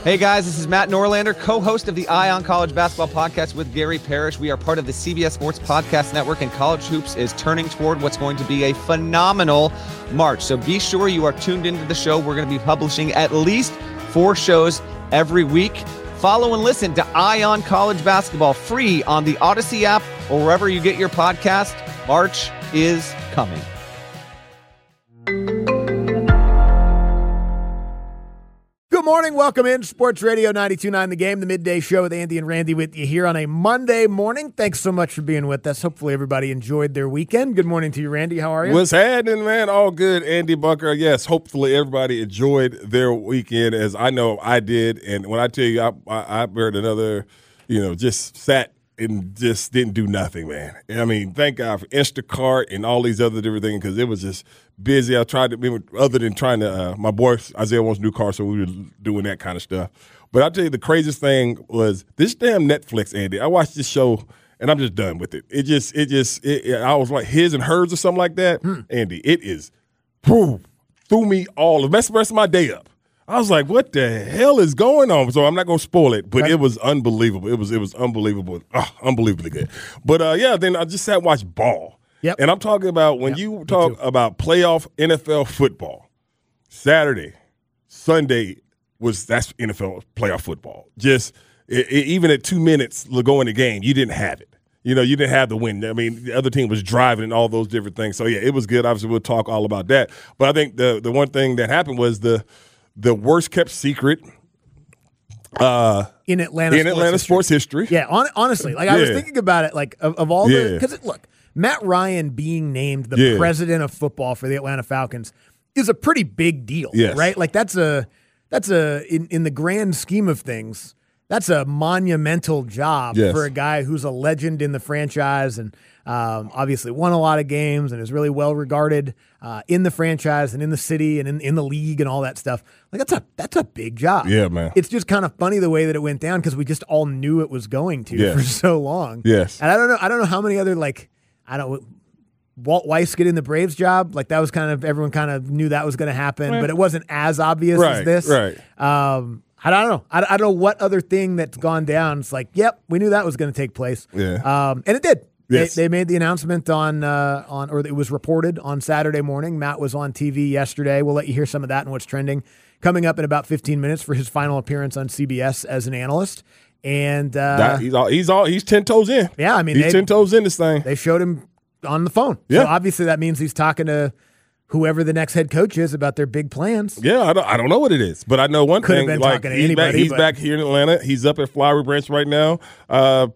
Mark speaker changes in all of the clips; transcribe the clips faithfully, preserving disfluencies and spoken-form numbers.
Speaker 1: Hey guys, this is Matt Norlander, co-host of the Eye on College Basketball Podcast with Gary Parrish. We are part of the C B S Sports Podcast Network, and College Hoops is turning toward what's going to be a phenomenal March. So be sure you are tuned into the show. We're going to be publishing at least four shows every week. Follow and listen to Eye on College Basketball free on the Odyssey app or wherever you get your podcast. March is coming.
Speaker 2: Good morning. Welcome in Sports Radio ninety-two point nine The Game, the midday show with Andy and Randy with you here on a Monday morning. Thanks so much for being with us. Hopefully everybody enjoyed their weekend. Good morning to you, Randy. How are you?
Speaker 3: What's happening, man? All good. Andy Bunker. Yes, hopefully everybody enjoyed their weekend as I know I did. And when I tell you I, I, I heard another, you know, just sat and just didn't do nothing, man. I mean, thank God for Instacart and all these other different things because it was just busy. I tried to, other than trying to, uh, my boy Isaiah wants a new car, so we were doing that kind of stuff. But I'll tell you, the craziest thing was this damn Netflix, Andy. I watched this show, and I'm just done with it. It just, it just, it, it, I was like his and hers or something like that. Hmm. Andy, it is, whew, threw me all, messed the rest of my day up. I was like, what the hell is going on? So I'm not going to spoil it, but right. It was unbelievable. It was it was unbelievable. Oh, unbelievably good. But, uh, yeah, then I just sat and watched ball.
Speaker 2: Yep.
Speaker 3: And I'm talking about when yep. you talk about playoff N F L football, Saturday, Sunday was that's N F L playoff football. Just it, it, even at two minutes to go in the game, you didn't have it. You know, you didn't have the win. I mean, the other team was driving and all those different things. So, yeah, it was good. Obviously, we'll talk all about that. But I think the the one thing that happened was the – The worst kept secret uh,
Speaker 2: in Atlanta,
Speaker 3: in
Speaker 2: sports
Speaker 3: Atlanta
Speaker 2: history.
Speaker 3: sports history.
Speaker 2: Yeah, on, honestly, like
Speaker 3: yeah.
Speaker 2: I was thinking about it, like of, of all the
Speaker 3: yeah.
Speaker 2: because look, Matt Ryan being named the
Speaker 3: yeah.
Speaker 2: president of football for the Atlanta Falcons is a pretty big deal,
Speaker 3: yes.
Speaker 2: right? Like that's a that's a in, in the grand scheme of things, that's a monumental job
Speaker 3: yes.
Speaker 2: for a guy who's a legend in the franchise and um, obviously won a lot of games and is really well regarded uh, in the franchise and in the city and in, in the league and all that stuff. Like that's a that's a big job.
Speaker 3: Yeah, man.
Speaker 2: It's just kind of funny the way that it went down because we just all knew it was going to
Speaker 3: yes.
Speaker 2: for so long.
Speaker 3: Yes.
Speaker 2: And I don't know. I don't know how many other like I don't. Walt Weiss getting the Braves job, like that was kind of everyone kind of knew that was going to happen, right. but it wasn't as obvious
Speaker 3: right,
Speaker 2: as this.
Speaker 3: Right.
Speaker 2: Um, I don't know. I, I don't know what other thing that's gone down. It's like, yep, we knew that was going to take place.
Speaker 3: Yeah.
Speaker 2: Um, and it did.
Speaker 3: Yes.
Speaker 2: They, they made the announcement on uh, on, or it was reported on Saturday morning. Matt was on T V yesterday. We'll let you hear some of that and what's trending coming up in about fifteen minutes for his final appearance on C B S as an analyst. And uh,
Speaker 3: that, he's all he's all he's ten toes in.
Speaker 2: Yeah, I mean
Speaker 3: he's
Speaker 2: they,
Speaker 3: ten toes in this thing.
Speaker 2: They showed him on the phone.
Speaker 3: Yeah.
Speaker 2: So obviously that means he's talking to whoever the next head coach is about their big plans.
Speaker 3: Yeah, I don't, I don't know what it is, but I know one
Speaker 2: Could
Speaker 3: thing.
Speaker 2: Have been
Speaker 3: like
Speaker 2: talking to
Speaker 3: he's
Speaker 2: anybody,
Speaker 3: back, he's
Speaker 2: but.
Speaker 3: back here in Atlanta. He's up at Flowery Branch right now, uh,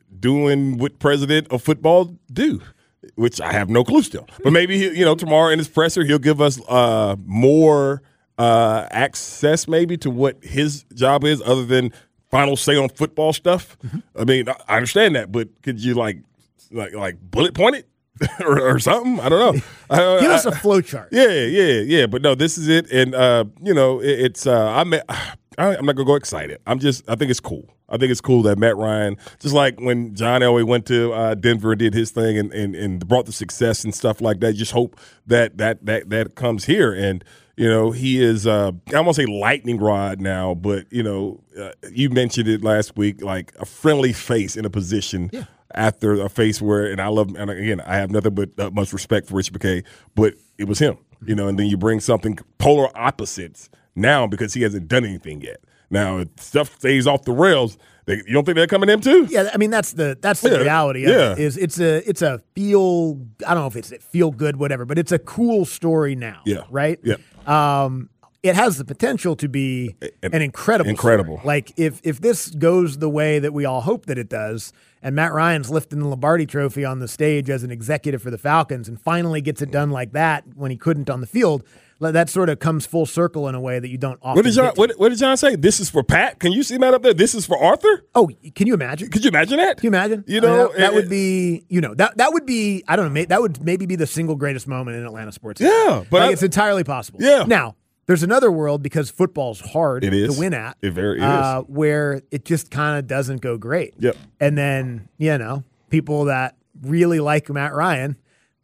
Speaker 3: doing what president of football do, which I have no clue still. But maybe he, you know tomorrow in his presser he'll give us uh, more uh, access maybe to what his job is, other than final say on football stuff. Mm-hmm. I mean, I understand that, but could you like like like bullet point it? or, or something. I don't know. Uh,
Speaker 2: Give us a flow chart.
Speaker 3: Yeah, yeah, yeah. But no, this is it. And, uh, you know, it, it's uh, – I'm, I'm not going to go excited. I'm just – I think it's cool. I think it's cool that Matt Ryan – just like when John Elway went to uh, Denver and did his thing and, and, and brought the success and stuff like that, just hope that that that, that comes here. And, you know, he is uh, – I won't say lightning rod now, but, you know, uh, you mentioned it last week, like a friendly face in a position – yeah. After a face where, and I love, and again, I have nothing but uh, much respect for Rich McKay, but it was him, you know, and then you bring something polar opposites now because he hasn't done anything yet. Now, if stuff stays off the rails, they, you don't think they're coming in too?
Speaker 2: Yeah, I mean, that's the that's the
Speaker 3: yeah.
Speaker 2: reality of
Speaker 3: yeah.
Speaker 2: it, is it's a, it's a feel, I don't know if it's a feel good, whatever, but it's a cool story now,
Speaker 3: yeah.
Speaker 2: right?
Speaker 3: Yeah.
Speaker 2: Um, it has the potential to be an, an incredible
Speaker 3: Incredible.
Speaker 2: story. Like, if if this goes the way that we all hope that it does, and Matt Ryan's lifting the Lombardi Trophy on the stage as an executive for the Falcons and finally gets it done like that when he couldn't on the field, that sort of comes full circle in a way that you don't often
Speaker 3: What did John,
Speaker 2: get to.
Speaker 3: what, what did John say? This is for Pat? Can you see that up there? This is for Arthur?
Speaker 2: Oh, can you imagine?
Speaker 3: Could you imagine that?
Speaker 2: Can you imagine?
Speaker 3: You know,
Speaker 2: I mean, that, that
Speaker 3: it,
Speaker 2: would be, you know, that that would be, I don't know, may, that would maybe be the single greatest moment in Atlanta sports.
Speaker 3: Yeah. But
Speaker 2: like,
Speaker 3: I,
Speaker 2: it's entirely possible.
Speaker 3: Yeah.
Speaker 2: Now, there's another world because football's hard
Speaker 3: it is.
Speaker 2: to win at.
Speaker 3: It very it
Speaker 2: uh,
Speaker 3: is.
Speaker 2: Where it just kind of doesn't go great.
Speaker 3: Yep.
Speaker 2: And then, you know, people that really like Matt Ryan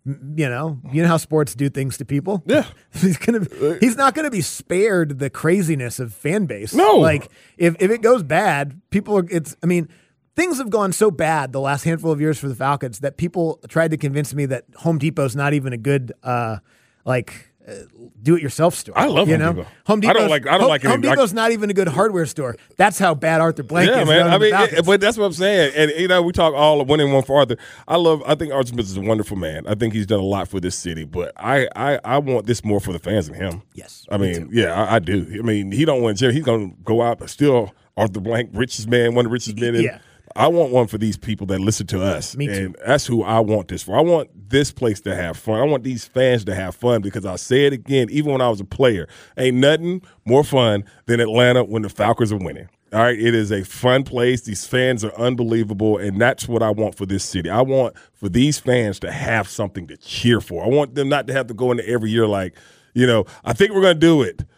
Speaker 2: You know, you know how sports do things to people.
Speaker 3: Yeah,
Speaker 2: he's gonna. He's not gonna be spared the craziness of fan base.
Speaker 3: No,
Speaker 2: like if if it goes bad, people are. It's. I mean, things have gone so bad the last handful of years for the Falcons that people tried to convince me that Home Depot's not even a good, uh, like. Uh, do-it-yourself store.
Speaker 3: I love
Speaker 2: you
Speaker 3: Home
Speaker 2: know?
Speaker 3: Depot.
Speaker 2: Home Depot.
Speaker 3: I don't like. I don't
Speaker 2: Home,
Speaker 3: like
Speaker 2: Home
Speaker 3: any,
Speaker 2: Depot's
Speaker 3: I,
Speaker 2: not even a good hardware store. That's how bad Arthur Blank
Speaker 3: yeah,
Speaker 2: is.
Speaker 3: man. I mean,
Speaker 2: it,
Speaker 3: but that's what I'm saying. And you know, we talk all one and one for Arthur. I love. I think Arthur Smith is a wonderful man. I think he's done a lot for this city. But I, I, I want this more for the fans than him.
Speaker 2: Yes.
Speaker 3: I mean, me yeah, I, I do. I mean, he don't want Jerry. He's going to go out, but still Arthur Blank, richest man, one of the richest men in.
Speaker 2: Yeah.
Speaker 3: I want one for these people that listen to us.
Speaker 2: Me too.
Speaker 3: And that's who I want this for. I want this place to have fun. I want these fans to have fun because I'll say it again, even when I was a player, ain't nothing more fun than Atlanta when the Falcons are winning. All right, it is a fun place. These fans are unbelievable, and that's what I want for this city. I want for these fans to have something to cheer for. I want them not to have to go into every year like, you know, I think we're going to do it.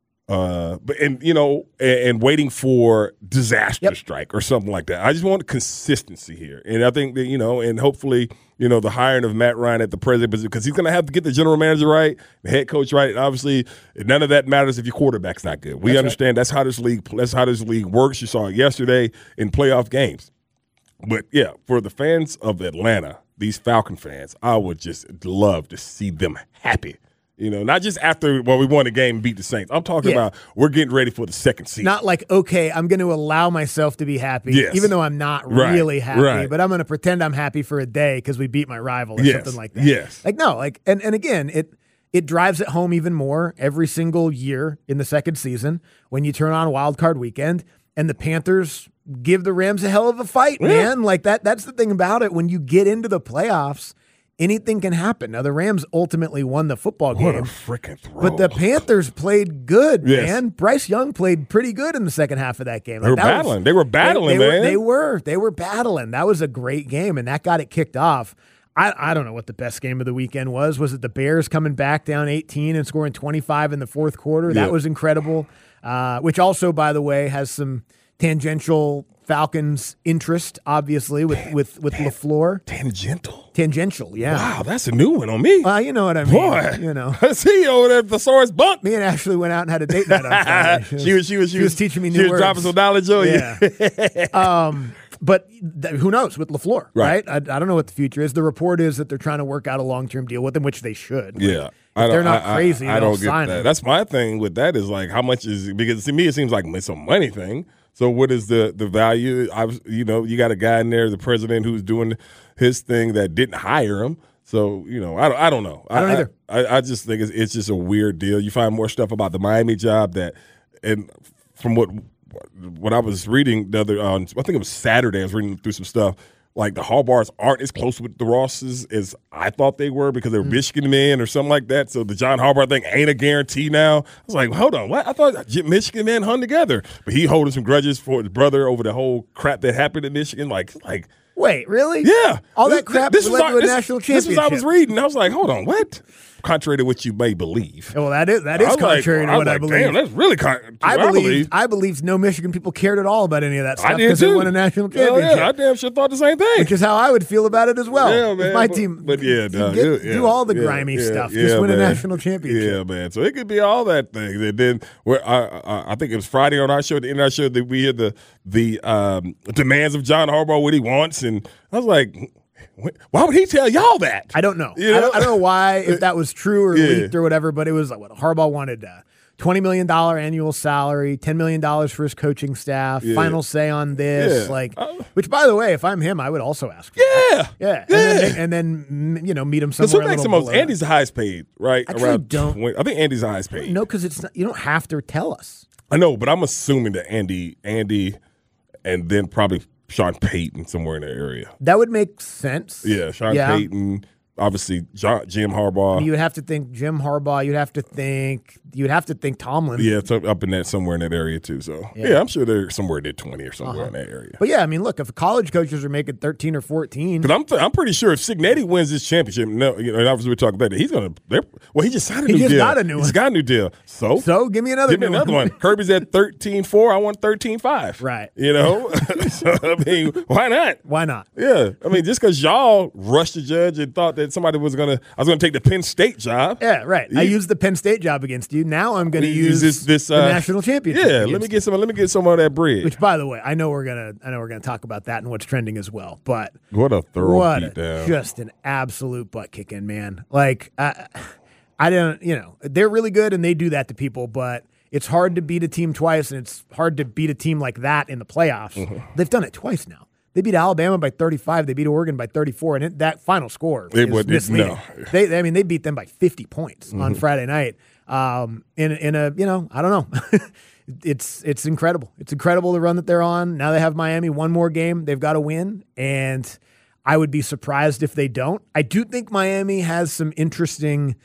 Speaker 3: Uh, but and you know, and, and waiting for disaster
Speaker 2: yep.
Speaker 3: to strike or something like that. I just want consistency here, and I think that you know, and hopefully, you know, the hiring of Matt Ryan at the president position because he's going to have to get the general manager right, the head coach right, and obviously, none of that matters if your quarterback's not good. We that's understand right. that's how this league that's how this league works. You saw it yesterday in playoff games, but yeah, for the fans of Atlanta, these Falcon fans, I would just love to see them happy. You know, not just after well, we won the game and beat the Saints. I'm talking yeah. about we're getting ready for the second season.
Speaker 2: Not like, okay, I'm going to allow myself to be happy,
Speaker 3: yes.
Speaker 2: even though I'm not
Speaker 3: right.
Speaker 2: really happy,
Speaker 3: right.
Speaker 2: but I'm going to pretend I'm happy for a day because we beat my rival or
Speaker 3: yes.
Speaker 2: something like that.
Speaker 3: Yes.
Speaker 2: Like, no, like, and, and again, it it drives it home even more every single year in the second season when you turn on Wild Card Weekend and the Panthers give the Rams a hell of a fight, yeah. man. Like, that. that's the thing about it. When you get into the playoffs, anything can happen. Now, the Rams ultimately won the football game.
Speaker 3: What a freaking throw.
Speaker 2: But the Panthers played good,
Speaker 3: yes.
Speaker 2: man. Bryce Young played pretty good in the second half of that game.
Speaker 3: They were battling. Was, they were battling,
Speaker 2: they, they
Speaker 3: man.
Speaker 2: Were, they were. They were battling. That was a great game, and that got it kicked off. I, I don't know what the best game of the weekend was. Was it the Bears coming back down eighteen and scoring twenty-five in the fourth quarter? That
Speaker 3: yeah.
Speaker 2: was incredible, uh, which also, by the way, has some tangential Falcons interest, obviously, with with with
Speaker 3: Tan-
Speaker 2: LaFleur.
Speaker 3: Tangential,
Speaker 2: tangential, yeah.
Speaker 3: Wow, that's a new one on me.
Speaker 2: Well, you know what I mean.
Speaker 3: Boy,
Speaker 2: you know,
Speaker 3: see over there, the Thesaurus bump.
Speaker 2: Me and Ashley went out and had a date night on Friday.
Speaker 3: She was, she was, she was,
Speaker 2: she was teaching me new
Speaker 3: she was
Speaker 2: words.
Speaker 3: dropping some knowledge on
Speaker 2: yeah.
Speaker 3: you.
Speaker 2: um, but th- who knows with LaFleur, right?
Speaker 3: right?
Speaker 2: I, I don't know what the future is. The report is that they're trying to work out a long term deal with him, which they should.
Speaker 3: Yeah.
Speaker 2: Like, if they're not
Speaker 3: I,
Speaker 2: crazy,
Speaker 3: I, I don't get
Speaker 2: sign
Speaker 3: that.
Speaker 2: him.
Speaker 3: That's my thing with that is like how much is because to me it seems like it's a money thing. So what is the the value? I was, you know, you got a guy in there, the president, who's doing his thing that didn't hire him. So you know, I don't, I don't know.
Speaker 2: I don't
Speaker 3: I,
Speaker 2: either.
Speaker 3: I, I just think it's, it's just a weird deal. You find more stuff about the Miami job that, and from what what I was reading the other, uh, I think it was Saturday. I was reading through some stuff. Like the Harbaughs aren't as close with the Rosses as I thought they were because they're mm. Michigan men or something like that. So the John Harbaugh thing ain't a guarantee now. I was like, hold on, what? I thought Michigan men hung together, but he holding some grudges for his brother over the whole crap that happened in Michigan. Like, like,
Speaker 2: wait, really?
Speaker 3: Yeah,
Speaker 2: all
Speaker 3: this,
Speaker 2: that crap
Speaker 3: this
Speaker 2: led
Speaker 3: was
Speaker 2: to a
Speaker 3: this,
Speaker 2: national championship.
Speaker 3: This was I was reading. I was like, hold on, what? Contrary to what you may believe.
Speaker 2: Well, that is that is
Speaker 3: I
Speaker 2: contrary
Speaker 3: like,
Speaker 2: to what
Speaker 3: I,
Speaker 2: I
Speaker 3: like,
Speaker 2: believe.
Speaker 3: Damn, that's really contrary.
Speaker 2: I,
Speaker 3: I
Speaker 2: believe,
Speaker 3: believe.
Speaker 2: I believe no Michigan people cared at all about any of that stuff
Speaker 3: I did
Speaker 2: because
Speaker 3: too.
Speaker 2: they won a national
Speaker 3: Oh,
Speaker 2: championship.
Speaker 3: yeah, I damn sure thought the same thing.
Speaker 2: Which is how I would feel about it as well.
Speaker 3: Yeah, man.
Speaker 2: If my
Speaker 3: but,
Speaker 2: team,
Speaker 3: but yeah, no,
Speaker 2: get,
Speaker 3: yeah,
Speaker 2: do all the
Speaker 3: yeah,
Speaker 2: grimy
Speaker 3: yeah,
Speaker 2: stuff.
Speaker 3: Yeah,
Speaker 2: Just win
Speaker 3: man.
Speaker 2: a national championship.
Speaker 3: Yeah, man. So it could be all that thing. And then where I, I, I think it was Friday on our show, the end of our show, that we had the the um, demands of John Harbaugh, what he wants, and I was like, why would he tell y'all that?
Speaker 2: I don't know.
Speaker 3: You know?
Speaker 2: I, don't, I don't know why, if that was true or
Speaker 3: Yeah.
Speaker 2: leaked or whatever, but it was like what Harbaugh wanted uh, twenty million dollars annual salary, ten million dollars for his coaching staff,
Speaker 3: Yeah.
Speaker 2: final say on this.
Speaker 3: Yeah.
Speaker 2: Like,
Speaker 3: Uh,
Speaker 2: which, by the way, if I'm him, I would also ask for.
Speaker 3: Yeah.
Speaker 2: Yeah.
Speaker 3: Yeah.
Speaker 2: And then, and then mm, you know, meet him
Speaker 3: Because
Speaker 2: somewhere.
Speaker 3: who
Speaker 2: a
Speaker 3: makes the
Speaker 2: little
Speaker 3: most?
Speaker 2: below.
Speaker 3: Andy's the highest paid, right?
Speaker 2: I actually
Speaker 3: Around
Speaker 2: don't-
Speaker 3: twenty I think Andy's the highest paid.
Speaker 2: No, because it's not, you don't have to tell us.
Speaker 3: I know, but I'm assuming that Andy, Andy, and then probably Sean Payton somewhere in the area.
Speaker 2: That would make sense.
Speaker 3: Yeah, Sean
Speaker 2: Yeah.
Speaker 3: Payton, obviously John, Jim Harbaugh.
Speaker 2: You would have to think Jim Harbaugh. You'd have to think. You'd have to think Tomlin.
Speaker 3: Yeah, it's up up in that somewhere in that area too. So yeah,
Speaker 2: Yeah.
Speaker 3: I'm sure they're somewhere near twenty or somewhere
Speaker 2: Uh-huh.
Speaker 3: in that area.
Speaker 2: But yeah, I mean, look, if college coaches are making thirteen or fourteen,
Speaker 3: Because I'm, th- I'm pretty sure if Signetti wins this championship, no, you know, and obviously we're talking about it, he's gonna. Well, he just signed a
Speaker 2: He
Speaker 3: new
Speaker 2: just
Speaker 3: deal.
Speaker 2: got a new
Speaker 3: He's
Speaker 2: one.
Speaker 3: got a new deal. So,
Speaker 2: so give me another.
Speaker 3: give me
Speaker 2: new
Speaker 3: another one. Kirby's at thirteen four. I want thirteen five.
Speaker 2: Right.
Speaker 3: You know. So I mean, why not?
Speaker 2: Why not?
Speaker 3: Yeah. I mean, just because y'all rushed the judge and thought that that somebody was gonna. I was gonna take the Penn State job.
Speaker 2: Yeah, right.
Speaker 3: You,
Speaker 2: I used the Penn State job against you. Now I'm going to use
Speaker 3: this, this
Speaker 2: the
Speaker 3: uh,
Speaker 2: national championship.
Speaker 3: Yeah, let me get some. Let me get some of that bread.
Speaker 2: Which, by the way, I know we're gonna. I know we're gonna talk about that and what's trending as well. But
Speaker 3: what a thorough
Speaker 2: what
Speaker 3: beat
Speaker 2: a,
Speaker 3: down.
Speaker 2: Just an absolute butt kicking, man. Like I, I don't. You know, they're really good and they do that to people, but it's hard to beat a team twice, and it's hard to beat a team like that in the playoffs. Mm-hmm. They've done it twice now. They beat Alabama by thirty-five. They beat Oregon by thirty-four, and it, that final score
Speaker 3: it
Speaker 2: is
Speaker 3: would,
Speaker 2: misleading.
Speaker 3: No.
Speaker 2: They, I mean, they beat them by fifty points mm-hmm. on Friday night. Um, in in a you know, I don't know. it's it's incredible. It's incredible the run that they're on. Now they have Miami one more game. They've got to win, and I would be surprised if they don't. I do think Miami has some interesting.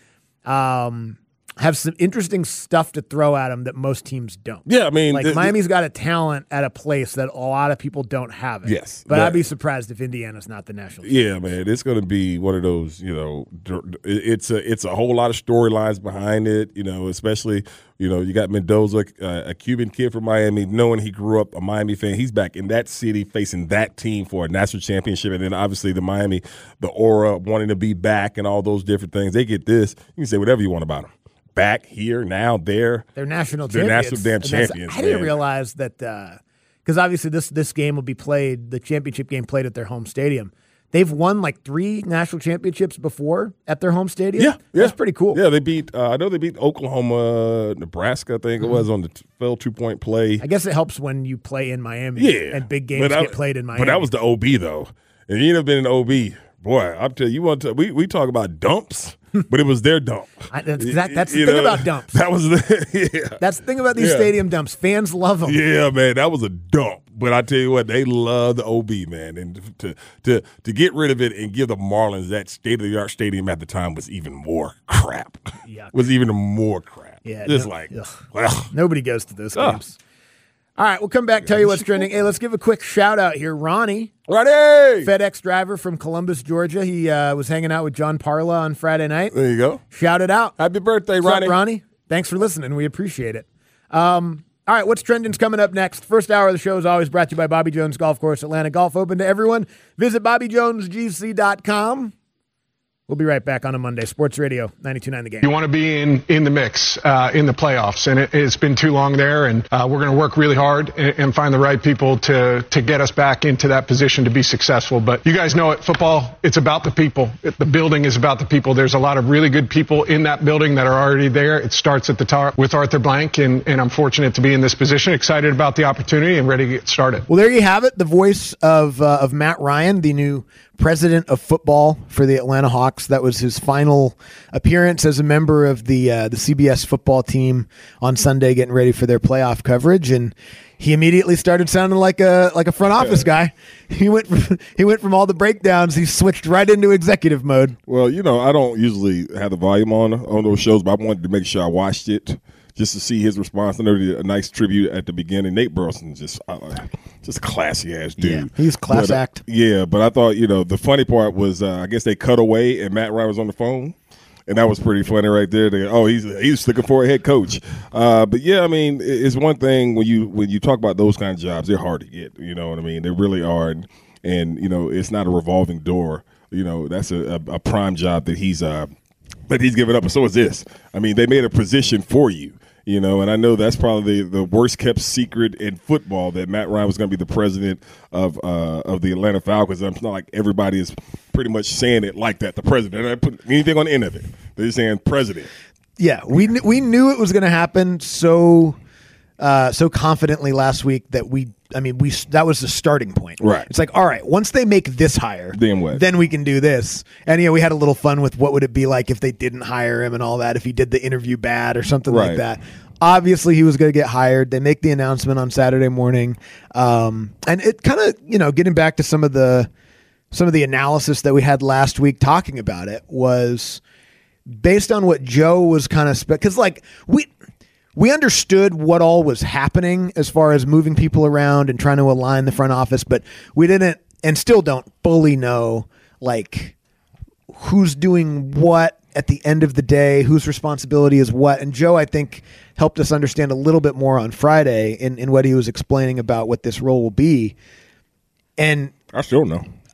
Speaker 2: Um, have some interesting stuff to throw at them that most teams don't.
Speaker 3: Yeah, I mean,
Speaker 2: like
Speaker 3: the,
Speaker 2: Miami's got a talent at a place that a lot of people don't have it.
Speaker 3: Yes,
Speaker 2: but
Speaker 3: that,
Speaker 2: I'd be surprised if Indiana's not the national.
Speaker 3: Yeah, man, it's going to be one of those. You know, it's a it's a whole lot of storylines behind it. You know, especially you know you got Mendoza, uh, a Cuban kid from Miami, knowing he grew up a Miami fan. He's back in that city facing that team for a national championship, and then obviously the Miami, the aura wanting to be back and all those different things. They get this. You can say whatever you want about them. Back here, now, there.
Speaker 2: They're national
Speaker 3: They're
Speaker 2: champions.
Speaker 3: national damn champions.
Speaker 2: I didn't
Speaker 3: man.
Speaker 2: realize that because uh, obviously this this game will be played, the championship game played at their home stadium. They've won like three national championships before at their home stadium.
Speaker 3: Yeah, yeah.
Speaker 2: That's pretty cool.
Speaker 3: Yeah, they beat. Uh, I know they beat Oklahoma, Nebraska. I think mm-hmm. it was on the fell two point play.
Speaker 2: I guess it helps when you play in Miami.
Speaker 3: Yeah,
Speaker 2: and big games
Speaker 3: I,
Speaker 2: get played in Miami.
Speaker 3: But that was the O B though, and you have been an O B. Boy, I'm telling you, you want to we we talk about dumps, but it was their dump.
Speaker 2: I, that's that, that's the
Speaker 3: you
Speaker 2: thing
Speaker 3: know,
Speaker 2: about dumps.
Speaker 3: That was the yeah.
Speaker 2: That's the thing about these
Speaker 3: yeah.
Speaker 2: stadium dumps. Fans love them.
Speaker 3: Yeah, man, that was a dump. But I tell you what, they love the O B, man, and to to to get rid of it and give the Marlins that state of the art stadium at the time was even more crap. Yeah, was even more crap.
Speaker 2: Yeah,
Speaker 3: just
Speaker 2: no,
Speaker 3: like
Speaker 2: ugh. Nobody goes to those games. Ugh. All right, we'll come back, tell you what's trending. Hey, let's give a quick shout-out here. Ronnie.
Speaker 3: Ronnie!
Speaker 2: FedEx driver from Columbus, Georgia. He uh, was hanging out with John Parla on Friday night.
Speaker 3: There you go.
Speaker 2: Shout it out.
Speaker 3: Happy birthday,
Speaker 2: what's
Speaker 3: Ronnie.
Speaker 2: Up, Ronnie? Thanks for listening. We appreciate it. Um, all right, what's trending's coming up next? First hour of the show is always brought to you by Bobby Jones Golf Course, Atlanta Golf, open to everyone. Visit bobby jones g c dot com. We'll be right back on a Monday. Sports Radio, ninety-two point nine The Game.
Speaker 4: You want to be in, in the mix, uh, in the playoffs, and it, it's been too long there, and uh, we're going to work really hard and, and find the right people to, to get us back into that position to be successful. But you guys know it, football, it's about the people. It, the building is about the people. There's a lot of really good people in that building that are already there. It starts at the top with Arthur Blank, and, and I'm fortunate to be in this position, excited about the opportunity and ready to get started.
Speaker 2: Well, there you have it, the voice of uh, of Matt Ryan, the new president of football for the Atlanta Hawks. That was his final appearance as a member of the uh, the C B S football team on Sunday, getting ready for their playoff coverage, and he immediately started sounding like a like a front office guy. He went from, he went from all the breakdowns, he switched right into executive mode.
Speaker 3: Well, you know, I don't usually have the volume on on those shows, but I wanted to make sure I watched it just to see his response. I know he did a nice tribute at the beginning. Nate Burleson, just uh, just a classy ass dude.
Speaker 2: Yeah, he's class
Speaker 3: but,
Speaker 2: act.
Speaker 3: Uh, yeah, but I thought, you know, the funny part was uh, I guess they cut away and Matt Ryan was on the phone. And that was pretty funny right there. They, oh, he's he's looking for a head coach. Uh, but yeah, I mean, it's one thing when you when you talk about those kind of jobs, they're hard to get. You know what I mean? They really are, and, and you know, it's not a revolving door. You know, that's a, a, a prime job that he's uh, that he's given up. And so is this. I mean, they made a position for you. You know, and I know that's probably the, the worst kept secret in football, that Matt Ryan was going to be the president of uh, of the Atlanta Falcons. It's not like everybody is pretty much saying it like that. The president. I put anything on the end of it. They're just saying president.
Speaker 2: Yeah, we we knew it was going to happen so uh, so confidently last week that we. I mean, we that was the starting point.
Speaker 3: Right.
Speaker 2: It's like, all right, once they make this hire,
Speaker 3: then what?
Speaker 2: Then we can do this. And, you know, we had a little fun with what would it be like if they didn't hire him and all that, if he did the interview bad or something
Speaker 3: right.
Speaker 2: like that. Obviously, he was going to get hired. They make the announcement on Saturday morning. Um, and it kind of, you know, getting back to some of the some of the analysis that we had last week talking about it was based on what Joe was kind of – because, like, we – We understood what all was happening as far as moving people around and trying to align the front office, but we didn't and still don't fully know like who's doing what at the end of the day, whose responsibility is what. And Joe, I think, helped us understand a little bit more on Friday in, in what he was explaining about what this role will be. And
Speaker 3: I still know.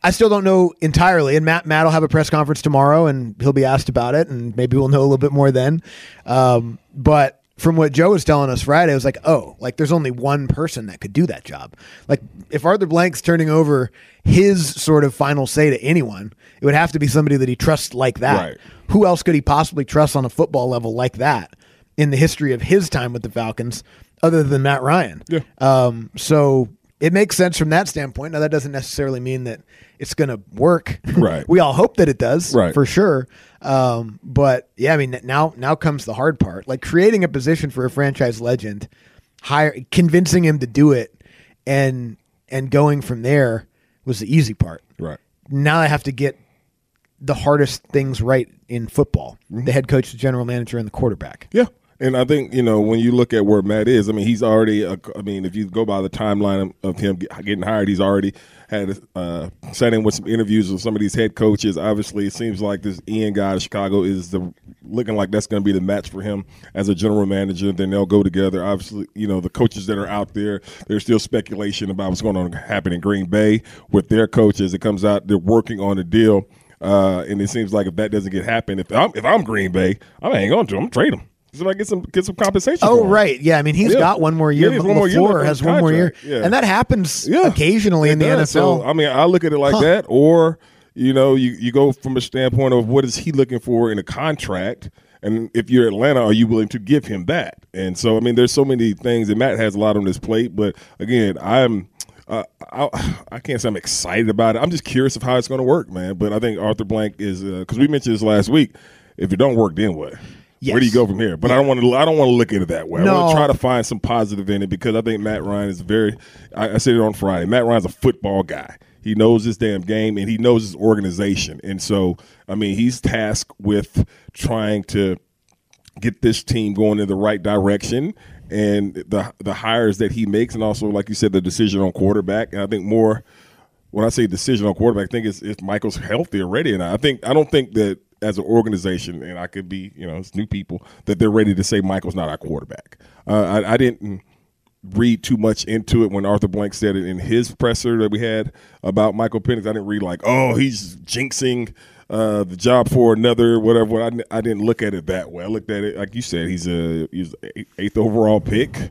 Speaker 2: I still don't know entirely. And Matt Matt will have a press conference tomorrow, and he'll be asked about it, and maybe we'll know a little bit more then. Um, but from what Joe was telling us Friday, it was like, oh, like there's only one person that could do that job. Like if Arthur Blank's turning over his sort of final say to anyone, it would have to be somebody that he trusts like that.
Speaker 3: Right.
Speaker 2: Who else could he possibly trust on a football level like that in the history of his time with the Falcons other than Matt Ryan?
Speaker 3: Yeah.
Speaker 2: Um, so it makes sense from that standpoint. Now, that doesn't necessarily mean that it's going to work.
Speaker 3: Right.
Speaker 2: We all hope that it does,
Speaker 3: right.
Speaker 2: for sure. Um, but, yeah, I mean, now now comes the hard part. Like, creating a position for a franchise legend, hire, convincing him to do it, and and going from there was the easy part.
Speaker 3: Right.
Speaker 2: Now I have to get the hardest things right in football,
Speaker 3: mm-hmm.
Speaker 2: the head coach, the general manager, and the quarterback.
Speaker 3: Yeah. And I think, you know, when you look at where Matt is, I mean, he's already, a, I mean, if you go by the timeline of him getting hired, he's already had uh, sat in with some interviews with some of these head coaches. Obviously, it seems like this Ian guy in Chicago is the looking like that's going to be the match for him as a general manager. Then they'll go together. Obviously, you know, the coaches that are out there, there's still speculation about what's going on happen in Green Bay with their coaches. It comes out they're working on a deal, uh, and it seems like if that doesn't get happen, if I'm if I'm Green Bay, I'm hang on to him, I'm trade him. So I get some get some compensation.
Speaker 2: Oh,
Speaker 3: for him.
Speaker 2: right, yeah. I mean, he's
Speaker 3: yeah.
Speaker 2: got one more year.
Speaker 3: Yeah,
Speaker 2: but
Speaker 3: one more year
Speaker 2: LaFleur
Speaker 3: left
Speaker 2: has
Speaker 3: on
Speaker 2: one more year,
Speaker 3: contract. Yeah.
Speaker 2: and that happens
Speaker 3: Yeah.
Speaker 2: occasionally
Speaker 3: It
Speaker 2: in the
Speaker 3: does.
Speaker 2: N F L.
Speaker 3: So, I mean, I look at it like
Speaker 2: Huh.
Speaker 3: that, or you know, you, you go from a standpoint of what is he looking for in a contract, and if you're Atlanta, are you willing to give him that? And so, I mean, there's so many things, and Matt has a lot on his plate. But again, I'm. Uh, I, I can't say I'm excited about it. I'm just curious of how it's going to work, man. But I think Arthur Blank is because uh, we mentioned this last week. If it don't work, then what?
Speaker 2: Yes.
Speaker 3: Where do you go from here? But yeah. I don't want to. I don't want to look at it that way.
Speaker 2: No.
Speaker 3: I want to try to find some positive in it because I think Matt Ryan is very. I, I said it on Friday. Matt Ryan's a football guy. He knows his damn game and he knows his organization. And so, I mean, he's tasked with trying to get this team going in the right direction. And the the hires that he makes, and also, like you said, the decision on quarterback. And I think more. When I say decision on quarterback, I think it's, it's Michael's healthy already. And I think I don't think that. As an organization, and I could be, you know, it's new people, that they're ready to say Michael's not our quarterback. Uh, I, I didn't read too much into it when Arthur Blank said it in his presser that we had about Michael Penix. I didn't read like, oh, he's jinxing uh, the job for another, whatever. I, I didn't look at it that way. I looked at it, like you said, he's a he's eighth overall pick.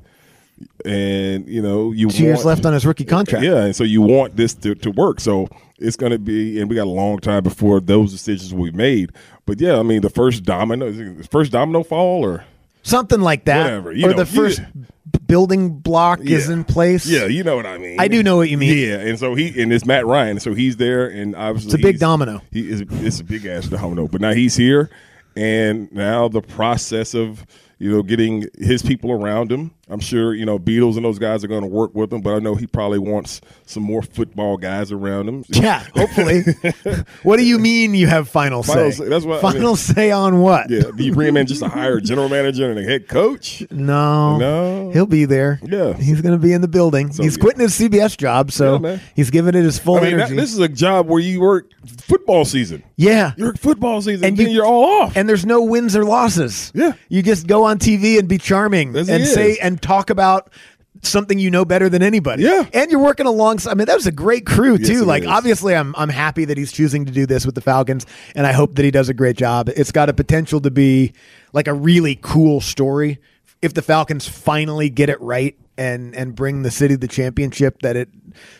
Speaker 3: And, you know, you
Speaker 2: Two
Speaker 3: want,
Speaker 2: years left on his rookie contract.
Speaker 3: Yeah, and so you want this to, to work. So it's going to be, and we got a long time before those decisions will be made. But, yeah, I mean, the first domino, is it the first domino fall or?
Speaker 2: Something like that.
Speaker 3: Whatever. You
Speaker 2: or
Speaker 3: know,
Speaker 2: the first
Speaker 3: yeah.
Speaker 2: b- building block
Speaker 3: Yeah.
Speaker 2: is in place.
Speaker 3: Yeah, you know what I mean.
Speaker 2: I do know what you mean.
Speaker 3: Yeah, and so he, and it's Matt Ryan, so he's there, and obviously
Speaker 2: It's a big
Speaker 3: he's-
Speaker 2: domino.
Speaker 3: He is, it's a big ass domino, but now he's here, and now the process of, you know, getting his people around him. I'm sure, you know, Beatles and those guys are going to work with him, but I know he probably wants some more football guys around him.
Speaker 2: Yeah, hopefully. What do you mean you have final say?
Speaker 3: Final say, that's what I
Speaker 2: final
Speaker 3: mean.
Speaker 2: say on what?
Speaker 3: Yeah, do you bring him in just to hire a general manager and a head coach?
Speaker 2: No.
Speaker 3: No.
Speaker 2: He'll be there.
Speaker 3: Yeah.
Speaker 2: He's going to be in the building.
Speaker 3: So,
Speaker 2: he's
Speaker 3: yeah.
Speaker 2: quitting his C B S job, so
Speaker 3: Yeah, man.
Speaker 2: he's giving it his full
Speaker 3: I mean, that,
Speaker 2: energy.
Speaker 3: this is a job where you work football season.
Speaker 2: yeah.
Speaker 3: You work football season,
Speaker 2: And
Speaker 3: and then
Speaker 2: you-
Speaker 3: you're all off.
Speaker 2: And there's no wins or losses.
Speaker 3: Yeah.
Speaker 2: You just go on T V and be charming
Speaker 3: As he
Speaker 2: and
Speaker 3: is.
Speaker 2: say and talk about something you know better than anybody.
Speaker 3: Yeah.
Speaker 2: And you're working alongside. I mean, that was a great crew
Speaker 3: Yes,
Speaker 2: too.
Speaker 3: it
Speaker 2: Like
Speaker 3: is.
Speaker 2: obviously I'm I'm happy that he's choosing to do this with the Falcons, and I hope that he does a great job. It's got a potential to be like a really cool story if the Falcons finally get it right and and bring the city the championship that it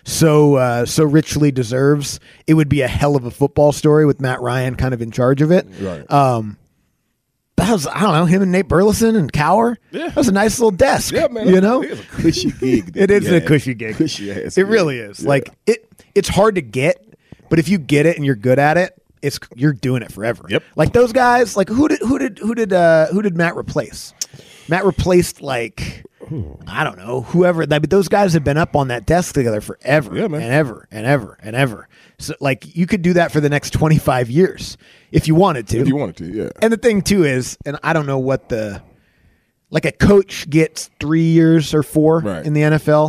Speaker 2: so uh, so richly deserves. It would be a hell of a football story with Matt Ryan kind of in charge of it.
Speaker 3: Right.
Speaker 2: Um that was, I don't know, him and Nate Burleson and Cower.
Speaker 3: Yeah.
Speaker 2: That was a nice little desk.
Speaker 3: Yeah, man.
Speaker 2: You know?
Speaker 3: It is a cushy gig. that
Speaker 2: It is
Speaker 3: he
Speaker 2: a
Speaker 3: had.
Speaker 2: cushy gig.
Speaker 3: Cushy ass
Speaker 2: It
Speaker 3: gig.
Speaker 2: really is.
Speaker 3: Yeah.
Speaker 2: Like it it's hard to get, but if you get it and you're good at it, it's you're doing it forever.
Speaker 3: Yep.
Speaker 2: Like those guys, like who did who did who did uh who did Matt replace? Matt replaced like I don't know, whoever. I mean, those guys have been up on that desk together forever
Speaker 3: Yeah, man.
Speaker 2: and ever and ever and ever. So like you could do that for the next twenty-five years if you wanted to.
Speaker 3: if you wanted to, yeah.
Speaker 2: And the thing too is, and I don't know what the, like a coach gets three years or four
Speaker 3: Right.
Speaker 2: in the N F L.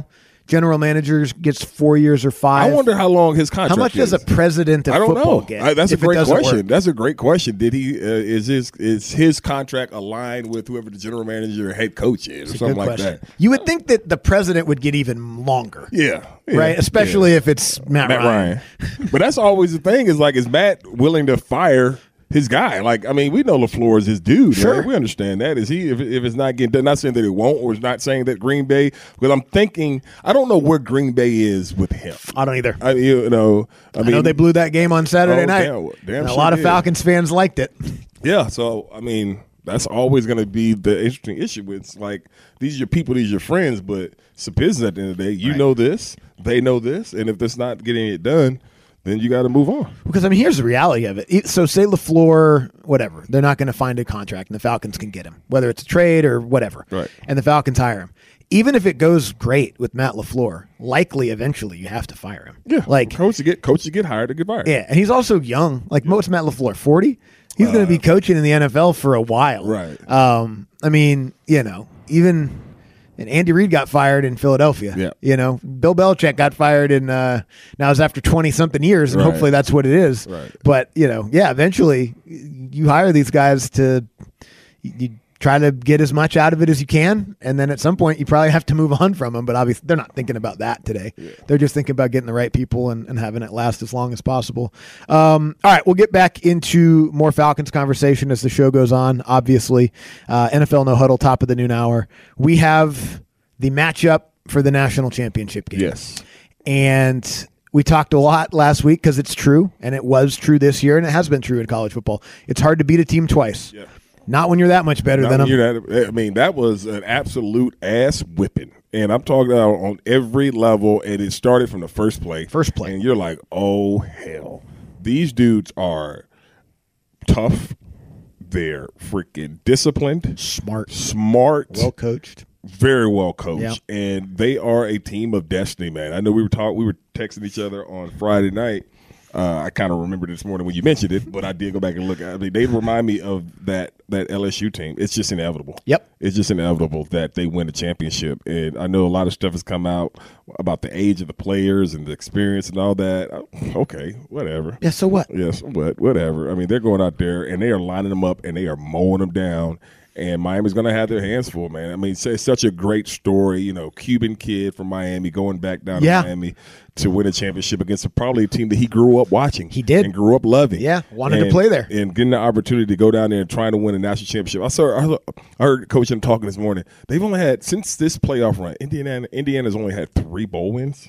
Speaker 2: general manager gets four years or five.
Speaker 3: I wonder how long his contract
Speaker 2: How much
Speaker 3: is.
Speaker 2: does a president of
Speaker 3: I don't
Speaker 2: football
Speaker 3: know.
Speaker 2: get?
Speaker 3: I, that's a
Speaker 2: if it
Speaker 3: great
Speaker 2: doesn't
Speaker 3: question.
Speaker 2: work?
Speaker 3: That's a great question. Did he uh, is his is his contract aligned with whoever the general manager or head coach is, or
Speaker 2: Good
Speaker 3: something like
Speaker 2: question.
Speaker 3: that?
Speaker 2: You would think that the president would get even longer.
Speaker 3: Yeah, yeah,
Speaker 2: Right, especially
Speaker 3: yeah.
Speaker 2: if it's Matt,
Speaker 3: Matt
Speaker 2: Ryan.
Speaker 3: Ryan. But that's always the thing. Is like, is Matt willing to fire his guy? Like, I mean, we know LaFleur is his dude.
Speaker 2: Sure.
Speaker 3: Right? We understand that. Is he? If, if it's not getting done, not saying that it won't, or it's not saying that Green Bay. Because I'm thinking, I don't know where Green Bay is with him.
Speaker 2: I don't either.
Speaker 3: I you know, I,
Speaker 2: I
Speaker 3: mean,
Speaker 2: know they blew that game on Saturday
Speaker 3: Oh,
Speaker 2: night.
Speaker 3: damn- damn
Speaker 2: and a
Speaker 3: sure
Speaker 2: lot of
Speaker 3: did.
Speaker 2: Falcons fans liked it.
Speaker 3: Yeah, so I mean, that's always going to be the interesting issue. It's like, these are your people, these are your friends, but it's a business at the end of the day. You
Speaker 2: Right.
Speaker 3: know this, they know this, and if that's not getting it done, then you got to move on.
Speaker 2: Because, I mean, here's the reality of it. E- So, say LaFleur, whatever, they're not going to find a contract, and the Falcons can get him, whether it's a trade or whatever.
Speaker 3: Right.
Speaker 2: And the Falcons hire him. Even if it goes great with Matt LaFleur, likely eventually you have to fire him.
Speaker 3: Yeah,
Speaker 2: Like,
Speaker 3: coach to get coach to get hired to get fired.
Speaker 2: yeah, and he's also young. Like, most Matt LaFleur, forty? He's going to be coaching in the N F L for a while.
Speaker 3: Right.
Speaker 2: Um, I mean, you know, even and Andy Reid got fired in Philadelphia.
Speaker 3: Yeah.
Speaker 2: You know, Bill Belichick got fired in uh, now it's after twenty something years, and
Speaker 3: Right.
Speaker 2: hopefully that's what it is.
Speaker 3: Right.
Speaker 2: But you know, yeah, eventually you hire these guys to you, you try to get as much out of it as you can, and then at some point you probably have to move on from them. But obviously they're not thinking about that today. Yeah. They're just thinking about getting the right people and, and having it last as long as possible. Um, all right, we'll get back into more Falcons conversation as the show goes on. Obviously, uh, N F L No Huddle, top of the noon hour. We have the matchup for the national championship game.
Speaker 3: Yes.
Speaker 2: And we talked a lot last week because it's true, and it was true this year, and it has been true in college football. It's hard to beat a team twice.
Speaker 3: Yeah.
Speaker 2: Not when you're that much better
Speaker 3: Not
Speaker 2: than
Speaker 3: when
Speaker 2: them.
Speaker 3: you're that- I mean, that was an absolute ass whipping. And I'm talking about on every level, and it started from the first play.
Speaker 2: First play.
Speaker 3: And you're like, oh, hell. These dudes are tough. They're freaking disciplined.
Speaker 2: Smart.
Speaker 3: Smart.
Speaker 2: Well coached.
Speaker 3: Very well coached,
Speaker 2: Yep.
Speaker 3: and they are a team of destiny, man. I know we were talking, we were texting each other on Friday night. Uh, I kind of remembered this morning when you mentioned it, but I did go back and look. I mean, they remind me of that that L S U team. It's just inevitable.
Speaker 2: Yep.
Speaker 3: It's just inevitable that they win the championship. And I know a lot of stuff has come out about the age of the players and the experience and all that. Okay, whatever.
Speaker 2: Yeah, so what?
Speaker 3: Yes, but whatever. I mean, they're going out there and they are lining them up and they are mowing them down. And Miami's going to have their hands full, man. I mean, it's, it's such a great story. You know, Cuban kid from Miami going back down
Speaker 2: Yeah.
Speaker 3: to Miami to win a championship against a, probably a team that he grew up watching.
Speaker 2: He did.
Speaker 3: And grew up loving.
Speaker 2: Yeah, wanted to
Speaker 3: And-
Speaker 2: play there.
Speaker 3: And getting the opportunity to go down there and trying to win a national championship. I saw. I heard- I heard Coach him talking this morning. They've only had, since this playoff run, Indiana Indiana's only had three bowl wins.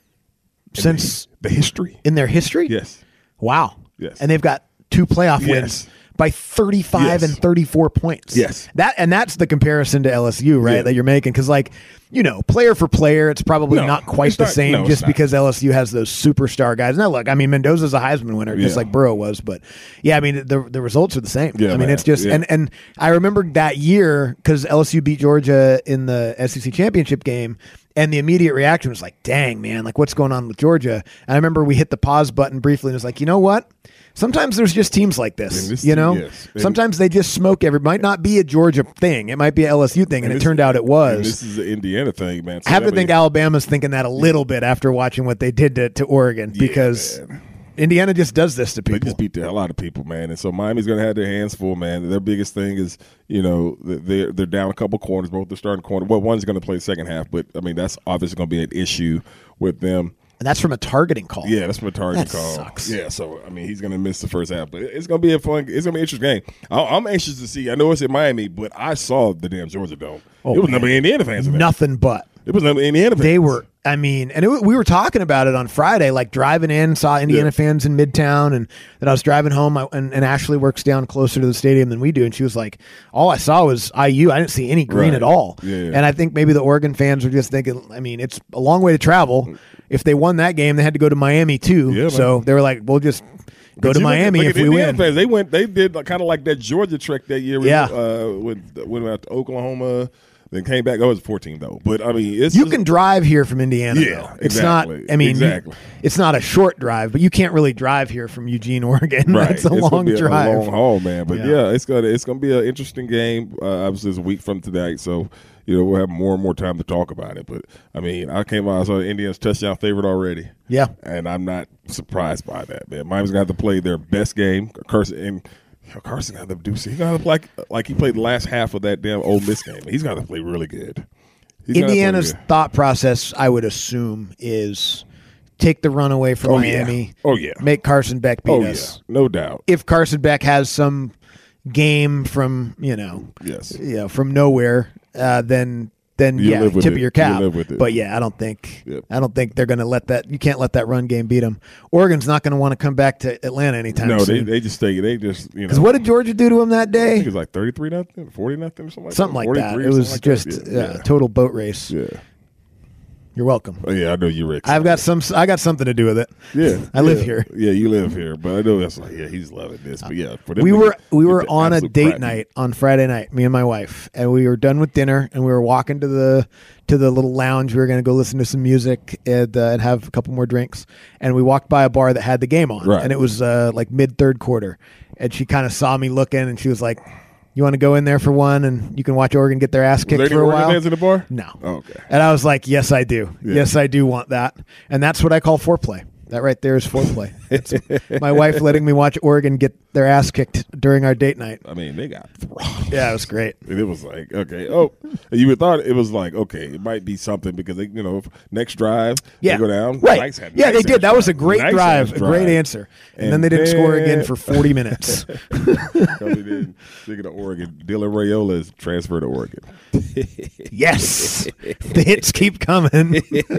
Speaker 3: in
Speaker 2: Since
Speaker 3: the, the history.
Speaker 2: in their history?
Speaker 3: Yes.
Speaker 2: Wow.
Speaker 3: Yes.
Speaker 2: And they've got two playoff
Speaker 3: Yes.
Speaker 2: wins by thirty-five
Speaker 3: Yes.
Speaker 2: and thirty-four points.
Speaker 3: Yes.
Speaker 2: That and that's the comparison to L S U, right?
Speaker 3: Yeah.
Speaker 2: That you're making cuz like, you know, player for player, it's probably
Speaker 3: No,
Speaker 2: not quite
Speaker 3: it's
Speaker 2: the
Speaker 3: not-
Speaker 2: same
Speaker 3: no, it's
Speaker 2: just
Speaker 3: not.
Speaker 2: because L S U has those superstar guys. Now look, I mean Mendoza's a Heisman winner just
Speaker 3: Yeah.
Speaker 2: like Burrow was, but yeah, I mean the the results are the same.
Speaker 3: Yeah,
Speaker 2: I mean
Speaker 3: man.
Speaker 2: it's just
Speaker 3: Yeah.
Speaker 2: and and I remember that year cuz L S U beat Georgia in the S E C championship game. And the immediate reaction was like, dang, man, like what's going on with Georgia? And I remember we hit the pause button briefly and it was like, you know what? Sometimes there's just teams like this,
Speaker 3: And this
Speaker 2: you
Speaker 3: team-
Speaker 2: know?
Speaker 3: yes. And-
Speaker 2: Sometimes they just smoke every, might not be a Georgia thing. It might be a L S U thing. And, it
Speaker 3: this-
Speaker 2: turned out it
Speaker 3: And
Speaker 2: was.
Speaker 3: this is the Indiana thing, man. So,
Speaker 2: I have to
Speaker 3: mean,
Speaker 2: think Alabama's thinking that a little bit after watching what they did to, to Oregon because
Speaker 3: man.
Speaker 2: Indiana just does this to
Speaker 3: They
Speaker 2: people.
Speaker 3: just beat the hell out of people, man. And so Miami's going to have their hands full, man. Their biggest thing is, you know, they're they're down a couple corners, both the starting corner. Well, one's going to play second half, but I mean that's obviously going to be an issue with them.
Speaker 2: And that's from a targeting call.
Speaker 3: Yeah, that's from a target
Speaker 2: That
Speaker 3: call.
Speaker 2: sucks.
Speaker 3: Yeah, so I mean he's going to miss the first half, but it's going to be a fun. It's going to be an interesting game. I- I'm anxious to see. I know it's in Miami, but I saw the damn Georgia Dome.
Speaker 2: Oh,
Speaker 3: it was
Speaker 2: man.
Speaker 3: number Indiana fans. In there.
Speaker 2: Nothing but.
Speaker 3: It was number Indiana fans.
Speaker 2: They were, I mean, and it, we were talking about it on Friday, like driving in, saw Indiana
Speaker 3: Yeah.
Speaker 2: fans in Midtown, and then I was driving home, I, and, and Ashley works down closer to the stadium than we do, and she was like, all I saw was I U. I didn't see any green
Speaker 3: Right.
Speaker 2: at all.
Speaker 3: Yeah, yeah.
Speaker 2: And I think maybe the Oregon fans were just thinking, I mean, it's a long way to travel. If they won that game, they had to go to Miami too.
Speaker 3: Yeah, man.
Speaker 2: So they were like, we'll just go
Speaker 3: But
Speaker 2: to
Speaker 3: you look at-
Speaker 2: Miami
Speaker 3: look
Speaker 2: if
Speaker 3: at
Speaker 2: we
Speaker 3: Indiana
Speaker 2: win.
Speaker 3: Fans. They went. They did kind of like that Georgia trek that year.
Speaker 2: Yeah.
Speaker 3: Uh, when when we went out to Oklahoma. then came back. Oh, it was fourteen though. But I mean, it's
Speaker 2: you
Speaker 3: just,
Speaker 2: can drive here from Indiana.
Speaker 3: Yeah,
Speaker 2: though. It's
Speaker 3: exactly.
Speaker 2: not. I mean,
Speaker 3: exactly.
Speaker 2: you, it's not a short drive, but you can't really drive here from Eugene, Oregon.
Speaker 3: Right.
Speaker 2: That's a
Speaker 3: it's
Speaker 2: long
Speaker 3: gonna be
Speaker 2: drive.
Speaker 3: A long haul, man. But
Speaker 2: Yeah.
Speaker 3: yeah, it's gonna it's gonna be an interesting game. Uh, obviously, it's a week from tonight, so you know we'll have more and more time to talk about it. But I mean, I came out, I saw the Indians touchdown favorite already.
Speaker 2: Yeah,
Speaker 3: and I'm not surprised by that, man. Miami's gonna have to play their best game. Carson and you know, Carson got to do. He's gonna have to play like like he played the last half of that damn Ole Miss game. He's gonna play really good. He's
Speaker 2: Indiana's
Speaker 3: play good.
Speaker 2: thought process, I would assume, is take the run away from
Speaker 3: Oh,
Speaker 2: Miami.
Speaker 3: Yeah. Oh yeah.
Speaker 2: Make Carson Beck beat
Speaker 3: Oh
Speaker 2: us.
Speaker 3: yeah. No doubt.
Speaker 2: If Carson Beck has some game from you know,
Speaker 3: Yes.
Speaker 2: you know, from nowhere, uh, then then
Speaker 3: You
Speaker 2: yeah,
Speaker 3: live with
Speaker 2: tip
Speaker 3: it.
Speaker 2: of your
Speaker 3: You
Speaker 2: cap.
Speaker 3: live with it.
Speaker 2: But yeah, I don't think
Speaker 3: Yep.
Speaker 2: I don't think they're going to let that. You can't let that run game beat them. Oregon's not going to want to come back to Atlanta anytime
Speaker 3: No, they
Speaker 2: soon.
Speaker 3: they just take it. They just you know.
Speaker 2: Because what did Georgia do to him that
Speaker 3: I
Speaker 2: day?
Speaker 3: think it was like thirty-three nothing, forty nothing, or something like
Speaker 2: Something
Speaker 3: that.
Speaker 2: like that.
Speaker 3: forty-three
Speaker 2: It
Speaker 3: or
Speaker 2: was
Speaker 3: something like
Speaker 2: just
Speaker 3: that.
Speaker 2: uh, total boat race.
Speaker 3: Yeah.
Speaker 2: You're welcome.
Speaker 3: Oh, yeah, I know you're Rick.
Speaker 2: I've got some. I got something to do with it.
Speaker 3: Yeah,
Speaker 2: I live
Speaker 3: yeah.
Speaker 2: here.
Speaker 3: Yeah, you live here, but I know that's like, yeah, he's loving this. But yeah, for them
Speaker 2: We
Speaker 3: to
Speaker 2: were
Speaker 3: get-
Speaker 2: we
Speaker 3: get
Speaker 2: were
Speaker 3: the
Speaker 2: on a
Speaker 3: absolute
Speaker 2: date
Speaker 3: crap
Speaker 2: night on Friday night, me and my wife, and we were done with dinner, and we were walking to the to the little lounge. We were going to go listen to some music and, uh, and have a couple more drinks, and we walked by a bar that had the game on,
Speaker 3: Right.
Speaker 2: and it was uh, like mid third quarter, and she kind of saw me looking, and she was like, "You want to go in there for one, and you can watch Oregon get their ass
Speaker 3: Was
Speaker 2: kicked
Speaker 3: there any
Speaker 2: for a
Speaker 3: Oregon
Speaker 2: while?"
Speaker 3: fans in the bar?
Speaker 2: No.
Speaker 3: Oh, okay.
Speaker 2: And I was like, yes, I do.
Speaker 3: Yeah.
Speaker 2: Yes, I do want that. And that's what I call foreplay. That right there is foreplay. It's my wife letting me watch Oregon get their ass kicked during our date night.
Speaker 3: I mean, they got throttled.
Speaker 2: Yeah, it was great.
Speaker 3: And it was like, okay, oh, you would thought it was like, okay, it might be something because they, you know, next drive,
Speaker 2: Yeah.
Speaker 3: they go down.
Speaker 2: Right.
Speaker 3: Nice had-
Speaker 2: yeah,
Speaker 3: nice
Speaker 2: they did.
Speaker 3: ass
Speaker 2: That was a
Speaker 3: drive.
Speaker 2: great
Speaker 3: Nice
Speaker 2: drive,
Speaker 3: ass
Speaker 2: a great answer. And, then they didn't score again for forty minutes.
Speaker 3: Probably didn't. Speaking of Oregon, Dylan Raiola is transferred to Oregon.
Speaker 2: Yes. The hits keep coming.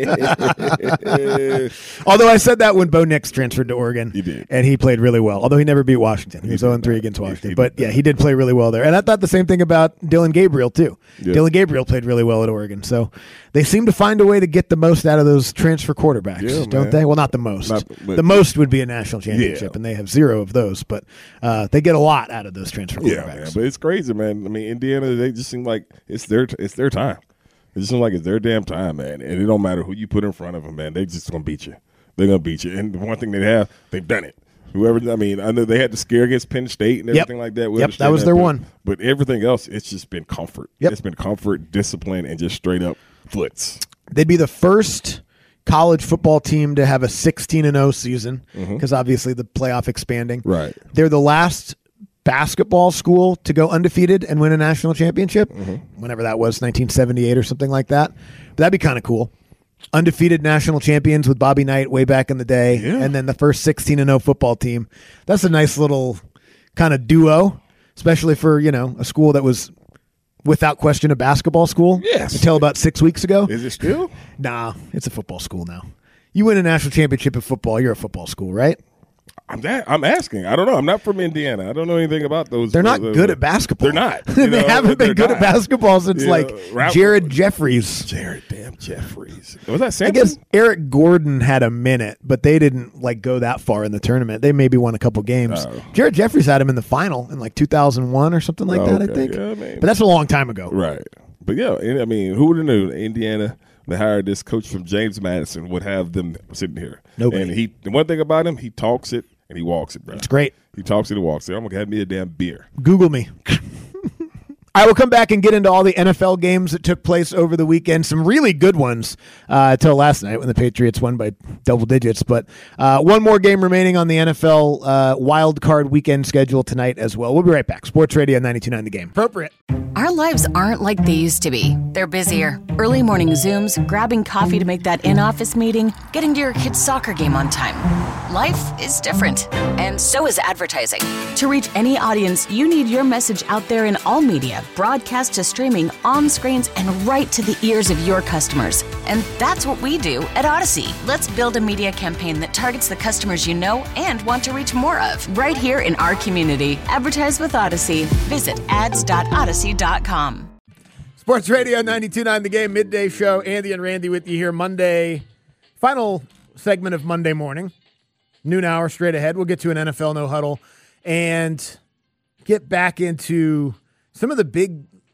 Speaker 2: Although I said that when Bo Nix transferred to Oregon.
Speaker 3: He did.
Speaker 2: And he played really well. Although he never beat Washington. He was oh and three against
Speaker 3: He-
Speaker 2: Washington.
Speaker 3: he
Speaker 2: But
Speaker 3: did
Speaker 2: yeah, he did play really well there. And I thought the same thing about Dylan Gabriel, too.
Speaker 3: Yeah.
Speaker 2: Dylan Gabriel played really well at Oregon. So they seem to find a way to get the most out of those transfer quarterbacks,
Speaker 3: Yeah,
Speaker 2: don't
Speaker 3: man.
Speaker 2: they? Well, not the most.
Speaker 3: Not- but-
Speaker 2: the most would be a national championship,
Speaker 3: Yeah.
Speaker 2: and they have zero of those. But uh, they get a lot out of those transfer
Speaker 3: Yeah,
Speaker 2: quarterbacks.
Speaker 3: man, but it's crazy, man. I mean, Indiana, they just seem like it's their it's their time. It just seems like it's their damn time, man. And it don't matter who you put in front of them, man. They just gonna beat you. They're gonna beat you. And the one thing they have, they've done it. Whoever, I mean, I know they had to scare against Penn State and
Speaker 2: Yep.
Speaker 3: everything like that. We
Speaker 2: Yep,
Speaker 3: understand
Speaker 2: that was their
Speaker 3: but,
Speaker 2: one.
Speaker 3: But everything else, it's just been comfort.
Speaker 2: Yep.
Speaker 3: It's been comfort, discipline, and just straight up foots.
Speaker 2: They'd be the first college football team to have a sixteen and oh season because obviously the playoff expanding.
Speaker 3: Mm-hmm. Right.
Speaker 2: They're the last basketball school to go undefeated and win a national championship,
Speaker 3: Mm-hmm.
Speaker 2: whenever that was, nineteen seventy-eight or something like that. But that'd be kind of cool. Undefeated national champions with Bobby Knight way back in the day,
Speaker 3: Yeah.
Speaker 2: and then the first sixteen and oh football team. That's a nice little kind of duo, especially for, you know, a school that was without question a basketball school
Speaker 3: Yes.
Speaker 2: until about six weeks ago.
Speaker 3: Is it still?
Speaker 2: Nah, it's a football school now. You win a national championship in football, you're a football school, right?
Speaker 3: I'm that, I'm asking. I don't know. I'm not from Indiana. I don't know anything about those.
Speaker 2: They're not
Speaker 3: those-
Speaker 2: good at basketball.
Speaker 3: They're not.
Speaker 2: they
Speaker 3: You know,
Speaker 2: haven't been
Speaker 3: they're
Speaker 2: good at
Speaker 3: not.
Speaker 2: basketball since
Speaker 3: Yeah,
Speaker 2: like
Speaker 3: Ralph-
Speaker 2: Jared Jeffries.
Speaker 3: Jared damn Jeffries. Was that
Speaker 2: I
Speaker 3: Samson?
Speaker 2: guess Eric Gordon had a minute, but they didn't like go that far in the tournament. They maybe won a couple games.
Speaker 3: Oh.
Speaker 2: Jared Jeffries had him in the final in like two thousand one or something like
Speaker 3: Oh,
Speaker 2: that, I
Speaker 3: okay.
Speaker 2: think.
Speaker 3: Yeah, I mean-
Speaker 2: but that's a long time ago.
Speaker 3: Right. But yeah, and I mean, who would have known Indiana, they hired this coach from James Madison, would have them sitting here.
Speaker 2: Nobody.
Speaker 3: And he, the one thing about him, he talks it and he walks it, bro.
Speaker 2: It's great.
Speaker 3: He talks it and walks it. I'm going to have me a damn beer.
Speaker 2: Google me. I will come back and get into all the N F L games that took place over the weekend. Some really good ones uh, until last night when the Patriots won by double digits. But uh, one more game remaining on the N F L uh, wild card weekend schedule tonight as well. We'll be right back. Sports Radio ninety-two point nine The Game. Appropriate.
Speaker 5: Our lives aren't like they used to be. They're busier. Early morning Zooms, grabbing coffee to make that in-office meeting, getting to your kid's soccer game on time. Life is different, and so is advertising. To reach any audience, you need your message out there in all media, broadcast to streaming, on screens, and right to the ears of your customers. And that's what we do at Odyssey. Let's build a media campaign that targets the customers you know and want to reach more of, right here in our community. Advertise with Odyssey. Visit ads dot odyssey dot com.
Speaker 2: Sports Radio ninety-two point nine The Game midday show. Andy and Randy with you here Monday. Final segment of Monday morning. Noon hour straight ahead. We'll get to an N F L no huddle and get back into some of the big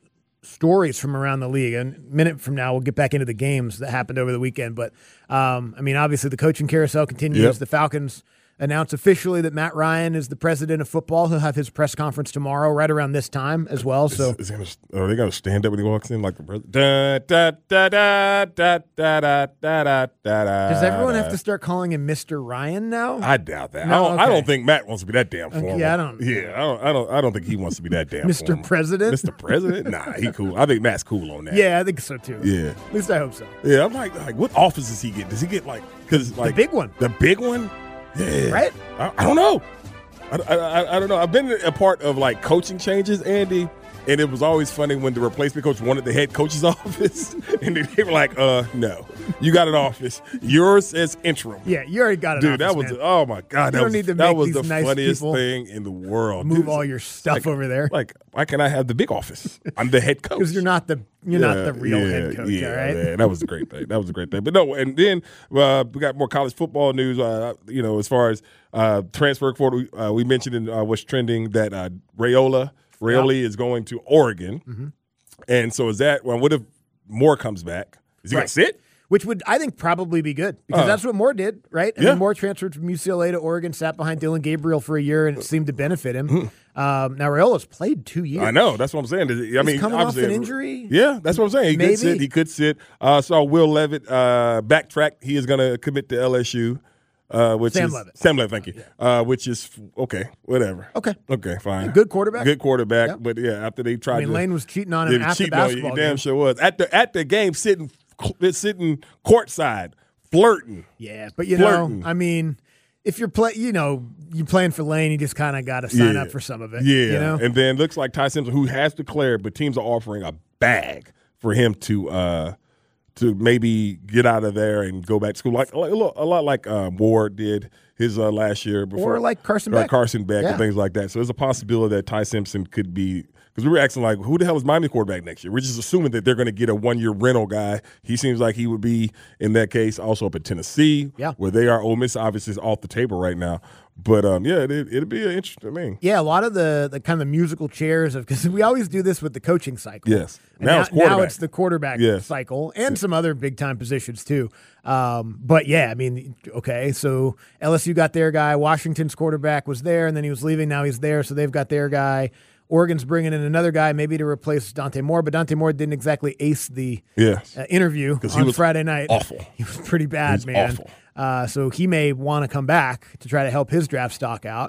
Speaker 2: stories from around the league. And a minute from now, we'll get back into the games that happened over the weekend. But, um, I mean, obviously the coaching carousel continues.
Speaker 3: Yep.
Speaker 2: The Falcons announced officially that Matt Ryan is the president of football. He'll have his press conference tomorrow right around this time as well. So
Speaker 3: is, is gonna, are they going to stand up when he walks in like the president? Da, da, da, da, da, da, da, da, da,
Speaker 2: does everyone
Speaker 3: da.
Speaker 2: have to start calling him Mister Ryan now?
Speaker 3: I doubt that.
Speaker 2: No,
Speaker 3: I, don't,
Speaker 2: okay.
Speaker 3: I don't think Matt wants to be that damn formal.
Speaker 2: Okay, I don't-
Speaker 3: Yeah, I don't. I don't. I don't think he wants to be that damn
Speaker 2: Mister
Speaker 3: formal.
Speaker 2: President?
Speaker 3: Mister President? Nah, he cool. I think Matt's cool on that.
Speaker 2: Yeah, I think so too.
Speaker 3: Yeah.
Speaker 2: At least I hope so.
Speaker 3: Yeah, I'm like, like, what office does he get? Does he get like, because like
Speaker 2: big one.
Speaker 3: The big one? Yeah.
Speaker 2: Right?
Speaker 3: I, I don't know. I, I, I don't know. I've been a part of like coaching changes, Andy, and it was always funny when the replacement coach wanted the head coach's office, and they were like, "Uh, no, you got an office. Yours is interim."
Speaker 2: Yeah, you already got it.
Speaker 3: Dude, that was
Speaker 2: man.
Speaker 3: oh my god,
Speaker 2: You
Speaker 3: that
Speaker 2: don't
Speaker 3: was,
Speaker 2: need to
Speaker 3: that
Speaker 2: make
Speaker 3: was
Speaker 2: these
Speaker 3: the
Speaker 2: nice
Speaker 3: funniest
Speaker 2: people
Speaker 3: thing in the world.
Speaker 2: Move
Speaker 3: Dude,
Speaker 2: all your stuff
Speaker 3: like,
Speaker 2: over there.
Speaker 3: Like, why can't I have the big office? I'm the head coach
Speaker 2: Because you're not the you're not the real
Speaker 3: yeah,
Speaker 2: head coach,
Speaker 3: yeah,
Speaker 2: all right?
Speaker 3: Man, that was a great thing. That was a great thing. But no, and then uh, we got more college football news. Uh, you know, as far as uh, transfer portal, uh, we mentioned in uh, what's trending that uh, Raiola Raioli is going to Oregon,
Speaker 2: Mm-hmm.
Speaker 3: and so is that? Well, what if Moore comes back? Is he
Speaker 2: Right.
Speaker 3: going to sit?
Speaker 2: Which would, I think, probably be good because
Speaker 3: Uh,
Speaker 2: that's what Moore did, right? I
Speaker 3: yeah.
Speaker 2: mean, Moore transferred from U C L A to Oregon, sat behind Dylan Gabriel for a year, and it seemed to benefit him. Um, now, Raiola's played two years.
Speaker 3: I know. That's what I'm saying. I mean,
Speaker 2: coming off
Speaker 3: obviously-
Speaker 2: an injury?
Speaker 3: Yeah, that's what I'm saying. He
Speaker 2: Maybe.
Speaker 3: could sit. He could sit. Uh, saw Will Levitt uh, backtrack. He is going to commit to L S U. Uh, which
Speaker 2: Sam
Speaker 3: is
Speaker 2: Levitt.
Speaker 3: Sam Levitt, thank you. Uh, which is okay, whatever.
Speaker 2: Okay.
Speaker 3: okay, fine.
Speaker 2: Good quarterback.
Speaker 3: Good quarterback.
Speaker 2: Yep.
Speaker 3: But yeah, after they tried
Speaker 2: I mean,
Speaker 3: to,
Speaker 2: Lane was cheating on
Speaker 3: they
Speaker 2: him
Speaker 3: was
Speaker 2: after
Speaker 3: cheating on you.
Speaker 2: basketball
Speaker 3: He damn
Speaker 2: game.
Speaker 3: sure was at the at the game sitting sitting courtside flirting.
Speaker 2: Yeah, but you
Speaker 3: Flirting.
Speaker 2: know, I mean, if you're play, you know, you're playing for Lane, you just kind of got to sign
Speaker 3: Yeah.
Speaker 2: up for some of it.
Speaker 3: Yeah,
Speaker 2: you know,
Speaker 3: and then looks like Ty Simpson, who has declared, but teams are offering a bag for him to uh, to maybe get out of there and go back to school, like, like a, lot, a lot like uh, Ward did his uh, last year before,
Speaker 2: Or like Carson
Speaker 3: or
Speaker 2: Beck.
Speaker 3: Carson Beck
Speaker 2: Yeah.
Speaker 3: and things like that. So there's a possibility that Ty Simpson could be. Because we were asking, like, who the hell is Miami quarterback next year? We're just assuming that they're going to get a one-year rental guy. He seems like he would be, in that case, also up at Tennessee,
Speaker 2: Yeah.
Speaker 3: where they are. Ole Miss obviously is off the table right now. But, um, yeah, it, it'd be an interesting thing.
Speaker 2: yeah, a lot of the the kind of musical chairs of because we always do this with the coaching cycle.
Speaker 3: Yes.
Speaker 2: And
Speaker 3: Now
Speaker 2: now,
Speaker 3: it's quarterback.
Speaker 2: now it's the quarterback
Speaker 3: Yes.
Speaker 2: cycle and some other big time positions too. Um, but yeah, I mean, okay, so L S U got their guy. Washington's quarterback was there, and then he was leaving. Now he's there, so they've got their guy. Oregon's bringing in another guy, maybe to replace Dante Moore, but Dante Moore didn't exactly ace the
Speaker 3: Yes.
Speaker 2: uh, interview
Speaker 3: he
Speaker 2: on
Speaker 3: was
Speaker 2: Friday night.
Speaker 3: awful.
Speaker 2: He was pretty bad,
Speaker 3: He was
Speaker 2: man.
Speaker 3: awful.
Speaker 2: Uh, so he may want to come back to try to help his draft stock out.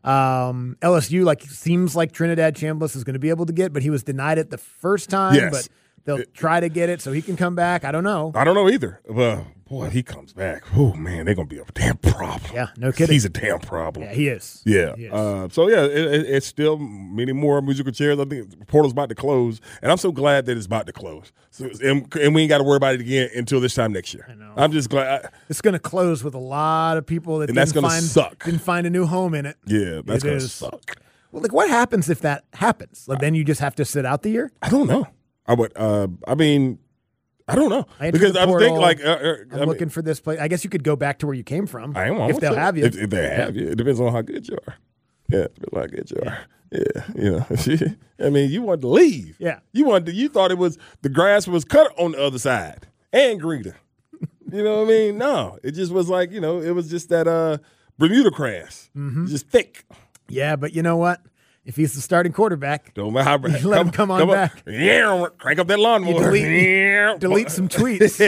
Speaker 2: Um, L S U, like, seems like Trinidad Chambliss is going to be able to get, but he was denied it the first time.
Speaker 3: Yes.
Speaker 2: But they'll try to get it so he can come back. I don't know.
Speaker 3: I don't know either. Well, boy, if he comes back, oh, man, they're going to be a damn problem.
Speaker 2: Yeah, no kidding.
Speaker 3: He's a damn problem.
Speaker 2: Yeah, he is.
Speaker 3: Yeah.
Speaker 2: He is.
Speaker 3: Uh, so, yeah, it, it, it's still many more musical chairs. I think the portal's about to close, and I'm so glad that it's about to close. So, and, and we ain't got to worry about it again until this time next year. I
Speaker 2: know.
Speaker 3: I'm just glad. I,
Speaker 2: It's going to close with a lot of people that
Speaker 3: And
Speaker 2: didn't,
Speaker 3: that's gonna
Speaker 2: find,
Speaker 3: suck.
Speaker 2: didn't find a new home in it.
Speaker 3: yeah, that's
Speaker 2: It
Speaker 3: going to
Speaker 2: is.
Speaker 3: suck.
Speaker 2: Well, like, what happens if that happens? Like, then you just have to sit out the year?
Speaker 3: I don't know. I would. Uh, I mean, I don't know
Speaker 2: I entered
Speaker 3: because
Speaker 2: the
Speaker 3: I'm
Speaker 2: portal.
Speaker 3: thinking like uh, uh,
Speaker 2: I'm
Speaker 3: I mean,
Speaker 2: looking for this place. I guess you could go back to where you came from.
Speaker 3: I am.
Speaker 2: if they'll have you.
Speaker 3: If, if they have you, it depends on how good you are. Yeah, it depends on how good you are. Yeah, you know. I mean, you wanted to leave.
Speaker 2: Yeah.
Speaker 3: you wanted. To, you thought it was the grass was cut on the other side and greener. You know what I mean? No, it just was like you know, it was just that uh, Bermuda grass,
Speaker 2: Mm-hmm.
Speaker 3: just thick.
Speaker 2: Yeah, but you know what? If he's the starting quarterback,
Speaker 3: Don't matter how
Speaker 2: You let him come on back.
Speaker 3: Yeah, crank up that lawnmower.
Speaker 2: delete- delete some tweets.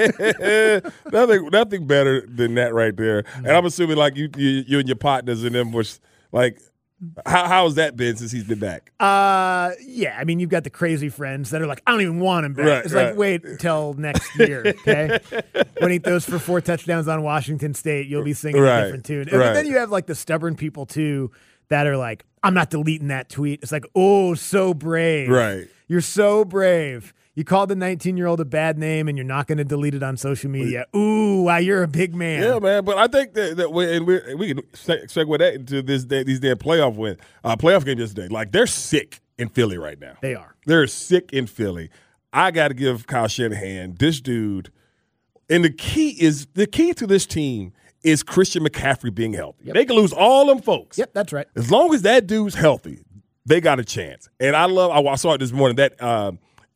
Speaker 3: nothing, nothing better than that right there. And I'm assuming like you, you, you and your partners and them was like, how how has that been since he's been back?
Speaker 2: Uh, yeah. I mean, you've got the crazy friends that are like, I don't even want him back.
Speaker 3: Right,
Speaker 2: it's
Speaker 3: right.
Speaker 2: like, wait until next year, okay? When he throws for four touchdowns on Washington State, you'll be singing
Speaker 3: Right,
Speaker 2: a different tune. And
Speaker 3: right.
Speaker 2: then you have like the stubborn people too that are like, I'm not deleting that tweet. It's like, oh, so brave.
Speaker 3: Right.
Speaker 2: You're so brave. You called the nineteen-year-old a bad name, and you're not going to delete it on social media. Ooh, wow, you're a big man.
Speaker 3: Yeah, man. But I think that, that we, and we we can se- segue that into this day, these damn playoff win, uh, playoff game yesterday. Like they're sick in Philly right now.
Speaker 2: They are.
Speaker 3: They're sick in Philly. I got to give Kyle Shanahan, this dude, and the key is the key to this team is Christian McCaffrey being healthy.
Speaker 2: Yep.
Speaker 3: They can lose all them folks.
Speaker 2: Yep, that's right.
Speaker 3: As long as that dude's healthy, they got a chance. And I love. I saw it this morning that. Uh,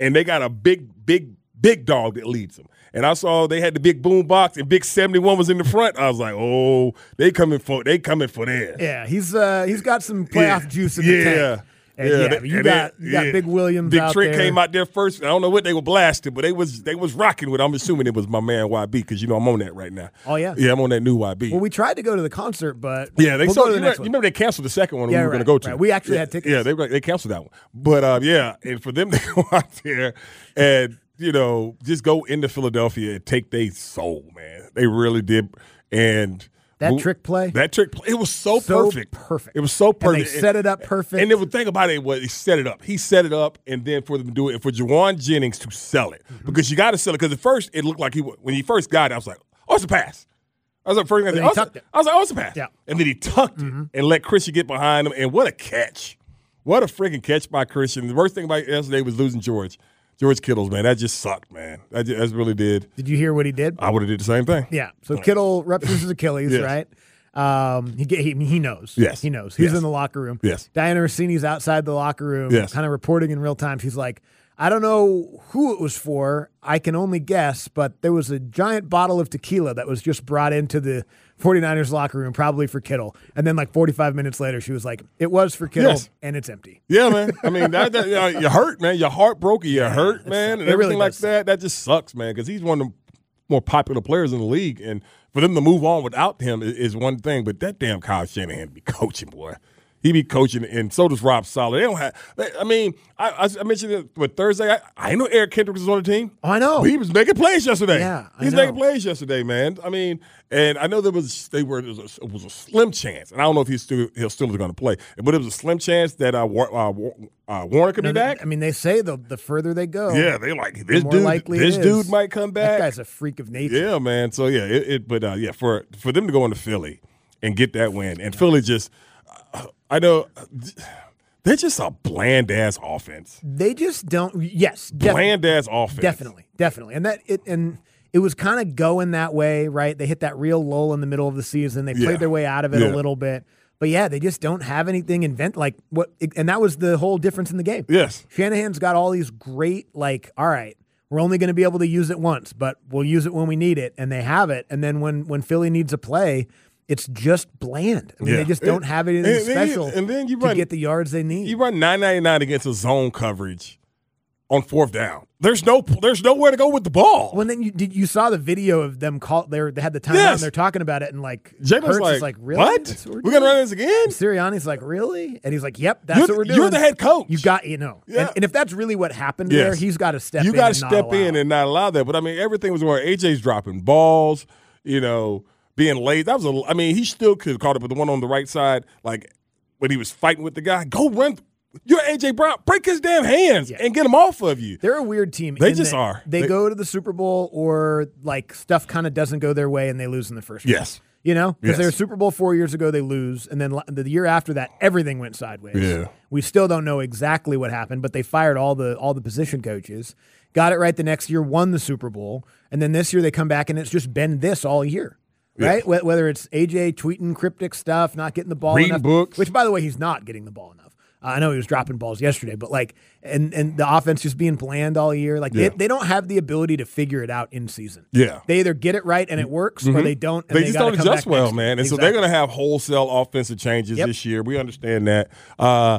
Speaker 3: and they got a big, big, big dog that leads them. And I saw they had the big boom box, and Big seventy-one was in the front. I was like, oh, they coming for they coming for there.
Speaker 2: Yeah, he's uh, he's got some playoff
Speaker 3: yeah.
Speaker 2: juice in the
Speaker 3: yeah.
Speaker 2: tank. And yeah, yeah you,
Speaker 3: and
Speaker 2: got,
Speaker 3: then,
Speaker 2: you got
Speaker 3: yeah.
Speaker 2: Big Williams
Speaker 3: Big
Speaker 2: out
Speaker 3: Trick
Speaker 2: there.
Speaker 3: came out there first. I don't know what they were blasting, but they was they was rocking with. I'm assuming it was my man Y B because you know I'm on that right now.
Speaker 2: Oh yeah,
Speaker 3: yeah, I'm on that new Y B.
Speaker 2: Well, we tried to go to the concert, but
Speaker 3: yeah, they
Speaker 2: we'll
Speaker 3: saw.
Speaker 2: go to the
Speaker 3: You,
Speaker 2: next
Speaker 3: remember,
Speaker 2: one.
Speaker 3: you remember they canceled the second one
Speaker 2: yeah,
Speaker 3: we were
Speaker 2: right,
Speaker 3: going to go to.
Speaker 2: Right. We actually
Speaker 3: yeah,
Speaker 2: had tickets.
Speaker 3: Yeah, they they canceled that one. But uh, yeah, and for them to go out there and you know just go into Philadelphia and take their soul, man, they really did. And
Speaker 2: that trick play,
Speaker 3: that trick play, it was so,
Speaker 2: so
Speaker 3: perfect.
Speaker 2: Perfect.
Speaker 3: It was so perfect.
Speaker 2: And they set it up perfect.
Speaker 3: And the thing about it was he set it up. He set it up, and then for them to do it, and for Juwan Jennings to sell it, mm-hmm. because you got to sell it. Because at first it looked like he when he first got it, I was like, oh, it's a pass. I was like, first, I,
Speaker 2: he
Speaker 3: was,
Speaker 2: tucked it.
Speaker 3: I was like, oh, it's a pass.
Speaker 2: Yeah.
Speaker 3: And then he tucked mm-hmm. it and let Christian get behind him. And what a catch! What a freaking catch by Christian. The worst thing about yesterday was losing George. George Kittle's, man, that just sucked, man. That, just, that really did.
Speaker 2: Did you hear what he did?
Speaker 3: I would have did the same thing.
Speaker 2: Yeah. So Kittle ruptures his Achilles,
Speaker 3: yes.
Speaker 2: right? Um, he, he he knows.
Speaker 3: Yes.
Speaker 2: He knows. He's
Speaker 3: yes.
Speaker 2: in the locker room.
Speaker 3: Yes.
Speaker 2: Diana Rossini's outside the locker room,
Speaker 3: yes.
Speaker 2: kind of reporting in real time. She's like, I don't know who it was for. I can only guess, but there was a giant bottle of tequila that was just brought into the 49ers locker room, probably for Kittle. And then like forty-five minutes later, she was like, it was for Kittle,
Speaker 3: yes.
Speaker 2: and it's empty.
Speaker 3: Yeah, man. I mean, that, that, you, know, you hurt, man. You're heartbroken. You're hurt, man. And
Speaker 2: it
Speaker 3: everything
Speaker 2: really
Speaker 3: like
Speaker 2: does.
Speaker 3: that. That just sucks, man, because he's one of the more popular players in the league. And for them to move on without him is, is one thing. But that damn Kyle Shanahan be coaching, boy. He be coaching, and so does Rob Saleh. They don't have. They, I mean, I, I mentioned it with Thursday. I, I know Eric Kendricks was on the team.
Speaker 2: Oh, I know.
Speaker 3: He was making plays yesterday.
Speaker 2: Yeah, I
Speaker 3: he was
Speaker 2: know.
Speaker 3: making plays yesterday, man. I mean, and I know there was they were it was a, it was a slim chance, and I don't know if he's still he'll still is going to play, but it was a slim chance that uh, War, uh, uh, Warner could
Speaker 2: No,
Speaker 3: be back.
Speaker 2: I mean, they say the the further they go,
Speaker 3: Yeah, they like this
Speaker 2: more
Speaker 3: dude.
Speaker 2: likely
Speaker 3: This
Speaker 2: it
Speaker 3: dude
Speaker 2: is.
Speaker 3: might come
Speaker 2: That
Speaker 3: back.
Speaker 2: guy's a freak of nature.
Speaker 3: Yeah, man. So yeah, it. it but uh, yeah, for for them to go into Philly and get that win, and Philly just. Uh, I know they're just a bland ass offense.
Speaker 2: They just don't. Yes, definitely,
Speaker 3: Bland ass offense.
Speaker 2: definitely, definitely, and that it and it was kind of going that way, right? They hit that real lull in the middle of the season. They played
Speaker 3: Yeah.
Speaker 2: their way out of it
Speaker 3: Yeah.
Speaker 2: a little bit, but yeah, they just don't have anything invent like what. And that was the whole difference in the game.
Speaker 3: Yes,
Speaker 2: Shanahan's got all these great like. All right, we're only going to be able to use it once, but we'll use it when we need it, and they have it. And then when when Philly needs a play. It's just bland. I mean,
Speaker 3: Yeah.
Speaker 2: they just don't
Speaker 3: And-
Speaker 2: have anything
Speaker 3: and then you-
Speaker 2: special
Speaker 3: and then you
Speaker 2: to
Speaker 3: run-
Speaker 2: get the yards they need.
Speaker 3: you run nine ninety-nine against a zone coverage on fourth down. There's no there's nowhere to go with the ball.
Speaker 2: Well, then you did you saw the video of them call they they had the timeout
Speaker 3: Yes.
Speaker 2: and they're talking about it and like
Speaker 3: Jalen's
Speaker 2: Hurts
Speaker 3: like,
Speaker 2: is like really
Speaker 3: what?
Speaker 2: That's
Speaker 3: We're,
Speaker 2: we're
Speaker 3: gonna
Speaker 2: doing?"
Speaker 3: run this again?
Speaker 2: And Sirianni's like really, and he's like, "Yep, that's
Speaker 3: You're,
Speaker 2: what we're
Speaker 3: the-
Speaker 2: doing."
Speaker 3: you're the head coach.
Speaker 2: You got you know,
Speaker 3: Yeah.
Speaker 2: and, and if that's really what happened
Speaker 3: Yes.
Speaker 2: there, he's got to step.
Speaker 3: You
Speaker 2: in
Speaker 3: got to
Speaker 2: and not
Speaker 3: step
Speaker 2: allow
Speaker 3: in
Speaker 2: it.
Speaker 3: and not allow that. But I mean, everything was where A J's dropping balls. You know. Being late, that was a. I mean, he still could have caught it, but the one on the right side, like when he was fighting with the guy, go run. You're A J Brown. Break his damn hands
Speaker 2: Yeah.
Speaker 3: and get him off of you.
Speaker 2: They're a weird team.
Speaker 3: They
Speaker 2: in
Speaker 3: just
Speaker 2: that
Speaker 3: are.
Speaker 2: They,
Speaker 3: They-
Speaker 2: go to the Super Bowl or like stuff kind of doesn't go their way and they lose in the first round.
Speaker 3: Yes.
Speaker 2: You know, because
Speaker 3: Yes.
Speaker 2: they were Super Bowl four years ago, they lose, and then la- the year after that, everything went sideways.
Speaker 3: Yeah.
Speaker 2: We still don't know exactly what happened, but they fired all the all the position coaches, got it right the next year, won the Super Bowl, and then this year they come back and it's just been this all year. Right,
Speaker 3: Yeah.
Speaker 2: Wh- whether it's A J tweeting cryptic stuff, not getting the ball
Speaker 3: Reading
Speaker 2: enough,
Speaker 3: books.
Speaker 2: which by the way he's not getting the ball enough. Uh, I know he was dropping balls yesterday, but like, and and the offense just being bland all year. Like
Speaker 3: Yeah.
Speaker 2: they, they don't have the ability to figure it out in season.
Speaker 3: Yeah.
Speaker 2: They either get it right and it works, or they don't. And
Speaker 3: They,
Speaker 2: they,
Speaker 3: just
Speaker 2: gotta
Speaker 3: don't
Speaker 2: come
Speaker 3: adjust
Speaker 2: back
Speaker 3: well,
Speaker 2: next
Speaker 3: man.
Speaker 2: year.
Speaker 3: And so
Speaker 2: Exactly.
Speaker 3: they're going to have wholesale offensive changes
Speaker 2: Yep.
Speaker 3: this year. We understand that. Uh,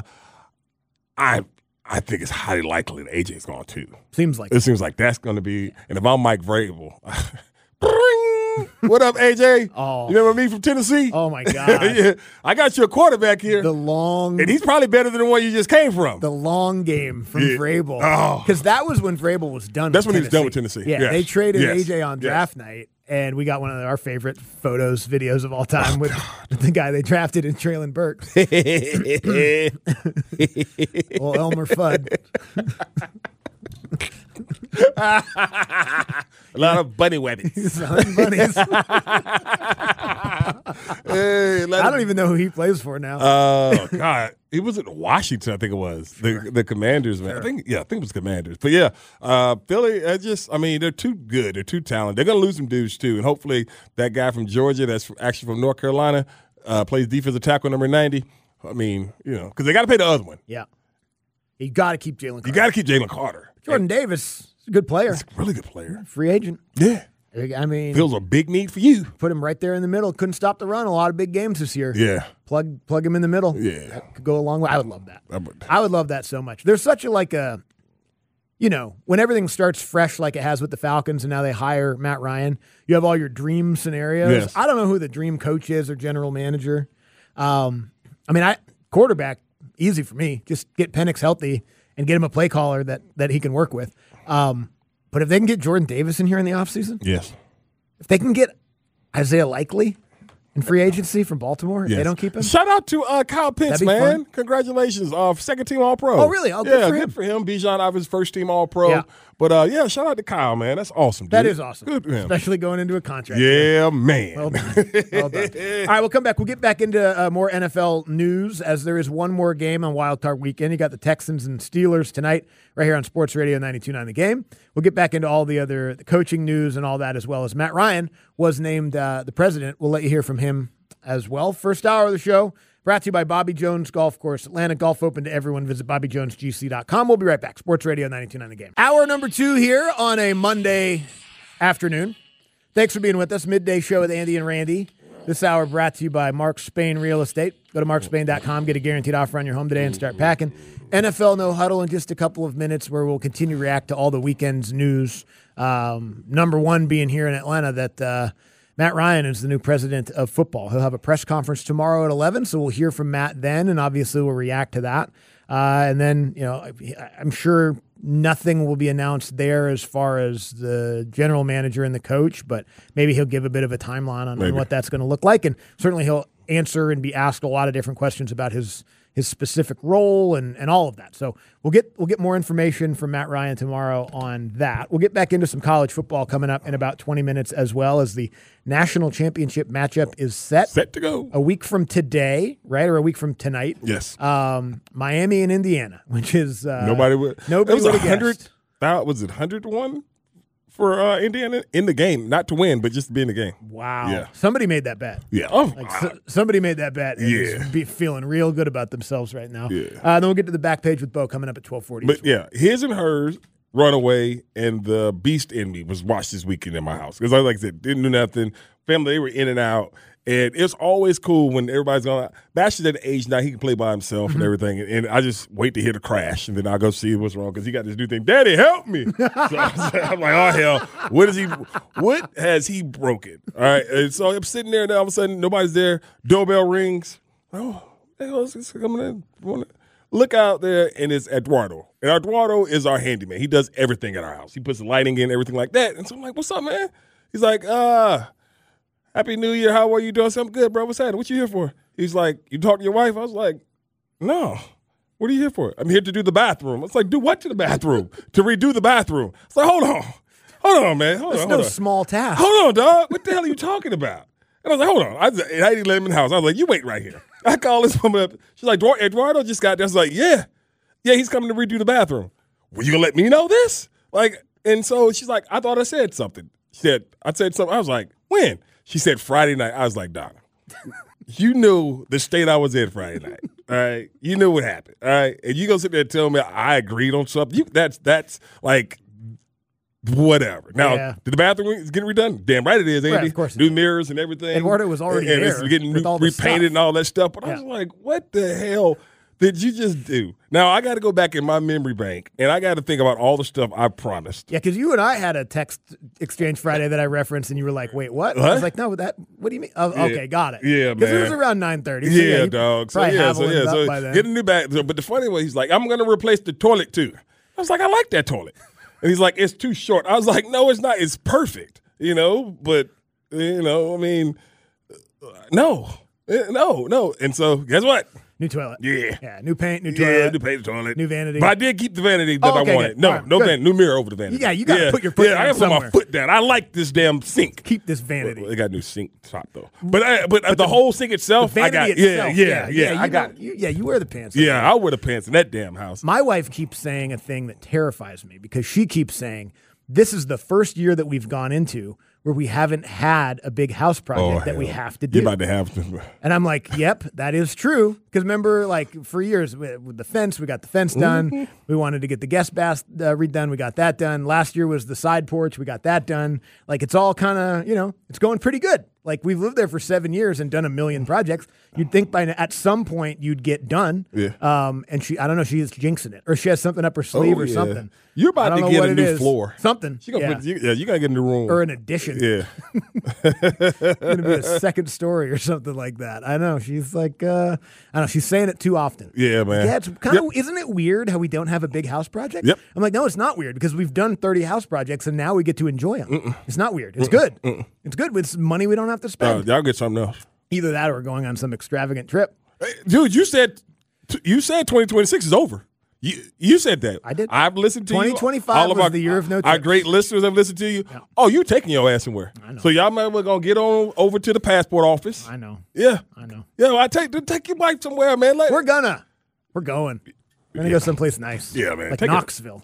Speaker 3: I I think it's highly likely that A J's going to.
Speaker 2: Seems like
Speaker 3: It seems like that's going to be. And if I'm Mike Vrabel, bring, what up, A J?
Speaker 2: Oh.
Speaker 3: You remember me from Tennessee?
Speaker 2: Oh my god,
Speaker 3: yeah, I got you a quarterback here,
Speaker 2: the long
Speaker 3: and he's probably better than the one you just came from.
Speaker 2: the long game from
Speaker 3: Yeah.
Speaker 2: Vrabel.
Speaker 3: Oh.
Speaker 2: Because that was when Vrabel was done.
Speaker 3: That's
Speaker 2: with
Speaker 3: when he was done
Speaker 2: Tennessee.
Speaker 3: with Tennessee.
Speaker 2: Yeah,
Speaker 3: Yes.
Speaker 2: they traded
Speaker 3: Yes.
Speaker 2: A J on
Speaker 3: Yes.
Speaker 2: draft night, and we got one of our favorite photos, videos of all time with the guy they drafted in Traylon Burks. Well, Elmer Fudd.
Speaker 3: A lot of bunny webbings.
Speaker 2: Bunnies.
Speaker 3: Hey, a lot
Speaker 2: I
Speaker 3: of-
Speaker 2: don't even know who he plays for now.
Speaker 3: Oh God, he was in Washington. I think it was the the Commanders, man. I think yeah, I think it was Commanders. But yeah, uh, Philly. I just, I mean, they're too good. They're too talented. They're gonna lose some dudes too, and hopefully that guy from Georgia, that's actually from North Carolina, uh, plays defensive tackle number ninety. I mean, you know, because they got to pay the other one.
Speaker 2: yeah. You got to keep Jalen Carter.
Speaker 3: You got to keep Jalen Carter.
Speaker 2: Jordan Davis is a good player.
Speaker 3: He's a really good player.
Speaker 2: Free agent.
Speaker 3: Yeah.
Speaker 2: I mean,
Speaker 3: Feels a big need for you.
Speaker 2: Put him right there in the middle. Couldn't stop the run. A lot of big games this year.
Speaker 3: Yeah.
Speaker 2: Plug plug him in the middle.
Speaker 3: Yeah.
Speaker 2: That could go a long way. I would love that.
Speaker 3: I would,
Speaker 2: I would love that so much. There's such a like a, you know, when everything starts fresh like it has with the Falcons and now they hire Matt Ryan, you have all your dream scenarios.
Speaker 3: Yes.
Speaker 2: I don't know who the dream coach is or general manager. Um, I mean, I quarterback, easy for me. Just get Penix healthy and get him a play caller that that he can work with. Um, but if they can get Jordan Davis in here in the offseason,
Speaker 3: yes.
Speaker 2: if they can get Isaiah Likely in free agency from Baltimore, if
Speaker 3: yes.
Speaker 2: they don't keep him.
Speaker 3: Shout out to uh, Kyle Pitts, man. Fun. Congratulations. Uh, second team All-Pro.
Speaker 2: Oh, really? Oh, good
Speaker 3: yeah,
Speaker 2: for him.
Speaker 3: good for him. Bijan Ivan's first team All-Pro.
Speaker 2: Yeah.
Speaker 3: But, uh, yeah, shout out to Kyle, man. That's awesome, dude.
Speaker 2: That is awesome.
Speaker 3: Good for him.
Speaker 2: Especially going into a contract.
Speaker 3: Yeah, man.
Speaker 2: Well done. Well done. All right, we'll come back. We'll get back into uh, more N F L news as there is one more game on Wild Card Weekend. You got the Texans and Steelers tonight right here on Sports Radio ninety-two point nine The Game. We'll get back into all the other the coaching news and all that, as well as Matt Ryan was named uh, the president. We'll let you hear from him as well. First hour of the show brought to you by Bobby Jones Golf Course Atlanta. Golf open to everyone. Visit bobby jones g c dot com. We'll be right back. Sports Radio ninety-two point nine The Game. Hour number two here on a Monday afternoon. Thanks for being with us. Midday show with Andy and Randy. This hour brought to you by Mark Spain Real Estate. Go to mark spain dot com. Get a guaranteed offer on your home today and start packing. N F L No Huddle in just a couple of minutes where we'll continue to react to all the weekend's news. Um, number one being here in Atlanta that uh, Matt Ryan is the new president of football. He'll have a press conference tomorrow at eleven, so we'll hear from Matt then, and obviously we'll react to that. Uh, and then, you know, I'm sure nothing will be announced there as far as the general manager and the coach, but maybe he'll give a bit of a timeline on, on what that's going to look like. And certainly he'll answer and be asked a lot of different questions about his his specific role and, and all of that. So we'll get we'll get more information from Matt Ryan tomorrow on that. We'll get back into some college football coming up in about twenty minutes, as well as the national championship matchup is set.
Speaker 3: Set to go.
Speaker 2: A week from today, right? Or a week from tonight.
Speaker 3: Yes.
Speaker 2: Um, Miami and Indiana, which is uh,
Speaker 3: nobody would.
Speaker 2: Nobody
Speaker 3: would
Speaker 2: have
Speaker 3: hundred.
Speaker 2: guessed.
Speaker 3: That was it. Hundred to one for uh, Indiana in the game, not to win, but just to be in the game.
Speaker 2: Wow.
Speaker 3: Yeah.
Speaker 2: Somebody made that bet.
Speaker 3: Yeah. Oh,
Speaker 2: Like so, somebody made that bet. And
Speaker 3: Yeah.
Speaker 2: is be feeling real good about themselves right now.
Speaker 3: Yeah.
Speaker 2: Uh, then we'll get to the back page with Bo coming up at twelve forty.
Speaker 3: But yeah, his and hers runaway and the beast in me was watched this weekend in my house because I like I said didn't do nothing. Family, they were in and out. And it's always cool when everybody's going. Bash is at the age now he can play by himself
Speaker 2: Mm-hmm.
Speaker 3: and everything. And, and I just wait to hear the crash, and then I'll go see what's wrong because he got this new thing. Daddy, help me! So I'm like, oh hell, what is he? What has he broken? All right, and so I'm sitting there, and all of a sudden nobody's there. Doorbell rings. Oh, hey, what's this coming in? Look out there, and it's Eduardo. And Eduardo is our handyman. He does everything at our house. He puts the lighting in, everything like that. And so I'm like, what's up, man? He's like, uh. Happy New Year. How are you doing? I said, I'm good, bro. What's happening? What you here for? He's like, you talk to your wife? I was like, no. What are you here for? I'm here to do the bathroom. I was like, do what to the bathroom? To redo the bathroom. I was like, hold on. Hold on, man. Hold
Speaker 2: That's
Speaker 3: on.
Speaker 2: no
Speaker 3: Hold on.
Speaker 2: small task.
Speaker 3: Hold on, dog. What the hell are you talking about? And I was like, hold on. I, was, I didn't let him in the house. I was like, you wait right here. I call this woman up. She's like, Eduardo just got there. I was like, yeah. Yeah, he's coming to redo the bathroom. Were you going to let me know this? Like, and so she's like, I thought I said something. She said, I said something. I was like, when? She said Friday night. I was like, Donna, you knew the state I was in Friday night. All right. You knew what happened. All right. And you go sit there and tell me I agreed on something. You that's that's like whatever. Now,
Speaker 2: Yeah.
Speaker 3: did the bathroom is getting redone? Damn right it is, Andy.
Speaker 2: Right, of course it
Speaker 3: New
Speaker 2: is.
Speaker 3: mirrors and everything.
Speaker 2: Eduardo was already
Speaker 3: and, and
Speaker 2: there
Speaker 3: it's getting
Speaker 2: with
Speaker 3: re-
Speaker 2: all the
Speaker 3: repainted
Speaker 2: stuff.
Speaker 3: and all that stuff. But I was
Speaker 2: Yeah.
Speaker 3: like, what the hell did you just do? Now I got to go back in my memory bank and I got to think about all the stuff I promised.
Speaker 2: Yeah, because you and I had a text exchange Friday that I referenced, and you were like, "Wait, what?" I
Speaker 3: What?
Speaker 2: was like, "No, that. What do you mean?" Oh, okay, got it.
Speaker 3: Yeah,
Speaker 2: Because it was
Speaker 3: man.
Speaker 2: around nine thirty. So
Speaker 3: Yeah,
Speaker 2: you
Speaker 3: dog. So
Speaker 2: probably
Speaker 3: yeah,
Speaker 2: have
Speaker 3: so
Speaker 2: one
Speaker 3: yeah,
Speaker 2: up
Speaker 3: so
Speaker 2: by then.
Speaker 3: get a new back. But the funny way, he's like, I'm going to replace the toilet too. I was like, I like that toilet. And he's like, it's too short. I was like, no, it's not. It's perfect. You know, but you know, I mean, uh, no, Eh, no, no. And so guess what?
Speaker 2: New toilet.
Speaker 3: Yeah.
Speaker 2: Yeah, new paint, new
Speaker 3: Yeah,
Speaker 2: toilet.
Speaker 3: to pay the toilet,
Speaker 2: New vanity.
Speaker 3: But I did keep the vanity that
Speaker 2: Oh, okay,
Speaker 3: I wanted.
Speaker 2: good.
Speaker 3: No,
Speaker 2: All right,
Speaker 3: no
Speaker 2: good.
Speaker 3: vanity, new mirror over the vanity.
Speaker 2: Yeah, you gotta put your foot
Speaker 3: yeah,
Speaker 2: down
Speaker 3: I gotta put my
Speaker 2: somewhere.
Speaker 3: foot down. I like this damn sink.
Speaker 2: Keep this vanity.
Speaker 3: Well, they got a new sink top though, but I, but, uh, the,
Speaker 2: the-
Speaker 3: whole sink itself,
Speaker 2: the
Speaker 3: I
Speaker 2: vanity
Speaker 3: got. Yeah,
Speaker 2: itself.
Speaker 3: yeah, yeah.
Speaker 2: you
Speaker 3: I got.
Speaker 2: know- you- yeah, you wear the pants.
Speaker 3: Yeah, I wear the pants in that damn house.
Speaker 2: My wife keeps saying a thing that terrifies me because she keeps saying, this is the first year that we've gone into where we haven't had a big house project
Speaker 3: Oh,
Speaker 2: that we
Speaker 3: hell.
Speaker 2: have to do.
Speaker 3: You're about to have to.
Speaker 2: And I'm like, yep, that is true. Because remember, like, for years with with the fence, we got the fence done.
Speaker 3: Mm-hmm.
Speaker 2: We wanted to get the guest bath uh, redone. We got that done. Last year was the side porch. We got that done. Like, it's all kind of, you know, it's going pretty good. Like, we've lived there for seven years and done a million projects. You'd think by at some point you'd get done.
Speaker 3: Yeah.
Speaker 2: Um, and she, I don't know, she's jinxing it. Or she has something up her sleeve
Speaker 3: Oh,
Speaker 2: or
Speaker 3: yeah.
Speaker 2: something.
Speaker 3: You're
Speaker 2: I
Speaker 3: about
Speaker 2: don't
Speaker 3: to
Speaker 2: know
Speaker 3: get
Speaker 2: what
Speaker 3: a
Speaker 2: it
Speaker 3: new
Speaker 2: is.
Speaker 3: floor.
Speaker 2: Something.
Speaker 3: She gonna
Speaker 2: yeah.
Speaker 3: put, you, yeah, you got to get a new room.
Speaker 2: Or an addition.
Speaker 3: Yeah.
Speaker 2: It's going to be a second story or something like that. I know. She's like, uh, I don't know. She's saying it too often.
Speaker 3: Yeah, man.
Speaker 2: Yeah, it's kind of,
Speaker 3: Yep.
Speaker 2: isn't it weird how we don't have a big house project?
Speaker 3: Yep.
Speaker 2: I'm like, no, it's not weird because we've done thirty house projects and now we get to enjoy them. Mm-mm. It's not weird. It's good. Mm-mm. It's good with money we don't have to
Speaker 3: Uh,
Speaker 2: spend.
Speaker 3: y'all get something else.
Speaker 2: Either that or we're going on some extravagant trip.
Speaker 3: Hey, dude, you said you said twenty twenty-six is over. You you said that.
Speaker 2: I did.
Speaker 3: I've listened to you.
Speaker 2: twenty twenty-five
Speaker 3: All of
Speaker 2: was
Speaker 3: our,
Speaker 2: the year of no
Speaker 3: Our
Speaker 2: trips.
Speaker 3: great listeners have listened to you. Oh, you taking your ass somewhere.
Speaker 2: I know.
Speaker 3: So y'all might well gonna get on over to the passport office.
Speaker 2: I know.
Speaker 3: Yeah.
Speaker 2: I know.
Speaker 3: Yeah, well, I take take your wife somewhere, man. Let,
Speaker 2: We're gonna. We're going. We're going to go someplace nice.
Speaker 3: Yeah, man.
Speaker 2: Like
Speaker 3: Take it.
Speaker 2: Knoxville.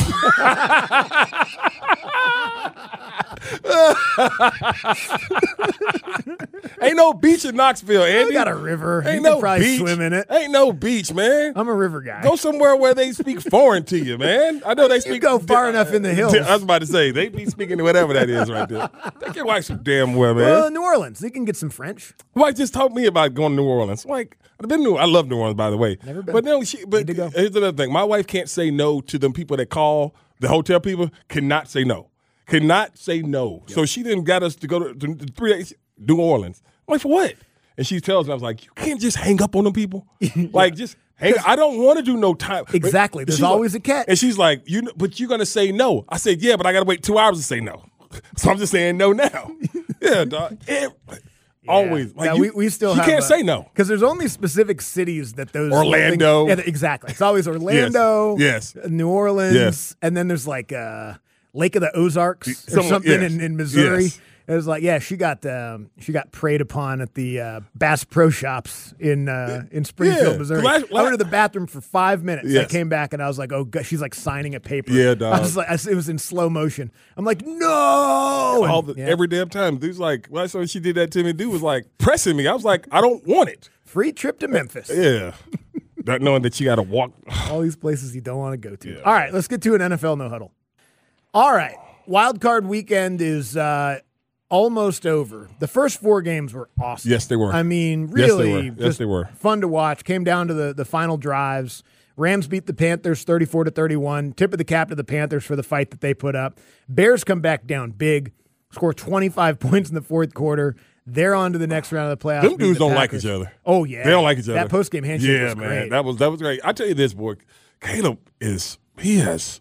Speaker 3: Ain't no beach in Knoxville, Andy.
Speaker 2: We got a river.
Speaker 3: Ain't
Speaker 2: You
Speaker 3: no
Speaker 2: can probably
Speaker 3: beach.
Speaker 2: swim in it.
Speaker 3: Ain't no beach, man.
Speaker 2: I'm a river guy.
Speaker 3: Go somewhere where they speak foreign to you, man. I know they speak.
Speaker 2: go far enough in the hills.
Speaker 3: I was about to say they be speaking whatever that is right there. Take your wife some damn well, man.
Speaker 2: Well, New Orleans. You can get some French.
Speaker 3: My wife just told me about going to New Orleans. Like I've been to. I love New Orleans, by the way.
Speaker 2: Never been.
Speaker 3: But no, she. But
Speaker 2: Need to go.
Speaker 3: here's another thing. My wife can't say no to them people that call the hotel people. Cannot say no. Cannot say no. Yep. So she didn't got us to go to, to, to three days New Orleans. I'm like, for what? And she tells me, I was like, you can't just hang up on them people. yeah. Like, just hang. I don't want to do no time.
Speaker 2: Exactly.
Speaker 3: But
Speaker 2: There's
Speaker 3: she's
Speaker 2: always
Speaker 3: like,
Speaker 2: a catch.
Speaker 3: And she's like, you, know, but you're gonna say no. I said, yeah, but I gotta wait two hours to say no. So I'm just saying no now. yeah, dog. Yeah. Always. Like
Speaker 2: yeah,
Speaker 3: you,
Speaker 2: we, we still
Speaker 3: you
Speaker 2: have.
Speaker 3: can't
Speaker 2: uh,
Speaker 3: say no.
Speaker 2: Because there's only specific cities that those.
Speaker 3: Orlando.
Speaker 2: Things, yeah, exactly. It's always Orlando.
Speaker 3: Yes.
Speaker 2: New Orleans.
Speaker 3: Yes.
Speaker 2: And then there's like uh, Lake of the Ozarks or
Speaker 3: Some-
Speaker 2: something
Speaker 3: yes.
Speaker 2: in, in Missouri.
Speaker 3: Yes.
Speaker 2: It was like, yeah, she got um, she got preyed upon at the uh, Bass Pro Shops in uh, in Springfield,
Speaker 3: Yeah.
Speaker 2: Missouri.
Speaker 3: Last-
Speaker 2: I went to the bathroom for five minutes. I
Speaker 3: Yes.
Speaker 2: came back and I was like, oh, God. She's like signing a paper.
Speaker 3: Yeah, dog.
Speaker 2: I was like, I, it was in slow motion. I'm like, no.
Speaker 3: All
Speaker 2: And,
Speaker 3: the,
Speaker 2: yeah.
Speaker 3: Every damn time. Dude's like, well, so she did that to me. Dude was like pressing me. I was like, I don't want it.
Speaker 2: Free trip to Memphis.
Speaker 3: Yeah. Not knowing that you got to walk.
Speaker 2: All these places you don't want to go to.
Speaker 3: Yeah.
Speaker 2: All right, let's get to an N F L no huddle. All right, wild card weekend is uh, almost over. The first four games were awesome.
Speaker 3: Yes, they were.
Speaker 2: I mean,
Speaker 3: Yes, they
Speaker 2: really,
Speaker 3: were. Yes,
Speaker 2: just
Speaker 3: they were.
Speaker 2: fun to watch. Came down to the the final drives. Rams beat the Panthers thirty-four to thirty-one. Tip of the cap to the Panthers for the fight that they put up. Bears come back down big, score twenty-five points in the fourth quarter. They're on to the next round of the playoffs.
Speaker 3: Them
Speaker 2: beat
Speaker 3: dudes
Speaker 2: the
Speaker 3: don't like
Speaker 2: Packers.
Speaker 3: each other.
Speaker 2: Oh, yeah.
Speaker 3: They don't like each other.
Speaker 2: That post-game handshake
Speaker 3: yeah,
Speaker 2: was
Speaker 3: man.
Speaker 2: great.
Speaker 3: That was that was great. I tell you this, boy. Caleb is he has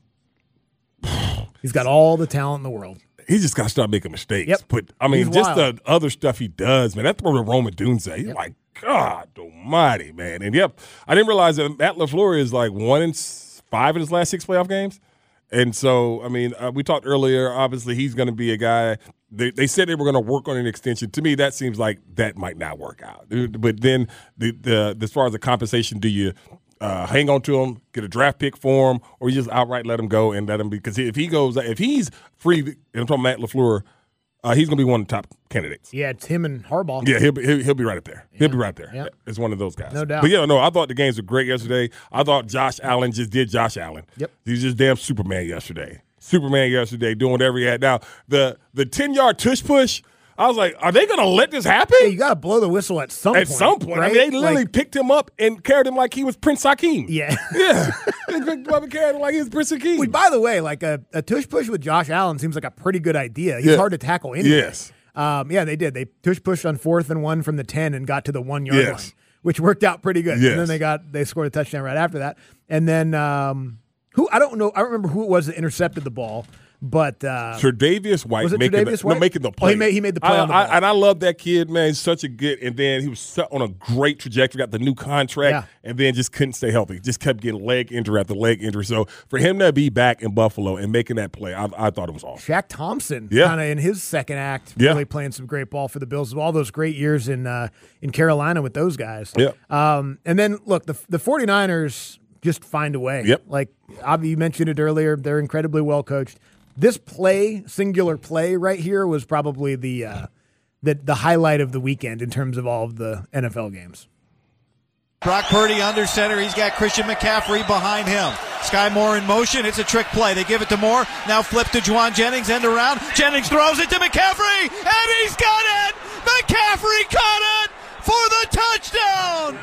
Speaker 2: He's got all the talent in the world.
Speaker 3: he just got to start making mistakes.
Speaker 2: Yep.
Speaker 3: But I mean,
Speaker 2: He's
Speaker 3: just
Speaker 2: wild.
Speaker 3: the other stuff he does, man. That throw to Roman Dunze, he's
Speaker 2: Yep.
Speaker 3: like, God Almighty, man. And yep, I didn't realize that Matt LaFleur is like one in s- five in his last six playoff games. And so, I mean, uh, we talked earlier. Obviously, he's going to be a guy. They, they said they were going to work on an extension. To me, that seems like that might not work out. But then, the, the as far as the compensation, do you uh, hang on to him, get a draft pick for him, or you just outright let him go and let him be? Because if he goes, if he's free, and I'm talking Matt LaFleur, uh, he's going to be one of the top candidates.
Speaker 2: Yeah, it's him and Harbaugh.
Speaker 3: Yeah, he'll be, he'll, he'll be right up there. He'll be right there.
Speaker 2: Yeah.
Speaker 3: It's one of those guys.
Speaker 2: No doubt.
Speaker 3: But yeah, no, I thought the games were great yesterday. I thought Josh Allen just did Josh Allen.
Speaker 2: Yep.
Speaker 3: He was just damn Superman yesterday. Superman yesterday doing whatever he had. Now, the the ten-yard tush push, I was like, are they going to let this happen?
Speaker 2: Hey, you got to blow the whistle at some
Speaker 3: At
Speaker 2: point.
Speaker 3: some point.
Speaker 2: right?
Speaker 3: I mean, they literally
Speaker 2: Like,
Speaker 3: picked him up and carried him like he was Prince Hakeem.
Speaker 2: yeah.
Speaker 3: Yeah. They picked him up and carried him like he was Prince Hakeem.
Speaker 2: Wait, by the way, like a, a tush push with Josh Allen seems like a pretty good idea. He's
Speaker 3: Yeah.
Speaker 2: hard to tackle anyway.
Speaker 3: Yes.
Speaker 2: Um, yeah, they did. They tush pushed on fourth and one from the ten and got to the one yard
Speaker 3: Yes.
Speaker 2: line, which worked out pretty good.
Speaker 3: Yes.
Speaker 2: And then they got they scored a touchdown right after that. And then um, who I don't know. I don't remember who it was that intercepted the ball, but uh,
Speaker 3: Tre'Davious White,
Speaker 2: Was it
Speaker 3: making,
Speaker 2: Tre'Davious
Speaker 3: the,
Speaker 2: White?
Speaker 3: No, making the
Speaker 2: Oh,
Speaker 3: play.
Speaker 2: he made- he made the play
Speaker 3: I,
Speaker 2: on the
Speaker 3: I-
Speaker 2: ball.
Speaker 3: and I love that kid, man. He's such a good. And then he was set on a great trajectory. Got the new contract,
Speaker 2: Yeah.
Speaker 3: and then just couldn't stay healthy. Just kept getting leg injury after leg injury. So for him to be back in Buffalo and making that play, I, I thought it was awesome.
Speaker 2: Shaq Thompson,
Speaker 3: Yeah.
Speaker 2: kind of in his second act,
Speaker 3: Yeah.
Speaker 2: really playing some great ball for the Bills. All those great years in uh, in Carolina with those guys.
Speaker 3: Yeah.
Speaker 2: Um, and then, look, the the 49ers just find a way.
Speaker 3: Yep.
Speaker 2: Like, Avi, you mentioned it earlier. They're incredibly well coached. this play, singular play right here, was probably the uh, the the highlight of the weekend in terms of all of the N F L games.
Speaker 6: Brock Purdy under center. He's got Christian McCaffrey behind him. Sky Moore in motion. It's a trick play. They give it to Moore. Now flip to Juwan Jennings. End around. Jennings throws it to McCaffrey. And he's got it. McCaffrey caught it for the touchdown.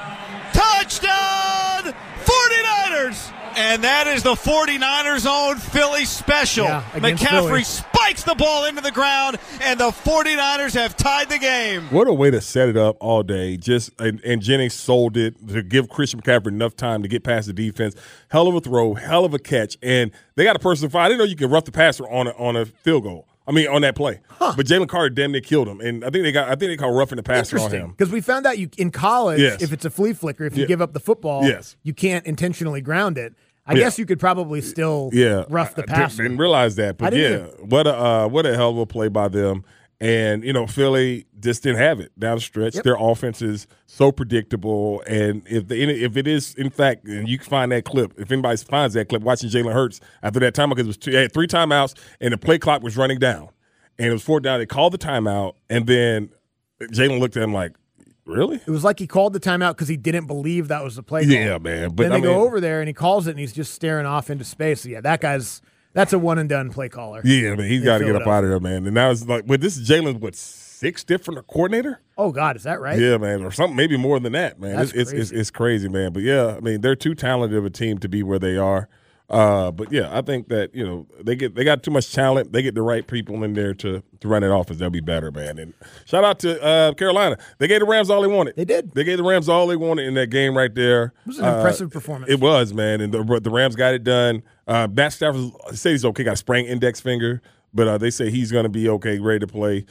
Speaker 6: Touchdown. forty-niners. And that is the forty-niners' own Philly special. Yeah, McCaffrey Philly. Spikes the ball into the ground, and the forty-niners have tied the game.
Speaker 3: What a way to set it up all day. Just and, and Jennings sold it to give Christian McCaffrey enough time to get past the defense. Hell of a throw, hell of a catch. And they got a person five. I didn't know you could rough the passer on a, on a field goal. I mean, on that play. Huh. But Jalen Carter damn near killed him. And I think they got I think they called roughing the passer on him.
Speaker 2: Because we found out you in college,
Speaker 3: yes.
Speaker 2: if it's a flea flicker, if you
Speaker 3: yeah.
Speaker 2: give up the football,
Speaker 3: yes.
Speaker 2: you can't intentionally ground it. I
Speaker 3: yeah.
Speaker 2: guess you could probably still
Speaker 3: yeah.
Speaker 2: rough the
Speaker 3: I
Speaker 2: passer.
Speaker 3: didn't realize that. But yeah, what a uh, what a hell of a play by them. And, you know, Philly just didn't have it down the stretch. Yep. Their offense is so predictable. And if the if it is, in fact, and you can find that clip, if anybody finds that clip, watching Jalen Hurts after that timeout, because it was two, had three timeouts and the play clock was running down. And it was fourth down. They called the timeout, and then Jalen looked at him like, really?
Speaker 2: It was like he called the timeout because he didn't believe that was the play call.
Speaker 3: Yeah, man. But
Speaker 2: then they
Speaker 3: I mean,
Speaker 2: go over there, and he calls it, and he's just staring off into space. So, yeah, that guy's – that's a one-and-done play caller.
Speaker 3: Yeah, man, he's got to get up, up out of there, man. And now it's like – but this is Jalen, what, six different coordinator?
Speaker 2: Oh, God, is that right?
Speaker 3: Yeah, man, or something, maybe more than that, man.
Speaker 2: That's
Speaker 3: it's,
Speaker 2: crazy.
Speaker 3: It's, it's, it's crazy, man. But, yeah, I mean, they're too talented of a team to be where they are. Uh, but yeah, I think that, you know, they get they got too much talent. They get the right people in there to, to run it offense. They'll be better, man. And shout out to uh, Carolina. They gave the Rams all they wanted.
Speaker 2: They did.
Speaker 3: They gave the Rams all they wanted in that game right there.
Speaker 2: It was an
Speaker 3: uh,
Speaker 2: impressive performance.
Speaker 3: It was, man. And the, the Rams got it done. Uh, Matt Stafford said he's okay. Got a sprained index finger, but uh, they say he's going to be okay, ready to play.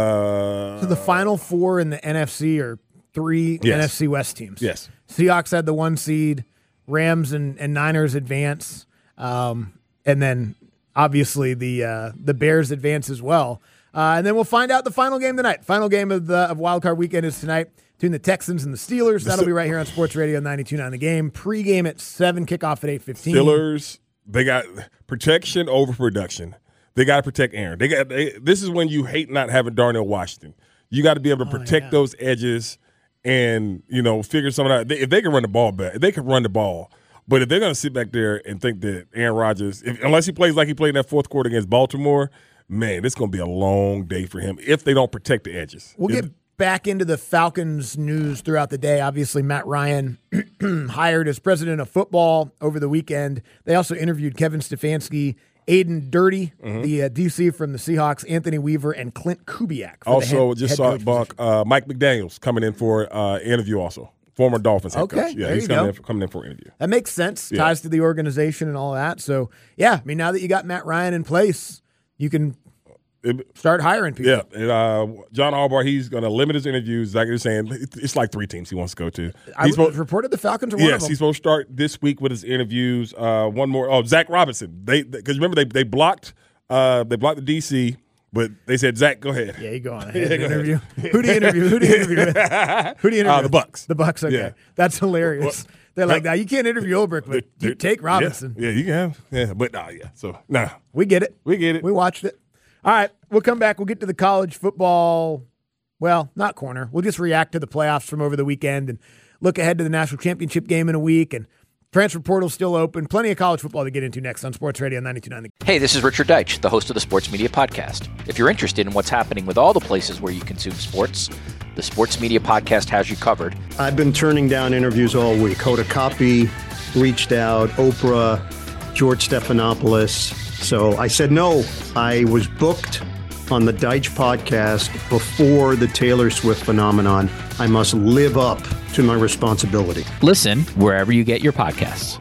Speaker 3: Uh,
Speaker 2: so the final four in the N F C are three
Speaker 3: yes.
Speaker 2: N F C West teams.
Speaker 3: Yes.
Speaker 2: Seahawks had the one seed. Rams and, and Niners advance. Um, and then obviously the uh, the Bears advance as well. Uh, and then we'll find out the final game tonight. Final game of the of Wild Card Weekend is tonight between the Texans and the Steelers. That'll be right here on Sports Radio ninety-two point nine The Game. Pre-game at seven, kickoff at eight fifteen.
Speaker 3: Steelers, they got protection over production. They got to protect Aaron. They got they, this is when you hate not having Darnell Washington. You got to be able to protect oh, yeah. those edges and, you know, figure something out. If they can run the ball back, if they can run the ball. But if they're going to sit back there and think that Aaron Rodgers, if, unless he plays like he played in that fourth quarter against Baltimore, man, it's going to be a long day for him if they don't protect the edges.
Speaker 2: We'll
Speaker 3: if,
Speaker 2: get back into the Falcons news throughout the day. Obviously, Matt Ryan hired as president of football over the weekend. They also interviewed Kevin Stefanski, Aiden Dirty, mm-hmm. the uh, D C from the Seahawks, Anthony Weaver, and Clint Kubiak.
Speaker 3: Also,
Speaker 2: head,
Speaker 3: just
Speaker 2: head
Speaker 3: saw it, Buck, uh, Mike McDaniels coming in for uh, interview also. Former Dolphins head
Speaker 2: okay,
Speaker 3: coach. Yeah,
Speaker 2: there
Speaker 3: he's
Speaker 2: you
Speaker 3: coming
Speaker 2: go.
Speaker 3: in, for, coming in for an interview.
Speaker 2: That makes sense.
Speaker 3: Yeah.
Speaker 2: Ties to the organization and all that. So, yeah, I mean, now that you got Matt Ryan in place, you can it, start hiring people.
Speaker 3: Yeah, and uh, John Harbaugh, he's going to limit his interviews. Like you're saying, it's like three teams he wants to go to.
Speaker 2: I
Speaker 3: he's supposed,
Speaker 2: reported the Falcons are one
Speaker 3: yes,
Speaker 2: of them.
Speaker 3: he's supposed to start this week with his interviews. Uh, one more. Oh, Zach Robinson. They Because remember, they they blocked uh, they blocked the D C, but they said, Zach, go ahead.
Speaker 2: Yeah, you go on ahead. Yeah, interview. Who do you interview? Who do you interview with? Who do you interview?
Speaker 3: Uh, the Bucks.
Speaker 2: The Bucks, okay.
Speaker 3: Yeah.
Speaker 2: That's hilarious. Well, They're like, now nah, you can't interview Ulbrich, but you take Robinson.
Speaker 3: Yeah, yeah, you can. Yeah, but nah, yeah. So, nah.
Speaker 2: We get it.
Speaker 3: We get it.
Speaker 2: We watched it. All right, we'll come back. We'll get to the college football, well, not corner. We'll just react to the playoffs from over the weekend and look ahead to the national championship game in a week. And transfer portal's still open. Plenty of college football to get into next on Sports Radio ninety-two point nine.
Speaker 7: Hey, this is Richard Deitch, the host of the Sports Media Podcast. If you're interested in what's happening with all the places where you consume sports, the Sports Media Podcast has you covered.
Speaker 8: I've been turning down interviews all week. Hoda Kotb reached out, Oprah, George Stephanopoulos. So I said no. I was booked on the Deitch podcast before the Taylor Swift phenomenon. I must live up to my responsibility.
Speaker 7: Listen wherever you get your podcasts.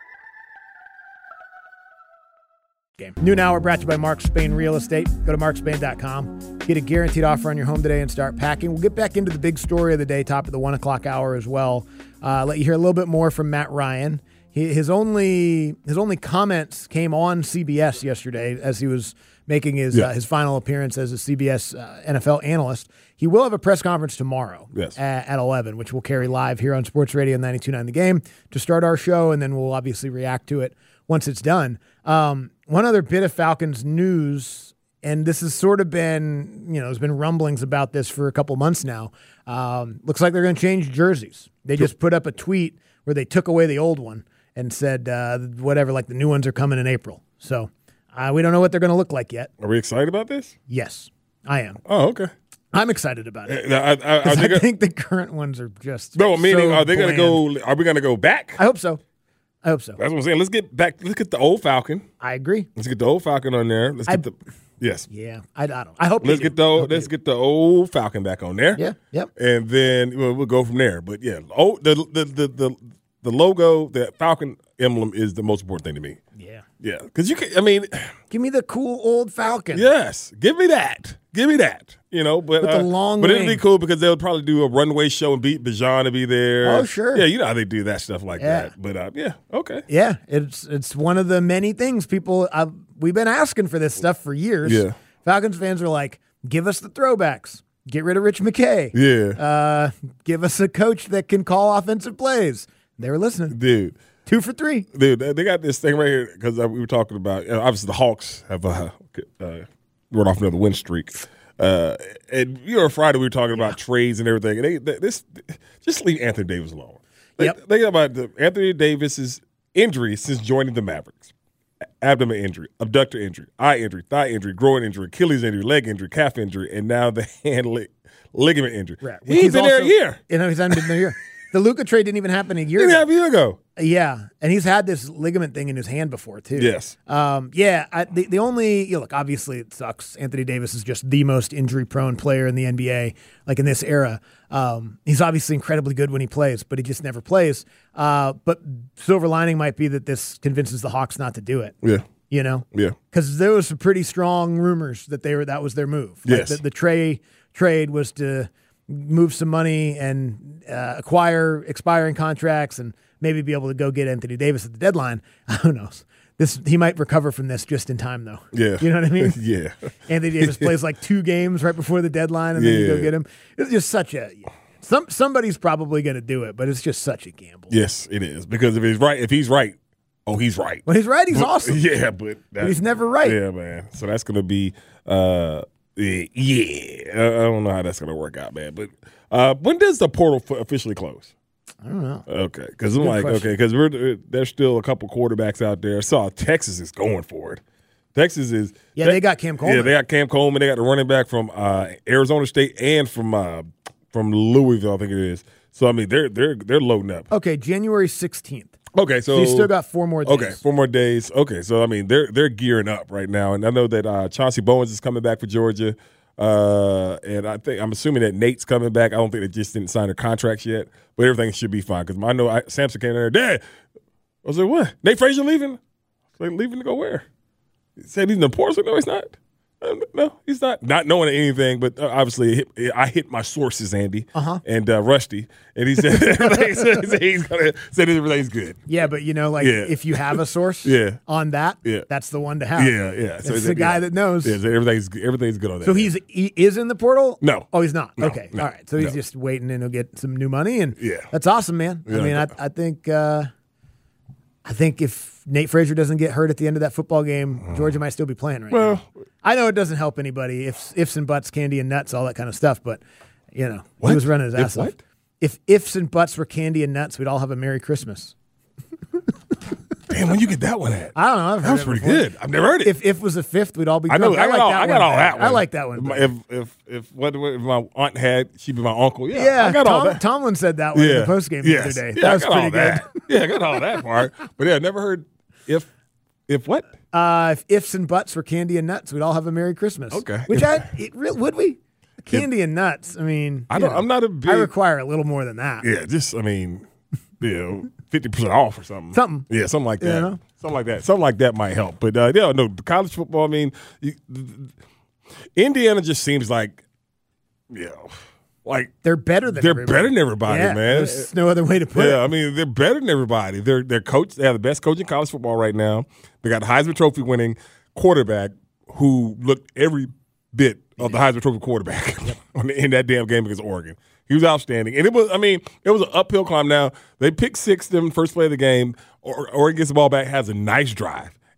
Speaker 2: Noon Hour brought to you by Mark Spain Real Estate. Go to mark spain dot com. Get a guaranteed offer on your home today and start packing. We'll get back into the big story of the day, top of the one o'clock hour as well. Uh, let you hear a little bit more from Matt Ryan. He, his only his only comments came on C B S yesterday as he was making his yeah. uh, his final appearance as a C B S uh, N F L analyst. He will have a press conference tomorrow
Speaker 3: yes.
Speaker 2: at, at eleven, which we'll carry live here on Sports Radio ninety-two point nine The Game to start our show, and then we'll obviously react to it once it's done. Um, one other bit of Falcons news, and this has sort of been, you know, there's been rumblings about this for a couple months now. Um, looks like they're going to change jerseys. They just put up a tweet where they took away the old one and said, uh, whatever, like the new ones are coming in April. So uh, we don't know what they're going to look like yet.
Speaker 3: Are we excited about this?
Speaker 2: Yes, I am.
Speaker 3: Oh, okay.
Speaker 2: I'm excited about it.
Speaker 3: I, I, I,
Speaker 2: I
Speaker 3: think,
Speaker 2: think the current ones are just
Speaker 3: no, meaning
Speaker 2: so
Speaker 3: are they going to
Speaker 2: bland.
Speaker 3: go? Are we going to go back?
Speaker 2: I hope so. I hope so.
Speaker 3: That's what I'm saying. Let's get back. Let's get the old Falcon.
Speaker 2: I agree.
Speaker 3: Let's get the old Falcon on there. Let's get
Speaker 2: I,
Speaker 3: the yes.
Speaker 2: Yeah, I, I don't. I hope.
Speaker 3: Let's
Speaker 2: they
Speaker 3: get
Speaker 2: do.
Speaker 3: the
Speaker 2: Hope
Speaker 3: let's
Speaker 2: they
Speaker 3: get the old Falcon back on there.
Speaker 2: Yeah. Yep.
Speaker 3: And then we'll, we'll go from there. But yeah, oh, the the the the the logo, the Falcon emblem is the most important thing to me.
Speaker 2: Yeah.
Speaker 3: Yeah, because you can. I mean,
Speaker 2: give me the cool old Falcon.
Speaker 3: Yes, give me that. Give me that. You know, but
Speaker 2: with
Speaker 3: uh,
Speaker 2: the long.
Speaker 3: But
Speaker 2: wing.
Speaker 3: it'd be cool because they'll probably do a runway show and beat Bijan to be there.
Speaker 2: Oh, sure.
Speaker 3: Yeah, you know how they do that stuff like
Speaker 2: Yeah.
Speaker 3: that. But uh, yeah, okay.
Speaker 2: Yeah, it's it's one of the many things people uh, we've been asking for this stuff for years.
Speaker 3: Yeah.
Speaker 2: Falcons fans are like, give us the throwbacks, get rid of Rich McKay.
Speaker 3: Yeah,
Speaker 2: uh, give us a coach that can call offensive plays. They were listening,
Speaker 3: dude.
Speaker 2: Two for three,
Speaker 3: dude. They got this thing right here because uh, we were talking about. You know, obviously, the Hawks have uh, uh, run off another win streak. Uh, and you know, Friday we were talking about trades and everything. And they, they this just leave Anthony Davis alone. They,
Speaker 2: Yep.
Speaker 3: Think about the, Anthony Davis's injury since joining the Mavericks: abdomen injury, abductor injury, eye injury, thigh injury, groin injury, Achilles injury, leg injury, calf injury, and now the hand li- ligament injury.
Speaker 2: Right.
Speaker 3: He's,
Speaker 2: He's
Speaker 3: been there a
Speaker 2: also-
Speaker 3: year.
Speaker 2: You know, he's not been there a year. The Luka trade didn't even happen a year
Speaker 3: Didn't
Speaker 2: ago.
Speaker 3: have a year ago.
Speaker 2: Yeah, and he's had this ligament thing in his hand before too.
Speaker 3: Yes.
Speaker 2: Um, yeah. I, the the only you know, look, obviously it sucks. Anthony Davis is just the most injury prone player in the N B A, like in this era. Um, he's obviously incredibly good when he plays, but he just never plays. Uh, but silver lining might be that this convinces the Hawks not to do it.
Speaker 3: Yeah.
Speaker 2: You know.
Speaker 3: Yeah.
Speaker 2: Because there was some pretty strong rumors that they were that was their move. Like
Speaker 3: Yes.
Speaker 2: The, the Trey trade was to move some money and uh, acquire expiring contracts and maybe be able to go get Anthony Davis at the deadline. Who knows? This he might recover from this just in time, though.
Speaker 3: Yeah.
Speaker 2: You know what I mean?
Speaker 3: Yeah.
Speaker 2: Anthony Davis plays like two games right before the deadline, and then you
Speaker 3: Yeah.
Speaker 2: go get him. It's just such a some somebody's probably going to do it, but it's just such a gamble.
Speaker 3: Yes, it is. Because if he's right, if he's right, oh, he's right.
Speaker 2: When he's right, he's
Speaker 3: But-
Speaker 2: awesome.
Speaker 3: Yeah, but,
Speaker 2: But he's never right.
Speaker 3: Yeah, man. So that's gonna be, uh, yeah. I I don't know how that's gonna work out, man. But uh, when does the portal f- officially close?
Speaker 2: I don't know.
Speaker 3: Okay, because I'm
Speaker 2: Good
Speaker 3: like,
Speaker 2: question.
Speaker 3: okay, because we're there's still a couple quarterbacks out there. I saw Texas is going for it. Texas is
Speaker 2: Yeah, they got Cam Coleman.
Speaker 3: Yeah, they got Cam Coleman. They got the running back from uh, Arizona State and from uh, from Louisville, I think it is. So I mean, they're they're they're loading up.
Speaker 2: Okay, January sixteenth.
Speaker 3: Okay, so,
Speaker 2: So you still got four more days.
Speaker 3: Okay, four more days. Okay, so I mean they're they're gearing up right now, and I know that uh, Chauncey Bowens is coming back for Georgia, uh, and I think I'm assuming that Nate's coming back. I don't think they just didn't sign their contracts yet, but everything should be fine because I know I, Samson came in there. Dad, I was like, what? Nate Frazier leaving? I was like, leaving to go where? He said he's in the portal. So no, he's not. Uh, no, he's not. Not knowing anything, but uh, obviously it hit, I hit my sources, Andy,
Speaker 2: Uh-huh.
Speaker 3: and uh, Rusty, and he said everything's, he's gonna said everything's good.
Speaker 2: Yeah, but you know, like
Speaker 3: Yeah.
Speaker 2: if you have a source
Speaker 3: Yeah.
Speaker 2: on that,
Speaker 3: Yeah.
Speaker 2: that's the one to have.
Speaker 3: Yeah, yeah.
Speaker 2: It's
Speaker 3: So
Speaker 2: the
Speaker 3: that-
Speaker 2: guy
Speaker 3: yeah.
Speaker 2: that knows.
Speaker 3: Yeah, so everything's everything's good on that.
Speaker 2: So he's he is in the portal?
Speaker 3: No.
Speaker 2: Oh, he's not.
Speaker 3: No,
Speaker 2: okay.
Speaker 3: no,
Speaker 2: All right. So he's
Speaker 3: no.
Speaker 2: just waiting and he'll get some new money and
Speaker 3: Yeah.
Speaker 2: that's awesome, man. I
Speaker 3: Yeah.
Speaker 2: mean, I I think uh, I think if Nate Frazier doesn't get hurt at the end of that football game, Georgia might still be playing right
Speaker 3: Well-
Speaker 2: now. I know it doesn't help anybody. Ifs ifs and buts, candy and nuts, all that kind of stuff, but you know,
Speaker 3: What?
Speaker 2: he was running his
Speaker 3: If
Speaker 2: ass off.
Speaker 3: what?
Speaker 2: If ifs and buts were candy and nuts, we'd all have a Merry Christmas.
Speaker 3: Damn, when you get that one at?
Speaker 2: I don't know. I've
Speaker 3: That
Speaker 2: heard
Speaker 3: was
Speaker 2: it
Speaker 3: pretty
Speaker 2: before.
Speaker 3: good. I've never heard it.
Speaker 2: If if was a fifth, we'd all be
Speaker 3: I know.
Speaker 2: drunk.
Speaker 3: I got
Speaker 2: like
Speaker 3: all.
Speaker 2: that
Speaker 3: I got
Speaker 2: one
Speaker 3: all
Speaker 2: better.
Speaker 3: that one.
Speaker 2: I like that one. better.
Speaker 3: If if if what if my aunt had, she'd be my uncle. Yeah,
Speaker 2: Yeah,
Speaker 3: I got all
Speaker 2: Tom,
Speaker 3: that.
Speaker 2: Tomlin said that one in
Speaker 3: yeah,
Speaker 2: the post game
Speaker 3: yes.
Speaker 2: the other day.
Speaker 3: Yeah,
Speaker 2: that was
Speaker 3: I got
Speaker 2: pretty
Speaker 3: all
Speaker 2: good.
Speaker 3: that. Yeah, I got all that part. But yeah, I never heard if if what?
Speaker 2: Uh, if ifs and buts were candy and nuts, we'd all have a Merry Christmas.
Speaker 3: Okay.
Speaker 2: Which I it, re- would we? Candy and nuts. I mean,
Speaker 3: I
Speaker 2: you
Speaker 3: don't.
Speaker 2: know,
Speaker 3: I'm not a big.
Speaker 2: I require a little more than that.
Speaker 3: Yeah, just I mean, you know, fifty percent off or something.
Speaker 2: Something.
Speaker 3: Yeah, something like
Speaker 2: You
Speaker 3: that.
Speaker 2: know?
Speaker 3: Something like that. Something like that might help. But uh, yeah, no, college football. I mean, you, Indiana just seems like, you know, like
Speaker 2: They're better than
Speaker 3: they're
Speaker 2: everybody.
Speaker 3: better than everybody,
Speaker 2: Yeah,
Speaker 3: man.
Speaker 2: There's no other way to put
Speaker 3: Yeah,
Speaker 2: it.
Speaker 3: I mean, they're better than everybody. They're they're coach. They have the best coach in college football right now. They got the Heisman Trophy winning quarterback who looked every bit of the Heisman Trophy quarterback on the, in that damn game against Oregon. He was outstanding, and it was. I mean, it was an uphill climb. Now they picked six them first play of the game. Or Oregon gets the ball back, has a nice drive,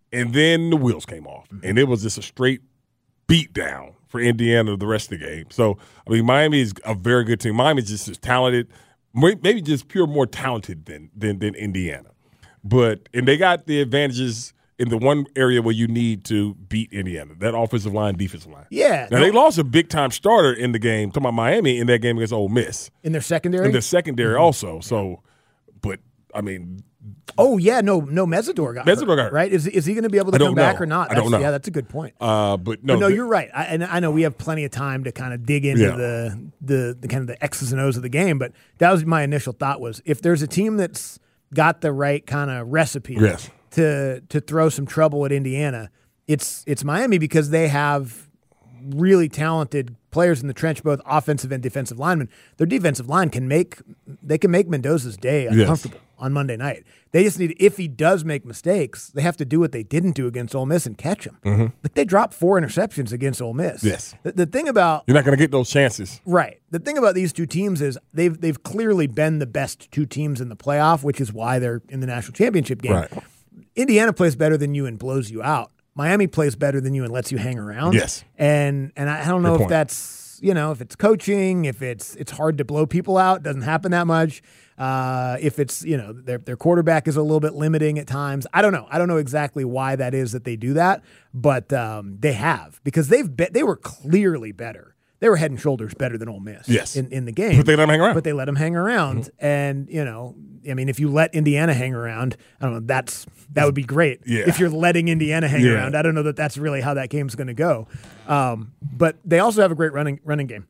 Speaker 3: and then the wheels came off, mm-hmm. and it was just a straight beat down for Indiana the rest of the game. So, I mean, Miami is a very good team. Miami is just as talented, maybe just pure more talented than than, than Indiana. But and they got the advantages in the one area where you need to beat Indiana, that offensive line, defensive line.
Speaker 2: Yeah.
Speaker 3: Now,
Speaker 2: no.
Speaker 3: they lost a big-time starter in the game, talking about Miami, in that game against Ole Miss.
Speaker 2: In their secondary?
Speaker 3: In their secondary mm-hmm. also. So, but, I mean –
Speaker 2: Oh, yeah, no no Mesidor got
Speaker 3: Mesidor
Speaker 2: hurt,
Speaker 3: got hurt.
Speaker 2: Right? Is, is he going to be able to come back
Speaker 3: know.
Speaker 2: or not?
Speaker 3: That's,
Speaker 2: I don't know. Yeah,
Speaker 3: know.
Speaker 2: that's a good point.
Speaker 3: Uh, but no,
Speaker 2: but no,
Speaker 3: the,
Speaker 2: you're right. I, and I know we have plenty of time to kind of dig into
Speaker 3: yeah.
Speaker 2: the, the the kind of the X's and O's of the game, but that was my initial thought was if there's a team that's got the right kind of recipe
Speaker 3: yes.
Speaker 2: to to throw some trouble at Indiana, it's it's Miami because they have really talented players in the trench, both offensive and defensive linemen. Their defensive line can make they can make Mendoza's day uncomfortable yes. on Monday night. They just need, if he does make mistakes, they have to do what they didn't do against Ole Miss and catch him.
Speaker 3: Mm-hmm.
Speaker 2: Like they dropped four interceptions against Ole Miss.
Speaker 3: Yes.
Speaker 2: The, the thing about
Speaker 3: you're not going to get those chances,
Speaker 2: right? The thing about these two teams is they've they've clearly been the best two teams in the playoff, which is why they're in the national championship game.
Speaker 3: Right.
Speaker 2: Indiana plays better than you and blows you out. Miami plays better than you and lets you hang around.
Speaker 3: Yes.
Speaker 2: And and I don't know
Speaker 3: Good
Speaker 2: if
Speaker 3: point.
Speaker 2: that's, you know, if it's coaching, if it's it's hard to blow people out, doesn't happen that much. Uh, if it's, you know, their their quarterback is a little bit limiting at times. I don't know. I don't know exactly why that is that they do that, but um, they have because they've be- they were clearly better. They were head and shoulders better than Ole Miss
Speaker 3: yes.
Speaker 2: in, in the game.
Speaker 3: But they let them hang around.
Speaker 2: But they let them hang around. Mm-hmm. And, you know, I mean, if you let Indiana hang around, I don't know, that's that would be great.
Speaker 3: Yeah.
Speaker 2: If you're letting Indiana hang
Speaker 3: yeah.
Speaker 2: around, I don't know that that's really how that game's going to go. Um, but they also have a great running running game.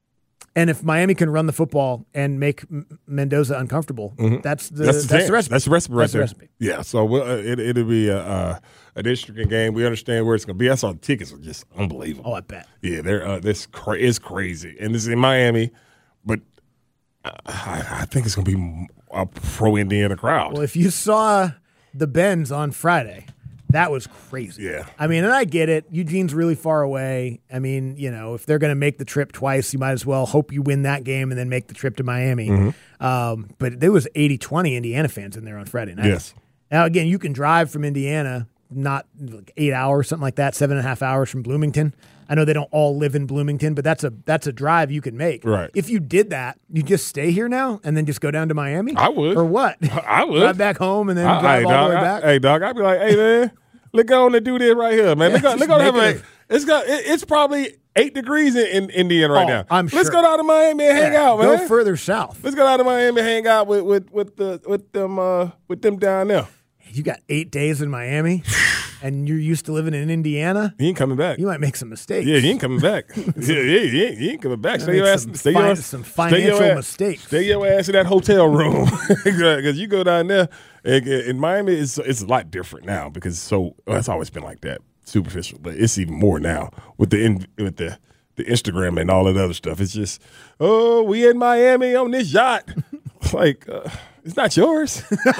Speaker 2: And if Miami can run the football and make M- Mendoza uncomfortable,
Speaker 3: mm-hmm.
Speaker 2: that's the
Speaker 3: that's the,
Speaker 2: that's the recipe.
Speaker 3: That's the recipe right
Speaker 2: that's
Speaker 3: there.
Speaker 2: The recipe.
Speaker 3: Yeah, so we'll, uh, it, it'll be a, uh, an interesting game. We understand where it's going to be. I saw the tickets are just unbelievable.
Speaker 2: Oh, I bet.
Speaker 3: Yeah, they're uh, this cra- it's crazy, and this is in Miami, but I, I think it's going to be a pro Indiana crowd.
Speaker 2: Well, if you saw the Benz on Friday. That was crazy.
Speaker 3: Yeah.
Speaker 2: I mean, and I get it. Eugene's really far away. I mean, you know, if they're going to make the trip twice, you might as well hope you win that game and then make the trip to Miami. Mm-hmm. Um, but there was eighty twenty Indiana fans in there on Friday night.
Speaker 3: Yes.
Speaker 2: Now, again, you can drive from Indiana, not like eight hours, something like that, seven and a half hours from Bloomington. I know they don't all live in Bloomington, but that's a that's a drive you can make.
Speaker 3: Right.
Speaker 2: If you did that, you just stay here now and then just go down to Miami?
Speaker 3: I would.
Speaker 2: Or what?
Speaker 3: I would.
Speaker 2: Drive back home and then
Speaker 3: I,
Speaker 2: drive
Speaker 3: hey,
Speaker 2: all
Speaker 3: dog,
Speaker 2: the way
Speaker 3: I,
Speaker 2: back?
Speaker 3: hey, dog, I'd be like, hey, man. Look on and do this right here, man.
Speaker 2: Yeah,
Speaker 3: look on, look on
Speaker 2: make
Speaker 3: it. It's got. It, it's probably eight degrees in, in Indiana right
Speaker 2: oh,
Speaker 3: now.
Speaker 2: I'm sure.
Speaker 3: Let's go down to Miami and hang
Speaker 2: yeah,
Speaker 3: out, man.
Speaker 2: Go further south.
Speaker 3: Let's go down to Miami and hang out with with with the with them uh, with them down there.
Speaker 2: You got eight days in Miami, and you're used to living in Indiana.
Speaker 3: He ain't coming back.
Speaker 2: You might make some mistakes.
Speaker 3: Yeah, he ain't coming back. yeah, yeah, he ain't, he ain't coming back. Stay your ass.
Speaker 2: Some,
Speaker 3: stay
Speaker 2: fi-
Speaker 3: your,
Speaker 2: some financial
Speaker 3: stay your
Speaker 2: mistakes.
Speaker 3: Stay your ass in that hotel room because you go down there. And, in Miami, it's it's a lot different now because so well, it's always been like that, superficial, but it's even more now with the in, with the the Instagram and all that other stuff. It's just, oh, we in Miami on this yacht. like, uh, it's not yours. like,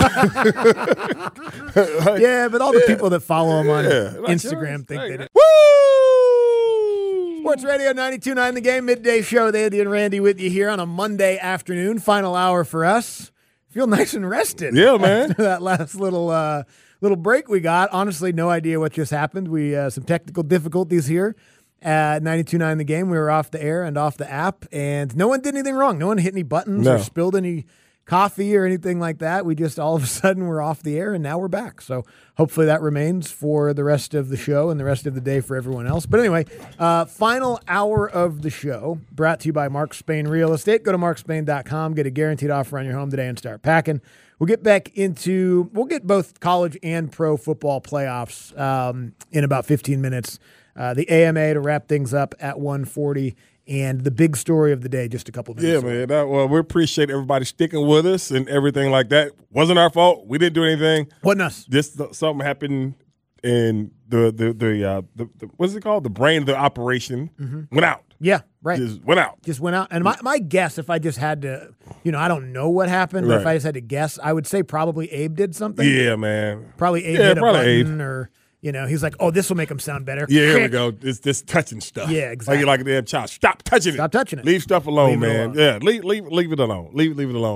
Speaker 2: yeah, but all the
Speaker 3: yeah,
Speaker 2: people that follow him on
Speaker 3: yeah,
Speaker 2: Instagram
Speaker 3: yours.
Speaker 2: think
Speaker 3: hey,
Speaker 2: they did.
Speaker 3: Woo!
Speaker 2: Sports Radio ninety-two point nine The Game Midday Show. Andy and Randy with you here on a Monday afternoon. Final hour for us. Feel nice and rested.
Speaker 3: Yeah, man.
Speaker 2: After that last little uh, little break we got. Honestly, no idea what just happened. We uh, some technical difficulties here at ninety-two point nine The Game. We were off the air and off the app, and no one did anything wrong. No one hit any buttons
Speaker 3: no.
Speaker 2: or spilled any coffee or anything like that. We just all of a sudden were off the air, and now we're back. So hopefully that remains for the rest of the show and the rest of the day for everyone else. But anyway, uh, final hour of the show brought to you by Mark Spain Real Estate. Go to mark spain dot com, get a guaranteed offer on your home today and start packing. We'll get back into, we'll get both college and pro football playoffs um, in about fifteen minutes. Uh, the A M A to wrap things up at one forty. And the big story of the day, just a couple of minutes.
Speaker 3: Yeah, man. That, well, we appreciate everybody sticking with us and everything like that. Wasn't our fault. We didn't do anything.
Speaker 2: Wasn't us.
Speaker 3: Just th- something happened in the the the, uh, the the what's it called? The brain of the operation mm-hmm. went out.
Speaker 2: Yeah, right.
Speaker 3: Just went out.
Speaker 2: Just went out. And my, my guess, if I just had to, you know, I don't know what happened,
Speaker 3: right.
Speaker 2: but if I just had to guess, I would say probably Abe did something.
Speaker 3: Yeah, man.
Speaker 2: Probably Abe
Speaker 3: yeah,
Speaker 2: hit a
Speaker 3: probably
Speaker 2: button
Speaker 3: Abe.
Speaker 2: or. You know, he's like, oh, this will make him sound better.
Speaker 3: Yeah, here we go. It's this touching stuff.
Speaker 2: Yeah, exactly.
Speaker 3: Like you're like a damn child. Stop touching it.
Speaker 2: Stop touching it.
Speaker 3: Leave stuff alone,
Speaker 2: leave
Speaker 3: man.
Speaker 2: It alone.
Speaker 3: Yeah, leave, leave leave it alone. Leave leave it alone.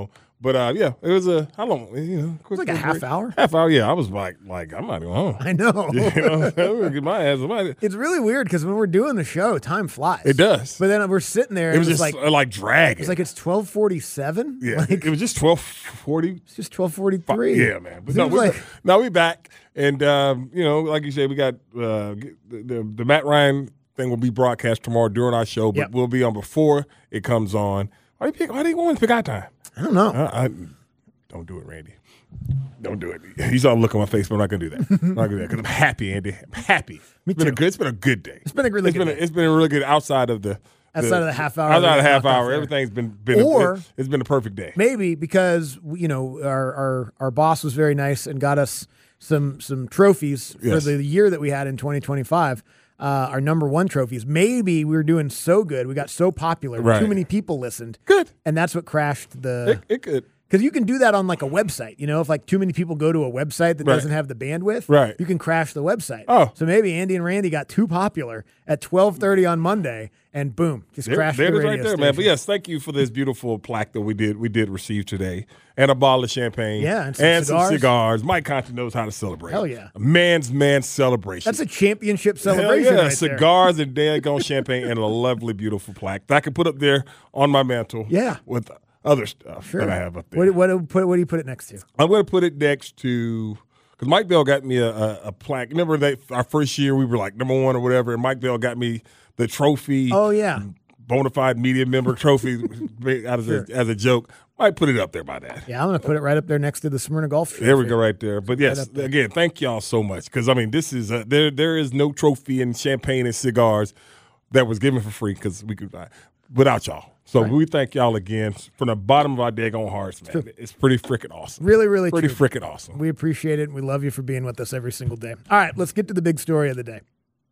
Speaker 3: But uh, yeah, it was a how long? You know, quick,
Speaker 2: It was like a half hour.
Speaker 3: Half hour. Yeah, I was like, like I'm not even home.
Speaker 2: I know.
Speaker 3: You know, I'm gonna get my ass. Somebody.
Speaker 2: It's really weird because when we're doing the show, time flies.
Speaker 3: It does.
Speaker 2: But then we're sitting there.
Speaker 3: It was
Speaker 2: and
Speaker 3: just
Speaker 2: like
Speaker 3: like, like dragging.
Speaker 2: it's like it's twelve forty seven.
Speaker 3: Yeah,
Speaker 2: like,
Speaker 3: it was just twelve forty.
Speaker 2: It's just twelve forty three.
Speaker 3: Yeah, man. But no,
Speaker 2: Seems
Speaker 3: we're,
Speaker 2: like-
Speaker 3: now we back, and um, you know, like you said, we got uh, the, the the Matt Ryan thing will be broadcast tomorrow during our show, but
Speaker 2: Yep.
Speaker 3: we'll be on before it comes on. Why do you pick? Why do you want to pick our time?
Speaker 2: I don't know.
Speaker 3: I, I, don't do it, Randy. Don't do it. He's all looking at my face, but I'm not gonna do that. I'm not gonna do that because I'm happy, Andy. I'm happy.
Speaker 2: Me
Speaker 3: it's been
Speaker 2: too.
Speaker 3: a good. It's been a good day.
Speaker 2: It's been a really
Speaker 3: it's
Speaker 2: good
Speaker 3: been
Speaker 2: day.
Speaker 3: A, it's been a really good outside of the
Speaker 2: Outside of the half hour
Speaker 3: Outside
Speaker 2: that
Speaker 3: of the
Speaker 2: we
Speaker 3: half
Speaker 2: knocked off
Speaker 3: hour,
Speaker 2: there.
Speaker 3: everything's been been.
Speaker 2: Or-
Speaker 3: a, it's been a perfect day.
Speaker 2: Maybe because you know our, our our boss was very nice and got us some some trophies
Speaker 3: Yes.
Speaker 2: for the year that we had in twenty twenty-five. Uh, our number one trophies. Maybe we were doing so good, we got so popular,
Speaker 3: Right.
Speaker 2: too many people listened.
Speaker 3: Good.
Speaker 2: And that's what crashed the.
Speaker 3: It, it could.
Speaker 2: Because you can do that on like a website. You know, if like too many people go to a website that
Speaker 3: Right.
Speaker 2: doesn't have the bandwidth,
Speaker 3: Right.
Speaker 2: you can crash the website.
Speaker 3: Oh.
Speaker 2: So maybe Andy and Randy got too popular at twelve thirty on Monday, and boom, just
Speaker 3: There,
Speaker 2: crashed
Speaker 3: there
Speaker 2: the
Speaker 3: it is
Speaker 2: radio
Speaker 3: right there,
Speaker 2: station.
Speaker 3: man. But yes, thank you for this beautiful plaque that we did we did receive today, and a bottle of champagne,
Speaker 2: Yeah, and some
Speaker 3: some
Speaker 2: cigars.
Speaker 3: cigars. Mike Conte knows how to celebrate.
Speaker 2: Hell yeah.
Speaker 3: a man's man celebration.
Speaker 2: That's a championship
Speaker 3: Hell
Speaker 2: celebration
Speaker 3: yeah,
Speaker 2: right there.
Speaker 3: cigars and daggone champagne and a lovely, beautiful plaque that I can put up there on my mantle.
Speaker 2: Yeah.
Speaker 3: with other stuff
Speaker 2: Sure.
Speaker 3: that I have up there.
Speaker 2: What, what, do- put, what do you put it next to?
Speaker 3: I'm going to put it next to because Mike Bell got me a, a, a plaque. Remember that our first year we were like number one or whatever, and Mike Bell got me the trophy.
Speaker 2: Oh, yeah.
Speaker 3: bona fide media member trophy out as,
Speaker 2: Sure.
Speaker 3: a, as a joke. Might put it up there by that.
Speaker 2: Yeah, I'm going to put it right up there next to the Smyrna Golf Trophy.
Speaker 3: There we go, right there. But yes,
Speaker 2: up there.
Speaker 3: again, thank y'all so much because I mean, this is a, there. There is no trophy and champagne and cigars that was given for free because we could buy without y'all. So
Speaker 2: Right.
Speaker 3: we thank y'all again from the bottom of our daggone hearts, man.
Speaker 2: true.
Speaker 3: It's pretty freaking awesome.
Speaker 2: Really, really
Speaker 3: pretty
Speaker 2: true.
Speaker 3: freaking awesome.
Speaker 2: We appreciate it, and we love you for being with us every single day. All right, let's get to the big story of the day.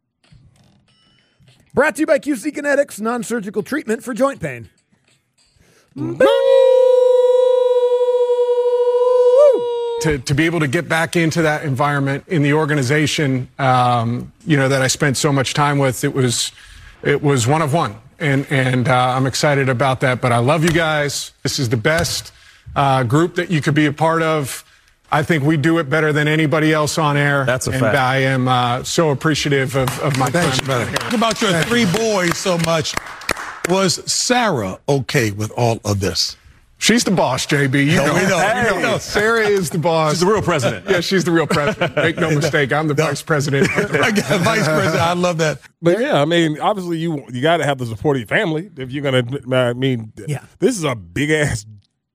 Speaker 2: Brought to you by Q C Kinetics, non-surgical treatment for joint pain.
Speaker 4: to, to be able to get back into that environment in the organization, um, you know, that I spent so much time with, it was, it was one of one. And, and uh, I'm excited about that. But I love you guys. This is the best uh, group that you could be a part of. I think we do it better than anybody else on air.
Speaker 9: That's a
Speaker 4: and
Speaker 9: fact.
Speaker 4: I am uh, so appreciative of, of my
Speaker 9: Thanks,
Speaker 4: time.
Speaker 9: brother.
Speaker 10: Talk about your three boys so much. Was Sarah okay with all of this?
Speaker 4: She's the boss, J B. You
Speaker 10: No,
Speaker 4: know,
Speaker 10: we know,
Speaker 4: Hey,
Speaker 10: we know.
Speaker 4: Sarah is the boss.
Speaker 9: She's the real president.
Speaker 4: Yeah, she's the real president. Make no mistake. I'm the vice president.
Speaker 10: I got vice president. I love that.
Speaker 3: But yeah, I mean, obviously you you got to have the support of your family if you're gonna. I mean,
Speaker 2: Yeah.
Speaker 3: this is a big ass.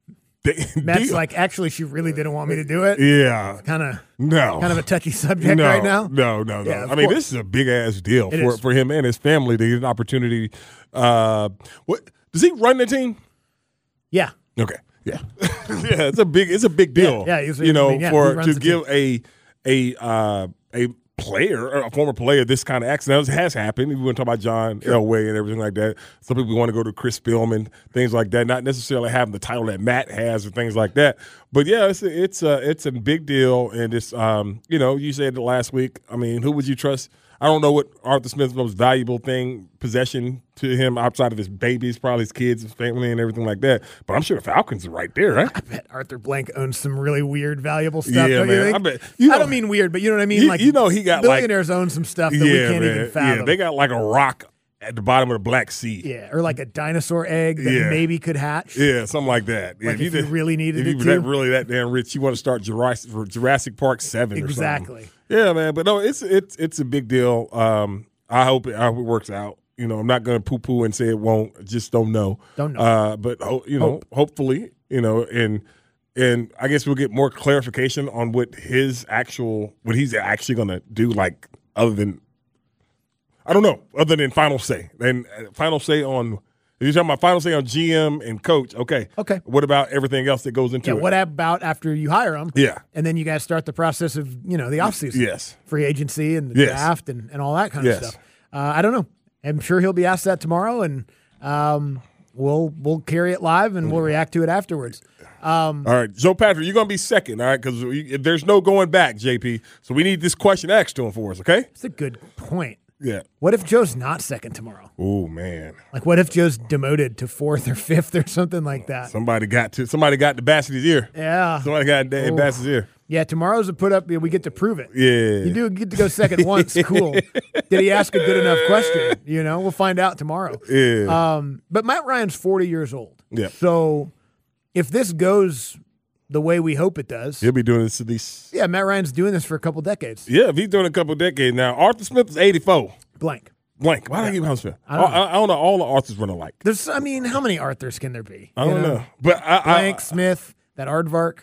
Speaker 2: Matt's
Speaker 3: deal.
Speaker 2: like, actually, she really didn't want me to do it.
Speaker 3: yeah,
Speaker 2: Kind of,
Speaker 3: no,
Speaker 2: kind of a touchy subject
Speaker 3: no,
Speaker 2: right now.
Speaker 3: No, no, no.
Speaker 2: Yeah, of
Speaker 3: I mean,
Speaker 2: course.
Speaker 3: this is a big ass deal
Speaker 2: It
Speaker 3: for
Speaker 2: is.
Speaker 3: for him and his family to get an opportunity. Uh, what does he run the team?
Speaker 2: Yeah,
Speaker 3: Okay, yeah, yeah. It's a big, it's a big deal.
Speaker 2: Yeah, yeah, he's-
Speaker 3: you know,
Speaker 2: I mean, yeah, he
Speaker 3: for
Speaker 2: runs
Speaker 3: to
Speaker 2: the
Speaker 3: give a a uh, a player, or a former player, this kind of accident has happened. We want to talk about John Elway and everything like that. Some people want to go to Chris Philman, things like that. Not necessarily having the title that Matt has or things like that. But yeah, it's a, it's a it's a big deal, and it's um you know you said it last week. I mean, who would you trust? I don't know what Arthur Smith's most valuable thing, possession to him outside of his babies, probably his kids, his family, and everything like that. But I'm sure the Falcons are right there, right?
Speaker 2: I bet Arthur Blank owns some really weird, valuable stuff.
Speaker 3: Yeah,
Speaker 2: don't
Speaker 3: man.
Speaker 2: You think?
Speaker 3: I bet- you
Speaker 2: I
Speaker 3: know-
Speaker 2: don't mean weird, but you know what I mean.
Speaker 3: You-
Speaker 2: like
Speaker 3: you know he got, like-
Speaker 2: billionaires own some stuff that we can't even fathom.
Speaker 3: Yeah, they got like a rock at the bottom of the Black Sea.
Speaker 2: Yeah, or like a dinosaur egg that
Speaker 3: Yeah.
Speaker 2: maybe could hatch.
Speaker 3: Yeah, something like that.
Speaker 2: Like if you
Speaker 3: did-
Speaker 2: really needed
Speaker 3: if
Speaker 2: it
Speaker 3: you were
Speaker 2: to.
Speaker 3: that really that damn rich, you want to start Jurassic, for Jurassic Park Seven or something.
Speaker 2: Exactly.
Speaker 3: Yeah, man. But no, it's it's it's a big deal. Um, I hope it, I hope it works out. You know, I'm not going to poo poo and say it won't. Just don't know.
Speaker 2: Don't know.
Speaker 3: Uh, but ho- you know,
Speaker 2: Hope.
Speaker 3: hopefully, you know, and and I guess we'll get more clarification on what his actual what he's actually going to do. Like other than I don't know, other than final say. And uh, final say on, if you're talking about final say on G M and coach, okay.
Speaker 2: Okay.
Speaker 3: What about everything else that goes into
Speaker 2: Yeah,
Speaker 3: it?
Speaker 2: what about after you hire them?
Speaker 3: Yeah.
Speaker 2: And then you guys start the process of, you know, the offseason.
Speaker 3: Yes.
Speaker 2: Free agency and the
Speaker 3: Yes.
Speaker 2: draft and, and all that kind
Speaker 3: Yes.
Speaker 2: of stuff. Uh, I don't know. I'm sure he'll be asked that tomorrow, and um, we'll we'll carry it live and we'll react to it afterwards. Um,
Speaker 3: All right, Joe Patrick, you're going to be second, all right, because there's no going back, J P. So we need this question asked to him for us, okay?
Speaker 2: It's a good point.
Speaker 3: Yeah.
Speaker 2: What if Joe's not second tomorrow?
Speaker 3: Oh man.
Speaker 2: Like, what if Joe's demoted to fourth or fifth or something like that?
Speaker 3: Somebody got to. Somebody got the Bassie's ear.
Speaker 2: Yeah.
Speaker 3: Somebody got the Bassie's ear.
Speaker 2: Yeah, tomorrow's a put up. We get to prove it.
Speaker 3: Yeah.
Speaker 2: You do get to go second once. Cool. Did he ask a good enough question? You know, we'll find out tomorrow.
Speaker 3: Yeah.
Speaker 2: Um, but Matt Ryan's forty years old.
Speaker 3: Yeah.
Speaker 2: So if this goes the way we hope it does,
Speaker 3: He'll be doing this at least.
Speaker 2: yeah, Matt Ryan's doing this for a couple decades.
Speaker 3: Yeah, if he's doing a couple of decades now. Arthur Smith is eighty-four.
Speaker 2: Blank.
Speaker 3: Blank. Why did I give him Smith?
Speaker 2: I don't know.
Speaker 3: I, I don't know. All the Arthurs run alike.
Speaker 2: There's, I mean, how many Arthurs can there be?
Speaker 3: I
Speaker 2: You
Speaker 3: don't know. But I,
Speaker 2: Blank,
Speaker 3: I,
Speaker 2: Smith, that Aardvark.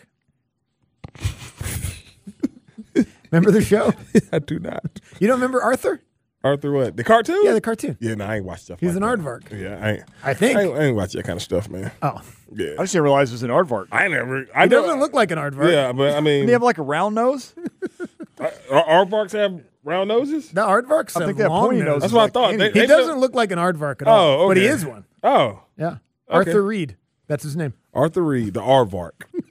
Speaker 2: Remember the show?
Speaker 3: I do not.
Speaker 2: You don't remember Arthur?
Speaker 3: Arthur what? The cartoon?
Speaker 2: Yeah, the cartoon.
Speaker 3: Yeah, no, I ain't watched stuff
Speaker 2: He's
Speaker 3: like
Speaker 2: an
Speaker 3: that.
Speaker 2: aardvark.
Speaker 3: Yeah, I ain't.
Speaker 2: I think.
Speaker 3: I ain't, I ain't watch that kind of stuff, man.
Speaker 2: Oh.
Speaker 3: Yeah.
Speaker 9: I just didn't realize it was an aardvark.
Speaker 3: I never. I
Speaker 2: He
Speaker 3: know-
Speaker 2: doesn't look like an aardvark.
Speaker 3: Yeah, but I mean.
Speaker 9: Did he have like a round nose?
Speaker 3: Are aardvarks have round noses?
Speaker 2: The aardvarks
Speaker 9: I
Speaker 2: have
Speaker 9: think they have
Speaker 2: long
Speaker 9: pointy
Speaker 2: noses.
Speaker 9: noses.
Speaker 3: That's what I
Speaker 9: like
Speaker 3: thought.
Speaker 9: Andy.
Speaker 3: They-
Speaker 2: He
Speaker 3: they
Speaker 2: doesn't
Speaker 3: said-
Speaker 2: look like an aardvark at all,
Speaker 3: Oh,
Speaker 2: but he
Speaker 3: okay.
Speaker 2: is one.
Speaker 3: Oh,
Speaker 2: Yeah.
Speaker 3: Okay.
Speaker 2: Arthur Reed. That's his name.
Speaker 3: Arthur Reed, the aardvark.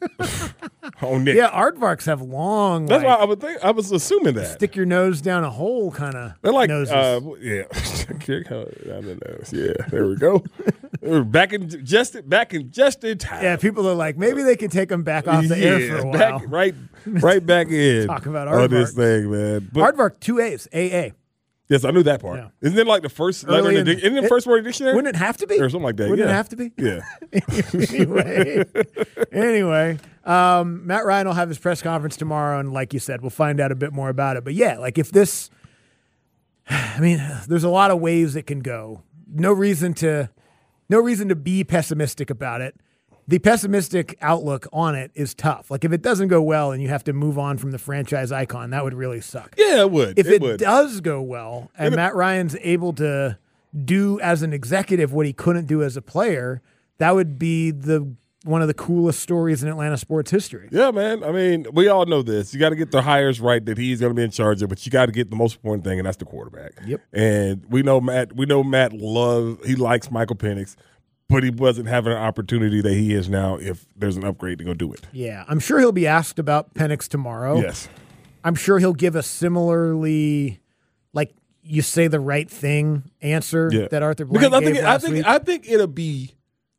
Speaker 3: Oh, Nick.
Speaker 2: Yeah, aardvarks have long,
Speaker 3: That's
Speaker 2: like,
Speaker 3: why I would think. I was assuming that.
Speaker 2: stick your nose down a hole kind of
Speaker 3: They're like,
Speaker 2: noses.
Speaker 3: uh, yeah, down the nose. Yeah, there we go. back in just back in just in time.
Speaker 2: yeah, people are like, maybe they can take them back off the air for a while.
Speaker 3: back, right, right back in.
Speaker 2: Talk about
Speaker 3: on this
Speaker 2: aardvarks.
Speaker 3: thing, man. But,
Speaker 2: Aardvark, two A's, A A.
Speaker 3: yes, I knew that part.
Speaker 2: Yeah.
Speaker 3: Isn't it like the first letter
Speaker 2: Early
Speaker 3: in the
Speaker 2: in-
Speaker 3: dic- Isn't it the
Speaker 2: it-
Speaker 3: first word in the dictionary?
Speaker 2: Wouldn't it have to be?
Speaker 3: Or something like that.
Speaker 2: Wouldn't
Speaker 3: yeah.
Speaker 2: it have to be?
Speaker 3: Yeah.
Speaker 2: anyway, anyway um, Matt Ryan will have his press conference tomorrow, and like you said, we'll find out a bit more about it. But yeah, like if this, I mean, there's a lot of ways it can go. No reason to, no reason to be pessimistic about it. The pessimistic outlook on it is tough. Like if it doesn't go well and you have to move on from the franchise icon, that would really suck.
Speaker 3: Yeah, it would.
Speaker 2: If
Speaker 3: it
Speaker 2: it,
Speaker 3: would.
Speaker 2: does go well and
Speaker 3: It'll-
Speaker 2: Matt Ryan's able to do as an executive what he couldn't do as a player, that would be the one of the coolest stories in Atlanta sports history.
Speaker 3: Yeah, man. I mean, we all know this. You got to get the hires right that he's going to be in charge of, but you got to get the most important thing, and that's the quarterback.
Speaker 2: Yep.
Speaker 3: And we know Matt. We know Matt love. He likes Michael Penix, but he wasn't having an opportunity that he is now. If there's an upgrade to go do it.
Speaker 2: Yeah, I'm sure he'll be asked about Penix tomorrow.
Speaker 3: Yes.
Speaker 2: I'm sure he'll give a similarly, like you say the right thing answer
Speaker 3: Yeah.
Speaker 2: that Arthur Blank
Speaker 3: Because I
Speaker 2: gave
Speaker 3: think I
Speaker 2: last
Speaker 3: think
Speaker 2: week.
Speaker 3: I think it'll be.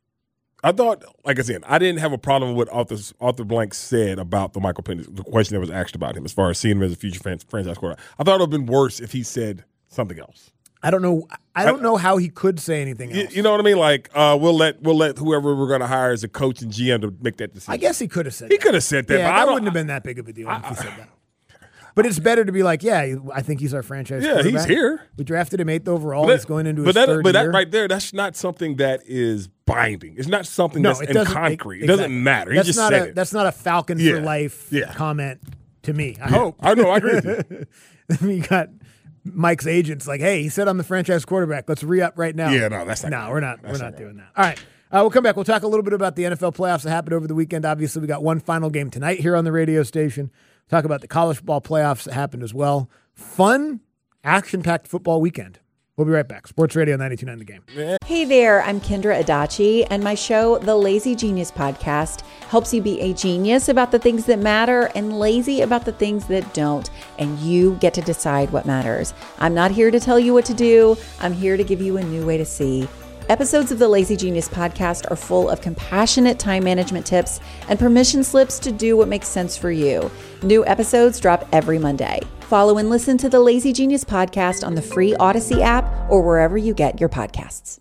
Speaker 3: I thought, like I said, I didn't have a problem with what Arthur, Arthur Blank said about the Michael Penix, the question that was asked about him as far as seeing him as a future fan, franchise quarterback. I thought it would have been worse if he said something else.
Speaker 2: I don't know. I don't know how he could say anything
Speaker 3: You,
Speaker 2: else.
Speaker 3: you know what I mean? Like uh, we'll let we'll let whoever we're going to hire as a coach and G M to make that decision.
Speaker 2: I guess he could have said
Speaker 3: he
Speaker 2: that.
Speaker 3: could have said that.
Speaker 2: Yeah,
Speaker 3: but I
Speaker 2: that
Speaker 3: don't,
Speaker 2: wouldn't have been that big of a deal if he said that. But it's better to be like, yeah, I think he's our franchise
Speaker 3: Yeah, he's
Speaker 2: quarterback.
Speaker 3: here.
Speaker 2: We drafted him eighth overall.
Speaker 3: But that-
Speaker 2: he's going into
Speaker 3: but
Speaker 2: his
Speaker 3: that,
Speaker 2: third
Speaker 3: But
Speaker 2: year.
Speaker 3: that right there, that's not something that is binding. It's not something
Speaker 2: no,
Speaker 3: that's
Speaker 2: it
Speaker 3: in
Speaker 2: doesn't,
Speaker 3: concrete. It
Speaker 2: exactly.
Speaker 3: doesn't matter. He
Speaker 2: That's
Speaker 3: just
Speaker 2: not
Speaker 3: said
Speaker 2: a,
Speaker 3: it.
Speaker 2: That's not a Falcon
Speaker 3: Yeah.
Speaker 2: for life
Speaker 3: Yeah.
Speaker 2: comment to me. I
Speaker 3: Yeah.
Speaker 2: hope.
Speaker 3: I know. I agree with you.
Speaker 2: Then you got Mike's agents like, hey, he said I'm the franchise quarterback. Let's re-up right now.
Speaker 3: Yeah, no, that's not
Speaker 2: No,
Speaker 3: gonna
Speaker 2: we're
Speaker 3: happen.
Speaker 2: not.
Speaker 3: That's
Speaker 2: we're
Speaker 3: not
Speaker 2: not
Speaker 3: gonna
Speaker 2: doing that. All right. Uh, we'll come back. We'll talk a little bit about the N F L playoffs that happened over the weekend. Obviously, we got one final game tonight here on the radio station. Talk about the college football playoffs that happened as well. Fun, action-packed football weekend. We'll be right back. Sports Radio ninety-two point nine The Game.
Speaker 11: Hey there, I'm Kendra Adachi, and my show, The Lazy Genius Podcast, helps you be a genius about the things that matter and lazy about the things that don't, and you get to decide what matters. I'm not here to tell you what to do. I'm here to give you a new way to see. Episodes of the Lazy Genius Podcast are full of compassionate time management tips and permission slips to do what makes sense for you. New episodes drop every Monday. Follow and listen to the Lazy Genius Podcast on the free Odyssey app or wherever you get your podcasts.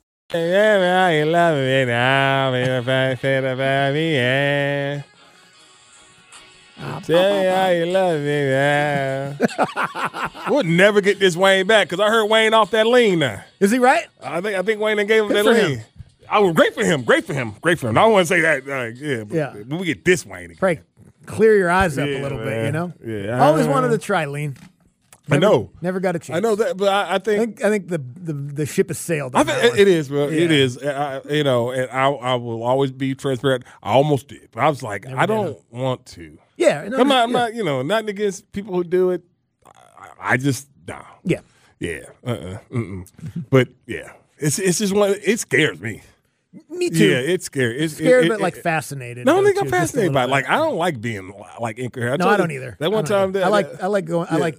Speaker 3: We'll never get this Wayne back because I heard Wayne off that lean now.
Speaker 2: Is he right?
Speaker 3: I think I think Wayne done gave him
Speaker 2: Good
Speaker 3: that
Speaker 2: for
Speaker 3: lean.
Speaker 2: him.
Speaker 3: I was great for him. Great for him. Great for him. I don't want to say that. Uh, yeah, but,
Speaker 2: Yeah.
Speaker 3: but we get this Wayne. again.
Speaker 2: Pray, clear your eyes up
Speaker 3: Yeah,
Speaker 2: a little bit,
Speaker 3: man.
Speaker 2: you know?
Speaker 3: Yeah.
Speaker 2: I always wanted to try lean.
Speaker 3: I know.
Speaker 2: Never got a chance.
Speaker 3: I know that, but I, I
Speaker 2: I
Speaker 3: think,
Speaker 2: think I think the the, the ship has sailed.
Speaker 3: I
Speaker 2: on that
Speaker 3: think
Speaker 2: one.
Speaker 3: it is, bro. It
Speaker 2: Yeah.
Speaker 3: is. I, you know, and I I will always be transparent. I almost did, but I was like, I don't want to.
Speaker 2: Yeah, no,
Speaker 3: I'm not. I'm
Speaker 2: yeah.
Speaker 3: not. You know, nothing against people who do it. I, I just no.
Speaker 2: Yeah.
Speaker 3: Yeah. Uh. Uh-uh, mm-mm. But yeah, it's it's just one. It scares me.
Speaker 2: Me too.
Speaker 3: Yeah, it's scary. It's
Speaker 2: Scared,
Speaker 3: it,
Speaker 2: but
Speaker 3: it,
Speaker 2: like
Speaker 3: it,
Speaker 2: fascinated.
Speaker 3: No, I
Speaker 2: though,
Speaker 3: think
Speaker 2: too,
Speaker 3: I'm
Speaker 2: just a
Speaker 3: fascinated by it.
Speaker 2: little
Speaker 3: Like I don't like being like incoherent.
Speaker 2: bit. No,
Speaker 3: told
Speaker 2: I don't
Speaker 3: you
Speaker 2: either.
Speaker 3: That one
Speaker 2: I don't
Speaker 3: time,
Speaker 2: either.
Speaker 3: that,
Speaker 2: I like
Speaker 3: that-
Speaker 2: I like going. I
Speaker 3: yeah.
Speaker 2: like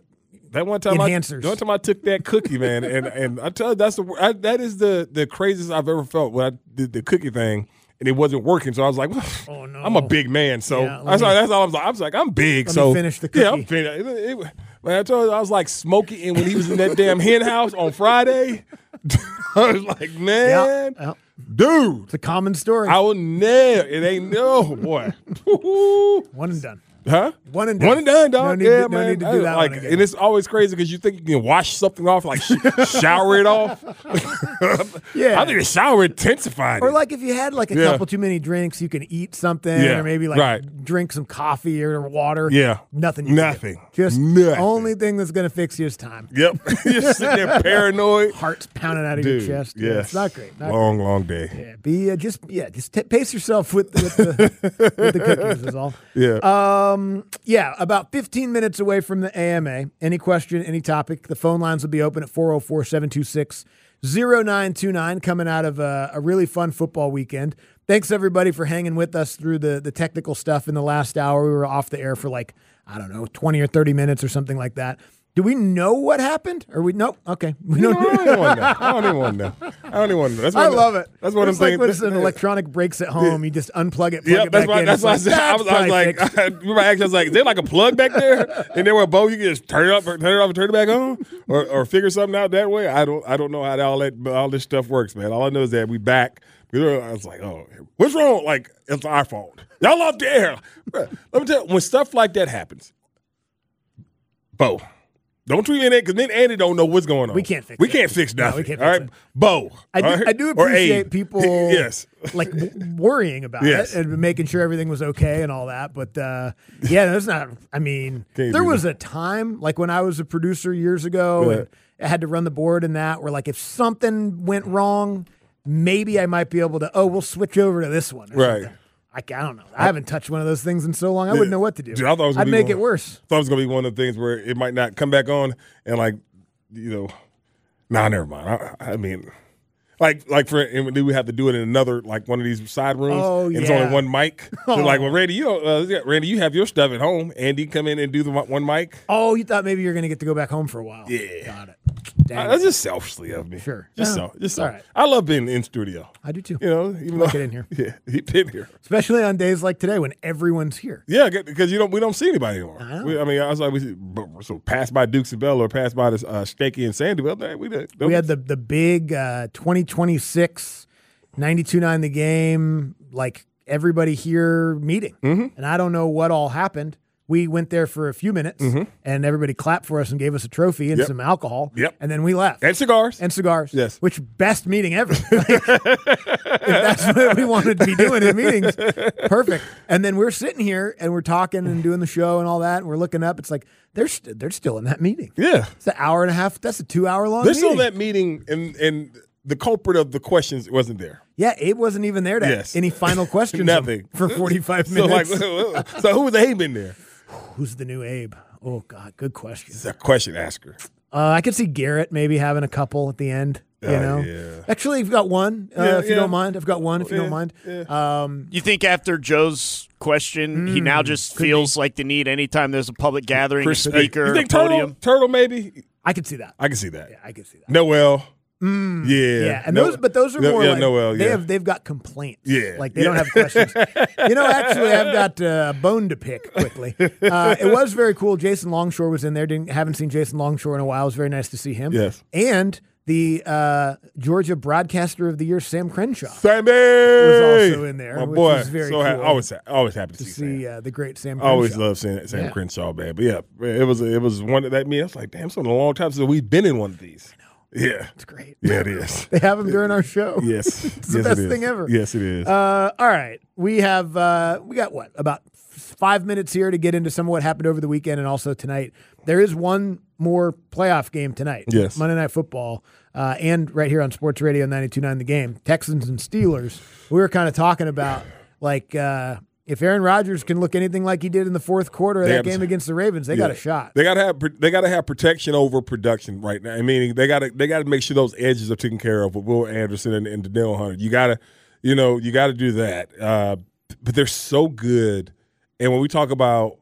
Speaker 3: That one time,
Speaker 2: enhancers.
Speaker 3: I, one time I took that cookie, man, and and I tell you that's the I, that is the the craziest I've ever felt when I did the cookie thing, and it wasn't working. So I was like,
Speaker 2: oh no,
Speaker 3: I'm a big man, so
Speaker 2: Yeah,
Speaker 3: that's,
Speaker 2: me,
Speaker 3: all, that's all I was like. I was like, I'm big,
Speaker 2: let
Speaker 3: so
Speaker 2: me finish the cookie.
Speaker 3: yeah, I'm finished. It, it, it, man, I told you I was like Smokey, and when he was in that damn hen house on Friday, I was like, man,
Speaker 2: yeah, yeah.
Speaker 3: dude,
Speaker 2: it's a common story.
Speaker 3: I will never. It ain't no boy.
Speaker 2: One and done.
Speaker 3: Huh?
Speaker 2: One and done.
Speaker 3: One and done, dog.
Speaker 2: No need,
Speaker 3: yeah,
Speaker 2: to, no
Speaker 3: man.
Speaker 2: need to do that
Speaker 3: like,
Speaker 2: one again.
Speaker 3: and it's always crazy because you think you can wash something off, like sh- shower it off.
Speaker 2: Yeah.
Speaker 3: I think the shower intensified
Speaker 2: Or
Speaker 3: it.
Speaker 2: like if you had like a
Speaker 3: Yeah.
Speaker 2: couple too many drinks, you can eat something,
Speaker 3: Yeah,
Speaker 2: or maybe like
Speaker 3: right.
Speaker 2: drink some coffee or water.
Speaker 3: Yeah.
Speaker 2: Nothing. You can do.
Speaker 3: Nothing.
Speaker 2: Just
Speaker 3: Nothing.
Speaker 2: only thing that's going to fix you is time.
Speaker 3: Yep. You're sitting there paranoid.
Speaker 2: Heart's pounding out of
Speaker 3: Dude,
Speaker 2: your chest.
Speaker 3: yes.
Speaker 2: Yeah, it's not great. Not
Speaker 3: long,
Speaker 2: great.
Speaker 3: long day.
Speaker 2: Yeah, be uh, just yeah, just t- pace yourself with with the, with the cookies is all.
Speaker 3: Yeah.
Speaker 2: Um. Yeah. About fifteen minutes away from the A M A. Any question, any topic, the phone lines will be open at four oh four, seven two six, oh nine two nine, coming out of a, a really fun football weekend. Thanks, everybody, for hanging with us through the, the technical stuff in the last hour. We were off the air for like, I don't know, twenty or thirty minutes or something like that. Do we know what happened? Or we nope. Okay. We
Speaker 3: No,
Speaker 2: don't
Speaker 3: I don't even want to know. I don't even want to know. I don't even want to know. That's
Speaker 2: I
Speaker 3: what
Speaker 2: love it.
Speaker 3: That's what
Speaker 2: it's
Speaker 3: I'm
Speaker 2: like
Speaker 3: saying.
Speaker 2: when it's an electronic breaks at home. You just unplug it, plug
Speaker 3: Yep,
Speaker 2: it
Speaker 3: that's
Speaker 2: back
Speaker 3: why.
Speaker 2: in.
Speaker 3: That's
Speaker 2: It's
Speaker 3: why I
Speaker 2: like,
Speaker 3: said. I was, I was
Speaker 2: "That's
Speaker 3: like,
Speaker 2: probably
Speaker 3: I remember actually, I was like, is there like a plug back there? And there were both. You can just turn it up, turn it off, and turn it back on, or or figure something out that way. I don't. I don't know how all that all this stuff works, man. All I know is that we back. We were, I was like, oh, what's wrong? Like it's our fault. Y'all off the air. Bruh, let me tell you, when stuff like that happens, Bo. Don't tweet in it because then Andy don't know what's going on.
Speaker 2: We can't fix
Speaker 3: We
Speaker 2: it.
Speaker 3: can't fix
Speaker 2: No,
Speaker 3: nothing.
Speaker 2: we can't
Speaker 3: all
Speaker 2: fix
Speaker 3: right,
Speaker 2: it.
Speaker 3: Bo.
Speaker 2: I do,
Speaker 3: all right?
Speaker 2: I do
Speaker 3: Or
Speaker 2: appreciate
Speaker 3: Abe.
Speaker 2: people
Speaker 3: yes.
Speaker 2: like w- worrying about
Speaker 3: Yes.
Speaker 2: it and making sure everything was okay and all that. But uh, yeah, that's not. I mean,
Speaker 3: Can't
Speaker 2: there
Speaker 3: do
Speaker 2: was
Speaker 3: that.
Speaker 2: a time like when I was a producer years ago
Speaker 3: Yeah.
Speaker 2: and I had to run the board and that where like if something went wrong, maybe I might be able to. Oh, we'll switch over to this one. or
Speaker 3: Right.
Speaker 2: something. I, I don't know. I haven't touched one of those things in so long. I wouldn't know what to do.
Speaker 3: Dude, I thought it was gonna
Speaker 2: I'd
Speaker 3: be
Speaker 2: make
Speaker 3: one-
Speaker 2: it worse.
Speaker 3: Thought it was gonna be one of the things where it might not come back on and like, you know, nah, never mind. I, I mean, like, like for and then we have to do it in another like one of these side rooms.
Speaker 2: Oh,
Speaker 3: and it's
Speaker 2: yeah.
Speaker 3: only one mic. So
Speaker 2: Oh.
Speaker 3: like, well, Randy, you don't, uh, yeah, Randy, you have your stuff at home. Andy, come in and do the one one mic.
Speaker 2: Oh, you thought maybe you're going to get to go back home for a while.
Speaker 3: Yeah.
Speaker 2: Got it. Dang
Speaker 3: Uh,
Speaker 2: it.
Speaker 3: that's just selfishly of me.
Speaker 2: Sure.
Speaker 3: Just
Speaker 2: Yeah.
Speaker 3: so, just
Speaker 2: All
Speaker 3: so.
Speaker 2: right.
Speaker 3: I love being in studio.
Speaker 2: I do too.
Speaker 3: You know, even
Speaker 2: Like
Speaker 3: though
Speaker 2: it in here.
Speaker 3: Yeah, he been here.
Speaker 2: Especially on days like today when everyone's here.
Speaker 3: Yeah, because you don't we don't see anybody anymore.
Speaker 2: I know.
Speaker 3: We, I mean, I was like, we see- so pass by Dukes and Bell or pass by this uh, Stanky and Sandyville. Man, we did.
Speaker 2: We had the the big uh, twenty twenty-six ninety-two point nine The Game, like everybody here meeting.
Speaker 3: Mm-hmm.
Speaker 2: And I don't know what all happened. We went there for a few minutes and everybody clapped for us and gave us a trophy and
Speaker 3: Yep.
Speaker 2: some alcohol.
Speaker 3: Yep.
Speaker 2: And then we left.
Speaker 3: and cigars.
Speaker 2: And cigars.
Speaker 3: Yes.
Speaker 2: Which best meeting ever. Like, if that's what we wanted to be doing in meetings, perfect. And then we're sitting here and we're talking and doing the show and all that. And we're looking up. It's like, they're, st- they're still in that meeting.
Speaker 3: yeah,
Speaker 2: It's an hour and a half. That's a two hour long
Speaker 3: they're
Speaker 2: meeting.
Speaker 3: still in that meeting, and and the culprit of the questions wasn't there.
Speaker 2: Yeah, Abe wasn't even there to
Speaker 3: Yes.
Speaker 2: any final questions
Speaker 3: Nothing
Speaker 2: for forty-five
Speaker 3: So like,
Speaker 2: minutes.
Speaker 3: so who was Abe in there?
Speaker 2: Who's the new Abe? Oh, God, good question.
Speaker 3: It's a question asker.
Speaker 2: Uh, I could see Garrett maybe having a couple at the end. You
Speaker 3: Oh,
Speaker 2: know,
Speaker 3: yeah.
Speaker 2: actually, I've got one. Uh,
Speaker 3: Yeah,
Speaker 2: if you
Speaker 3: yeah.
Speaker 2: don't mind, I've got one. If you
Speaker 3: Yeah,
Speaker 2: don't mind,
Speaker 3: yeah.
Speaker 2: um,
Speaker 12: You think after Joe's question, he now just
Speaker 2: could
Speaker 12: feels like the need anytime there's a public gathering,
Speaker 3: Chris,
Speaker 12: a speaker,
Speaker 3: you think
Speaker 12: a podium?
Speaker 3: Turtle? Turtle maybe.
Speaker 2: I could see that.
Speaker 3: I can see that.
Speaker 2: Yeah, I could see that.
Speaker 3: Noel.
Speaker 2: Mm,
Speaker 3: Yeah,
Speaker 2: yeah, and
Speaker 3: No-
Speaker 2: those, but those are
Speaker 3: no-
Speaker 2: more
Speaker 3: yeah,
Speaker 2: like
Speaker 3: Noel,
Speaker 2: they
Speaker 3: yeah.
Speaker 2: have they've got complaints.
Speaker 3: Yeah,
Speaker 2: like they
Speaker 3: yeah.
Speaker 2: don't have questions. You know, actually, I've got uh, a bone to pick quickly. Uh, it was very cool. Jason Longshore was in there. Didn't haven't seen Jason Longshore in a while. It was very nice to see him.
Speaker 3: Yes.
Speaker 2: and the uh, Georgia Broadcaster of the Year, Sam Crenshaw,
Speaker 3: Sammy
Speaker 2: was also in there,
Speaker 3: My
Speaker 2: which
Speaker 3: boy,
Speaker 2: was very
Speaker 3: so ha-
Speaker 2: cool.
Speaker 3: always, always happy to,
Speaker 2: to
Speaker 3: see. Sam.
Speaker 2: see uh, the great Sam.
Speaker 3: I
Speaker 2: Crenshaw.
Speaker 3: always love seeing Sam
Speaker 2: Yeah.
Speaker 3: Crenshaw, man. But yeah, man, it was it was one of that. Me, I was like, damn, it's been a long time since we've been in one of these. I know. Yeah,
Speaker 2: It's great.
Speaker 3: yeah, it is.
Speaker 2: They have him during our show.
Speaker 3: Yes,
Speaker 2: It's the
Speaker 3: yes,
Speaker 2: best
Speaker 3: it is.
Speaker 2: thing ever.
Speaker 3: Yes, it is.
Speaker 2: Uh, all right. We have, uh, we got what, about f- five minutes here to get into some of what happened over the weekend and also tonight. There is one more playoff game tonight.
Speaker 3: Yes.
Speaker 2: Monday Night Football. Uh, and right here on Sports Radio ninety-two point nine The Game. Texans and Steelers. We were kind of talking about, like, uh, if Aaron Rodgers can look anything like he did in the fourth quarter of
Speaker 3: They
Speaker 2: that
Speaker 3: have-
Speaker 2: game against the Ravens, they got a
Speaker 3: Yeah.
Speaker 2: shot.
Speaker 3: They gotta have they gotta have protection over production right now. I mean, they gotta they gotta make sure those edges are taken care of with Will Anderson and, and Danielle Hunter. You gotta, you know, you gotta do that. Uh, but they're so good. And when we talk about,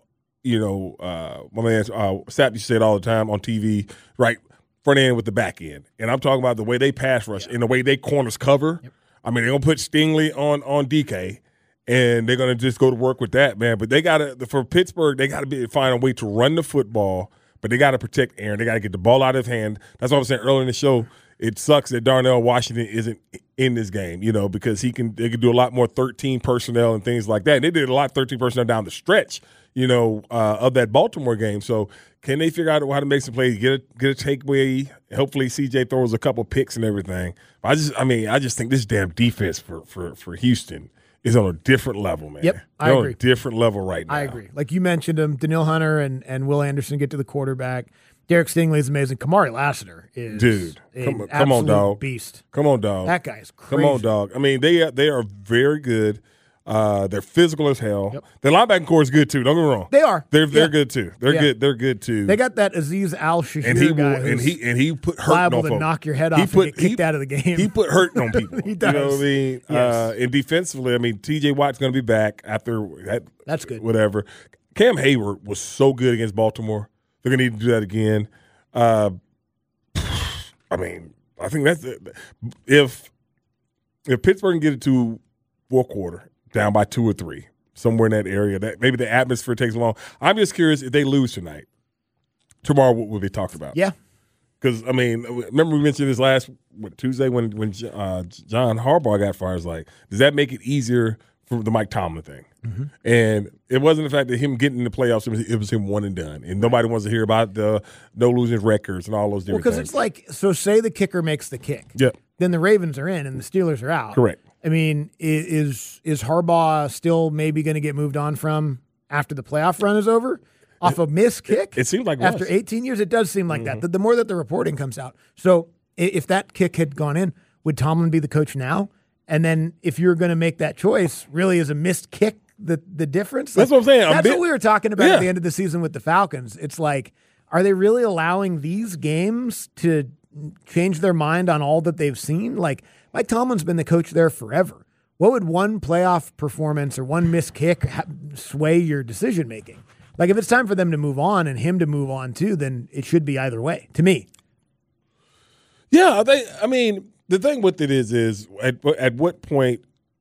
Speaker 3: you know, uh, my man uh, Sapp used to say it all the time on T V, right? Front end with the back end. And I'm talking about the way they pass rush and the way they corners cover. Yep. I mean, they're going to put Stingley on, on D K, and they're going to just go to work with that, man. But they got to, for Pittsburgh, they got to be find a way to run the football, but they got to protect Aaron. They got to get the ball out of his hand. That's what I was saying earlier in the show. It sucks that Darnell Washington isn't in this game, you know, because he can they can do a lot more thirteen personnel and things like that. And they did a lot of thirteen personnel down the stretch, you know, uh, of that Baltimore game. So can they figure out how to make some plays, get a get a takeaway? Hopefully C J throws a couple picks and everything. But I just I mean, I just think this damn defense for for, for Houston is on a different level, man.
Speaker 2: Yep, I
Speaker 3: They're
Speaker 2: agree.
Speaker 3: on a different level right now.
Speaker 2: I agree. Like you mentioned them, Danielle Hunter and, and Will Anderson get to the quarterback. Derek Stingley is amazing. Kamari Lassiter is
Speaker 3: Dude,
Speaker 2: an
Speaker 3: come, come on, dog.
Speaker 2: beast.
Speaker 3: Come on, dog.
Speaker 2: That guy is crazy.
Speaker 3: Come on, dog. I mean, they they are very good. Uh, they're physical as hell. Yep. Their linebacking core is good too. Don't get me wrong.
Speaker 2: They are.
Speaker 3: They're they're
Speaker 2: yeah.
Speaker 3: good too. They're
Speaker 2: yeah.
Speaker 3: good. They're good too.
Speaker 2: They got that Aziz Al Shahir
Speaker 3: and he will,
Speaker 2: guy
Speaker 3: and he and he put hurt
Speaker 2: liable
Speaker 3: on
Speaker 2: to
Speaker 3: folks.
Speaker 2: knock your head off
Speaker 3: he put,
Speaker 2: and get kicked
Speaker 3: he,
Speaker 2: out of the game.
Speaker 3: He put hurt on people.
Speaker 2: He does.
Speaker 3: You know what I mean?
Speaker 2: Yes.
Speaker 3: Uh, and defensively, I mean, T J Watt's going to be back after that.
Speaker 2: That's good.
Speaker 3: Whatever. Cam Hayward was so good against Baltimore. They're going to need to do that again. Uh, I mean, I think that's it. If if Pittsburgh can get it to fourth quarter, down by two or three, somewhere in that area, that maybe the atmosphere takes long. I'm just curious if they lose tonight. Tomorrow, what will they talk about?
Speaker 2: Yeah.
Speaker 3: Because, I mean, remember we mentioned this last what, Tuesday when when uh, John Harbaugh got fired. It's like, does that make it easier for the Mike Tomlin thing? Mm-hmm. And it wasn't the fact that him getting in the playoffs, it was, it was him one and done. And nobody wants to hear about the no losing records and all those different
Speaker 2: well,
Speaker 3: things.
Speaker 2: Because it's like, so say the kicker makes the kick.
Speaker 3: Yeah.
Speaker 2: Then the Ravens are in and the Steelers are out.
Speaker 3: Correct.
Speaker 2: I mean, is is Harbaugh still maybe going to get moved on from after the playoff run is over? Off a missed kick?
Speaker 3: It, it seems like
Speaker 2: after
Speaker 3: was.
Speaker 2: eighteen years, it does seem like
Speaker 3: mm-hmm.
Speaker 2: that. The, the more that the reporting comes out. So if that kick had gone in, would Tomlin be the coach now? And then if you're going to make that choice, really is a missed kick the the difference?
Speaker 3: That's
Speaker 2: like,
Speaker 3: what I'm saying.
Speaker 2: That's
Speaker 3: bit,
Speaker 2: what we were talking about
Speaker 3: yeah.
Speaker 2: at the end of the season with the Falcons. It's like, are they really allowing these games to change their mind on all that they've seen? Like, Mike Tomlin's been the coach there forever. What would one playoff performance or one missed kick ha- sway your decision making? Like, if it's time for them to move on and him to move on too, then it should be either way, to me.
Speaker 3: Yeah, they, I mean, the thing with it is, is at at what point,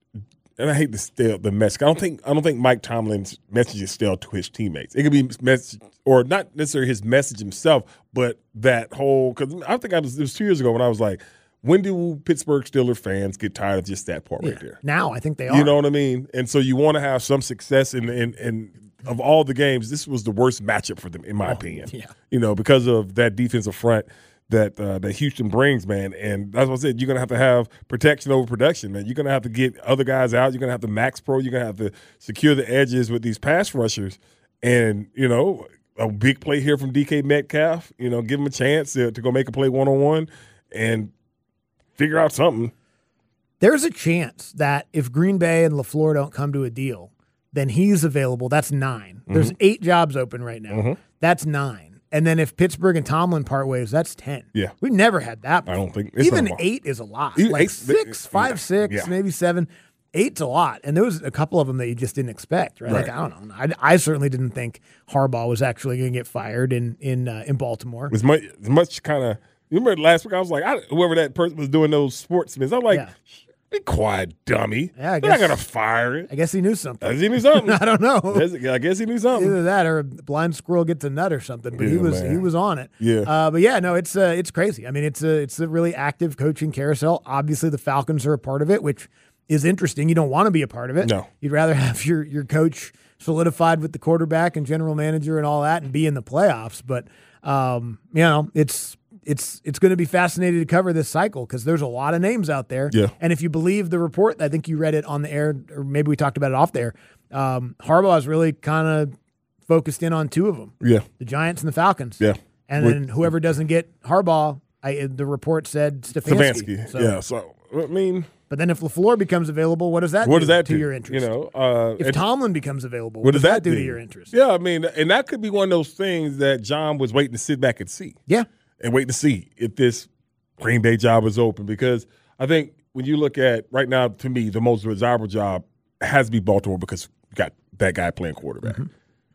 Speaker 3: and I hate to steal the message. I don't think I don't think Mike Tomlin's message is stale to his teammates. It could be message, or not necessarily his message himself, but that whole. Because I think I was it was two years ago when I was like, when do Pittsburgh Steelers fans get tired of just that part
Speaker 2: Yeah.
Speaker 3: right there?
Speaker 2: Now I think they are.
Speaker 3: You know what I mean? And so you want to have some success in in in. Of all the games, this was the worst matchup for them, in my
Speaker 2: Oh,
Speaker 3: opinion.
Speaker 2: yeah.
Speaker 3: You know, because of that defensive front that uh, that Houston brings, man. And that's what I said. You're going to have to have protection over production, man. You're going to have to get other guys out. You're going to have to max pro. You're going to have to secure the edges with these pass rushers. And, you know, a big play here from D K Metcalf, you know, give him a chance to, to go make a play one-on-one and figure out something.
Speaker 2: There's a chance that if Green Bay and LaFleur don't come to a deal, then he's available. That's nine. Mm-hmm. There's eight jobs open right now. Mm-hmm. That's nine. And then if Pittsburgh and Tomlin part ways, that's ten.
Speaker 3: Yeah.
Speaker 2: We've never had that before.
Speaker 3: I don't think it's
Speaker 2: even
Speaker 3: not
Speaker 2: eight is a lot.
Speaker 3: Even
Speaker 2: like
Speaker 3: eight,
Speaker 2: six, five,
Speaker 3: yeah.
Speaker 2: six,
Speaker 3: Yeah.
Speaker 2: maybe seven. Eight's a lot. And there was a couple of them that you just didn't expect, right?
Speaker 3: Right.
Speaker 2: Like, I don't know. I, I certainly didn't think Harbaugh was actually going to get fired in in uh, in Baltimore.
Speaker 3: As much, as much kind of, you remember last week I was like, I, whoever that person was doing those sportsmen, I'm like,
Speaker 2: Yeah.
Speaker 3: be quiet, dummy.
Speaker 2: Yeah, I
Speaker 3: They're not
Speaker 2: guess-
Speaker 3: going to fire it.
Speaker 2: I guess he knew something.
Speaker 3: I guess he knew something.
Speaker 2: I don't know.
Speaker 3: I guess he knew something.
Speaker 2: Either that or a blind squirrel gets a nut or something. But he
Speaker 3: Yeah,
Speaker 2: was
Speaker 3: man.
Speaker 2: he was on it.
Speaker 3: Yeah.
Speaker 2: Uh, but yeah, no, it's uh, it's crazy. I mean, it's a it's a really active coaching carousel. Obviously, the Falcons are a part of it, which is interesting. You don't want to be a part of it.
Speaker 3: No.
Speaker 2: You'd rather have your your coach solidified with the quarterback and general manager and all that, and be in the playoffs. But um, you know, it's. It's it's going to be fascinating to cover this cycle because there's a lot of names out there.
Speaker 3: Yeah.
Speaker 2: And if you believe the report, I think you read it on the air, or maybe we talked about it off there. Um, Harbaugh is really kind of focused in on two of them.
Speaker 3: Yeah.
Speaker 2: The Giants and the Falcons.
Speaker 3: Yeah.
Speaker 2: And then whoever doesn't get Harbaugh, I, the report said Stefanski.
Speaker 3: Stefanski.
Speaker 2: So,
Speaker 3: Yeah. So, I mean,
Speaker 2: But then if LaFleur becomes available, what does that
Speaker 3: what
Speaker 2: do
Speaker 3: does that
Speaker 2: to
Speaker 3: do?
Speaker 2: your interest?
Speaker 3: You know, uh,
Speaker 2: if
Speaker 3: and-
Speaker 2: Tomlin becomes available,
Speaker 3: what does that
Speaker 2: do,
Speaker 3: do
Speaker 2: to your interest?
Speaker 3: Yeah, I mean, and that could be one of those things that John was waiting to sit back and see.
Speaker 2: Yeah.
Speaker 3: And wait to see if this Green Bay job is open, because I think when you look at right now, to me, the most desirable job has to be Baltimore because you got that guy playing quarterback.
Speaker 2: Mm-hmm.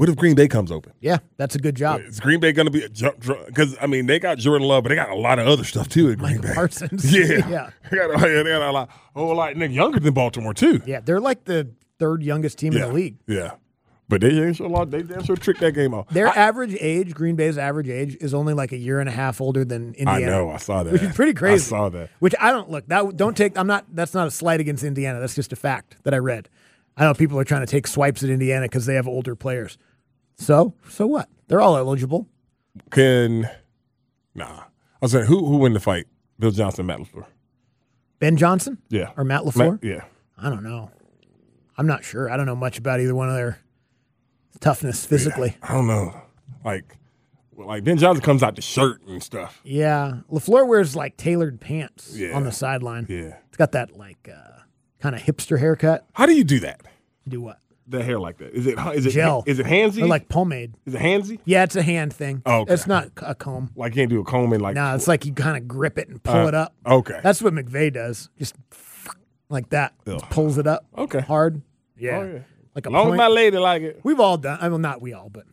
Speaker 3: What if Green Bay comes open?
Speaker 2: Yeah, that's a good job.
Speaker 3: Is Green Bay going to be – because, I mean, they got Jordan Love, but they got a lot of other stuff, too, at Green
Speaker 2: Micah
Speaker 3: Bay.
Speaker 2: Parsons.
Speaker 3: Yeah.
Speaker 2: yeah.
Speaker 3: They got, they got a lot – oh, like younger than Baltimore, too.
Speaker 2: Yeah, they're like the third youngest team
Speaker 3: yeah.
Speaker 2: in the league.
Speaker 3: Yeah. But they damn sure, they damn sure tricked that game off.
Speaker 2: Their
Speaker 3: I,
Speaker 2: average age, Green Bay's average age, is only like a year and a half older than Indiana.
Speaker 3: I know, I saw that.
Speaker 2: Which is pretty crazy.
Speaker 3: I saw that.
Speaker 2: Which I don't look. That don't take. I'm not. That's not a slight against Indiana. That's just a fact that I read. I know people are trying to take swipes at Indiana because they have older players. So, so what? They're all eligible.
Speaker 3: Can nah. I was saying, who who win the fight? Bill Johnson, Matt LaFleur.
Speaker 2: Ben Johnson?
Speaker 3: Yeah.
Speaker 2: Or Matt LaFleur?
Speaker 3: Matt, yeah.
Speaker 2: I don't know. I'm not sure. I don't know much about either one of their toughness physically.
Speaker 3: Yeah, I don't know. Like, like Ben Johnson comes out the shirt and stuff.
Speaker 2: Yeah. LaFleur wears like tailored pants
Speaker 3: yeah.
Speaker 2: on the sideline.
Speaker 3: Yeah.
Speaker 2: It's got that like uh, kind of hipster haircut.
Speaker 3: How do you do that?
Speaker 2: Do what?
Speaker 3: The hair like that. Is it is it
Speaker 2: gel?
Speaker 3: Is it handsy?
Speaker 2: Or like pomade?
Speaker 3: Is it handsy?
Speaker 2: Yeah, it's a hand thing.
Speaker 3: Oh, okay.
Speaker 2: It's not a comb.
Speaker 3: Like you can't do a comb and like.
Speaker 2: No, nah, it's like you kind of grip it and pull
Speaker 3: uh,
Speaker 2: it up.
Speaker 3: Okay.
Speaker 2: That's what McVay does. Just like that. Just pulls it up.
Speaker 3: Okay.
Speaker 2: Hard. Yeah.
Speaker 3: Oh, yeah.
Speaker 2: Like a
Speaker 3: as long
Speaker 2: point.
Speaker 3: as my lady like it.
Speaker 2: We've all done. I mean, not we all, but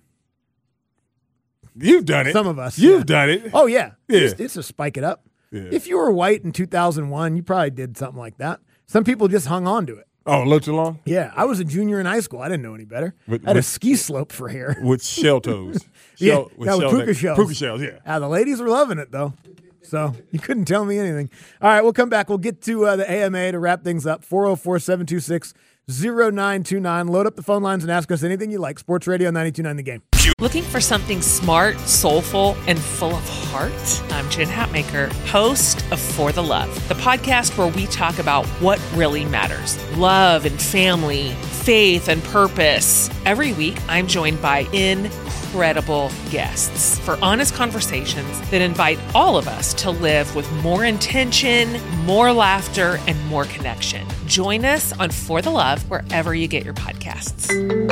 Speaker 3: you've done it.
Speaker 2: Some of us.
Speaker 3: You've
Speaker 2: yeah.
Speaker 3: done it.
Speaker 2: Oh yeah.
Speaker 3: Yeah.
Speaker 2: It's, it's a spike it up.
Speaker 3: Yeah.
Speaker 2: If you were white in two thousand one, you probably did something like that. Some people just hung on to it.
Speaker 3: Oh, a little too long?
Speaker 2: Yeah. I was a junior in high school. I didn't know any better.
Speaker 3: With,
Speaker 2: I had
Speaker 3: with,
Speaker 2: a ski slope for hair.
Speaker 3: With shell toes.
Speaker 2: yeah.
Speaker 3: Shell, with,
Speaker 2: yeah, with
Speaker 3: shell
Speaker 2: puka
Speaker 3: neck.
Speaker 2: shells.
Speaker 3: Puka shells, yeah.
Speaker 2: Ah, the ladies were loving it, though. So you couldn't tell me anything. All right, we'll come back. We'll get to uh, the A M A to wrap things up. four oh four, seven two six, oh nine two nine. Load up the phone lines and ask us anything you like. Sports Radio ninety-two point nine The Game.
Speaker 13: Looking for something smart, soulful, and full of heart? I'm Jen Hatmaker, host of For the Love, the podcast where we talk about what really matters. Love and family, faith and purpose. Every week, I'm joined by incredible guests for honest conversations that invite all of us to live with more intention, more laughter, and more connection. Join us on For the Love wherever you get your podcasts.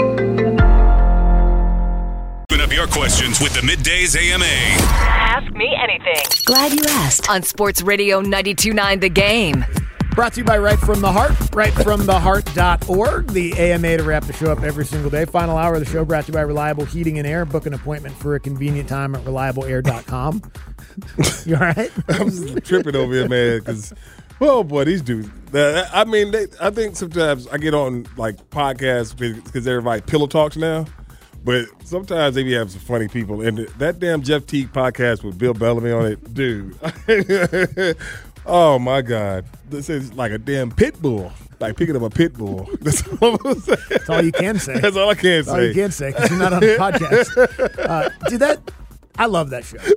Speaker 14: Open up your questions with the Middays A M A.
Speaker 5: Ask me anything. Glad you asked on Sports Radio ninety-two point nine The Game.
Speaker 2: Brought to you by Right From the Heart, right from the heart dot org, the A M A to wrap the show up every single day. Final hour of the show brought to you by Reliable Heating and Air. Book an appointment for a convenient time at reliable air dot com. You all right?
Speaker 3: I'm just tripping over here, man, because, oh, boy, these dudes. I mean, they, I think sometimes I get on, like, podcasts because everybody pillow talks now. But sometimes they be having some funny people. And that damn Jeff Teague podcast with Bill Bellamy on it, dude. Oh, my God. This is like a damn pit bull. Like picking up a pit bull. That's all,
Speaker 2: That's all you can say.
Speaker 3: That's all I can
Speaker 2: That's
Speaker 3: say.
Speaker 2: all you can say because you're not on the podcast. Uh, dude, that, I love that show.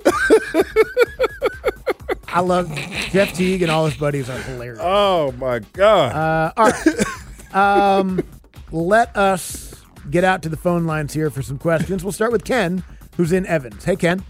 Speaker 2: I love Jeff Teague and all his buddies are hilarious.
Speaker 3: Oh, my God.
Speaker 2: Uh, all right. Um, let us get out to the phone lines here for some questions. We'll start with Ken, who's in Evans. Hey, Ken.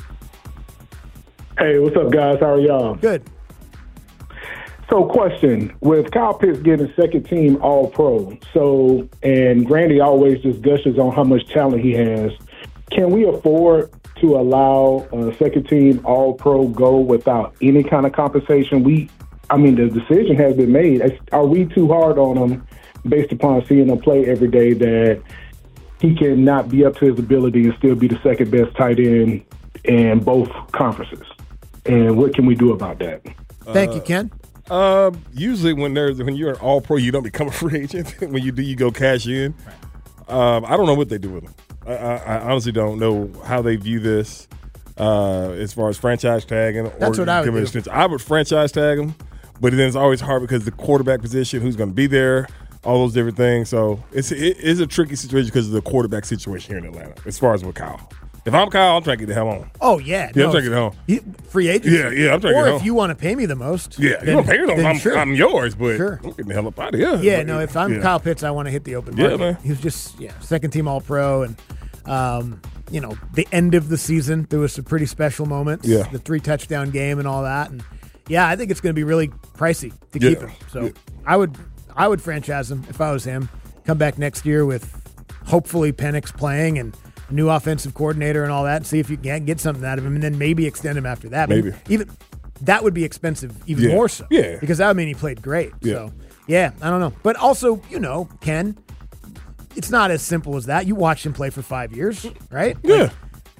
Speaker 15: Hey, what's up, guys? How are y'all?
Speaker 2: Good.
Speaker 15: So, question, with Kyle Pitts getting second team All-Pro, so, and Randy always just gushes on how much talent he has, can we afford to allow a second team All-Pro go without any kind of compensation? We, I mean, the decision has been made. Are we too hard on him based upon seeing him play every day that he cannot be up to his ability and still be the second best tight end in both conferences? And what can we do about that?
Speaker 2: Thank
Speaker 3: uh,
Speaker 2: you, Ken.
Speaker 3: Uh, usually when there's when you're an all pro, you don't become a free agent. When you do, you go cash in. Um, I don't know what they do with him. I, I, I honestly don't know how they view this uh, as far as franchise tagging.
Speaker 2: That's
Speaker 3: or
Speaker 2: what I would
Speaker 3: giving
Speaker 2: do.
Speaker 3: extension. I would franchise tag him, but then it's always hard because the quarterback position, who's going to be there, all those different things. So it's it is a tricky situation because of the quarterback situation here in Atlanta. As far as with Kyle. If I'm Kyle, I'm trying to get the hell on.
Speaker 2: Oh, yeah.
Speaker 3: Yeah,
Speaker 2: no,
Speaker 3: I'm trying to get home.
Speaker 2: he- Free agency.
Speaker 3: Yeah, yeah, I'm trying to
Speaker 2: Or
Speaker 3: get
Speaker 2: if
Speaker 3: home.
Speaker 2: you want to pay me the most.
Speaker 3: Yeah,
Speaker 2: then,
Speaker 3: you don't pay me no,
Speaker 2: then
Speaker 3: I'm,
Speaker 2: sure.
Speaker 3: I'm yours, but
Speaker 2: Sure.
Speaker 3: I'm getting the hell up out of here.
Speaker 2: Yeah,
Speaker 3: But,
Speaker 2: no, if I'm
Speaker 3: yeah.
Speaker 2: Kyle Pitts, I want to hit the open
Speaker 3: Yeah,
Speaker 2: market.
Speaker 3: man.
Speaker 2: He was just, yeah, second team All Pro. And, um, you know, the end of the season, there was some pretty special moments.
Speaker 3: Yeah.
Speaker 2: The three touchdown game and all that. And, yeah, I think it's going to be really pricey to
Speaker 3: Yeah.
Speaker 2: keep him. So
Speaker 3: Yeah.
Speaker 2: I would I would franchise him if I was him. Come back next year with hopefully Penix playing and a new offensive coordinator and all that and see if you can get something out of him and then maybe extend him after that. But
Speaker 3: Maybe.
Speaker 2: Even that would be expensive even
Speaker 3: Yeah.
Speaker 2: more so.
Speaker 3: Yeah.
Speaker 2: Because that would mean he played great.
Speaker 3: Yeah.
Speaker 2: So, yeah, I don't know. But also, you know, Ken, it's not as simple as that. You watched him play for five years, right?
Speaker 3: Yeah.
Speaker 2: Like,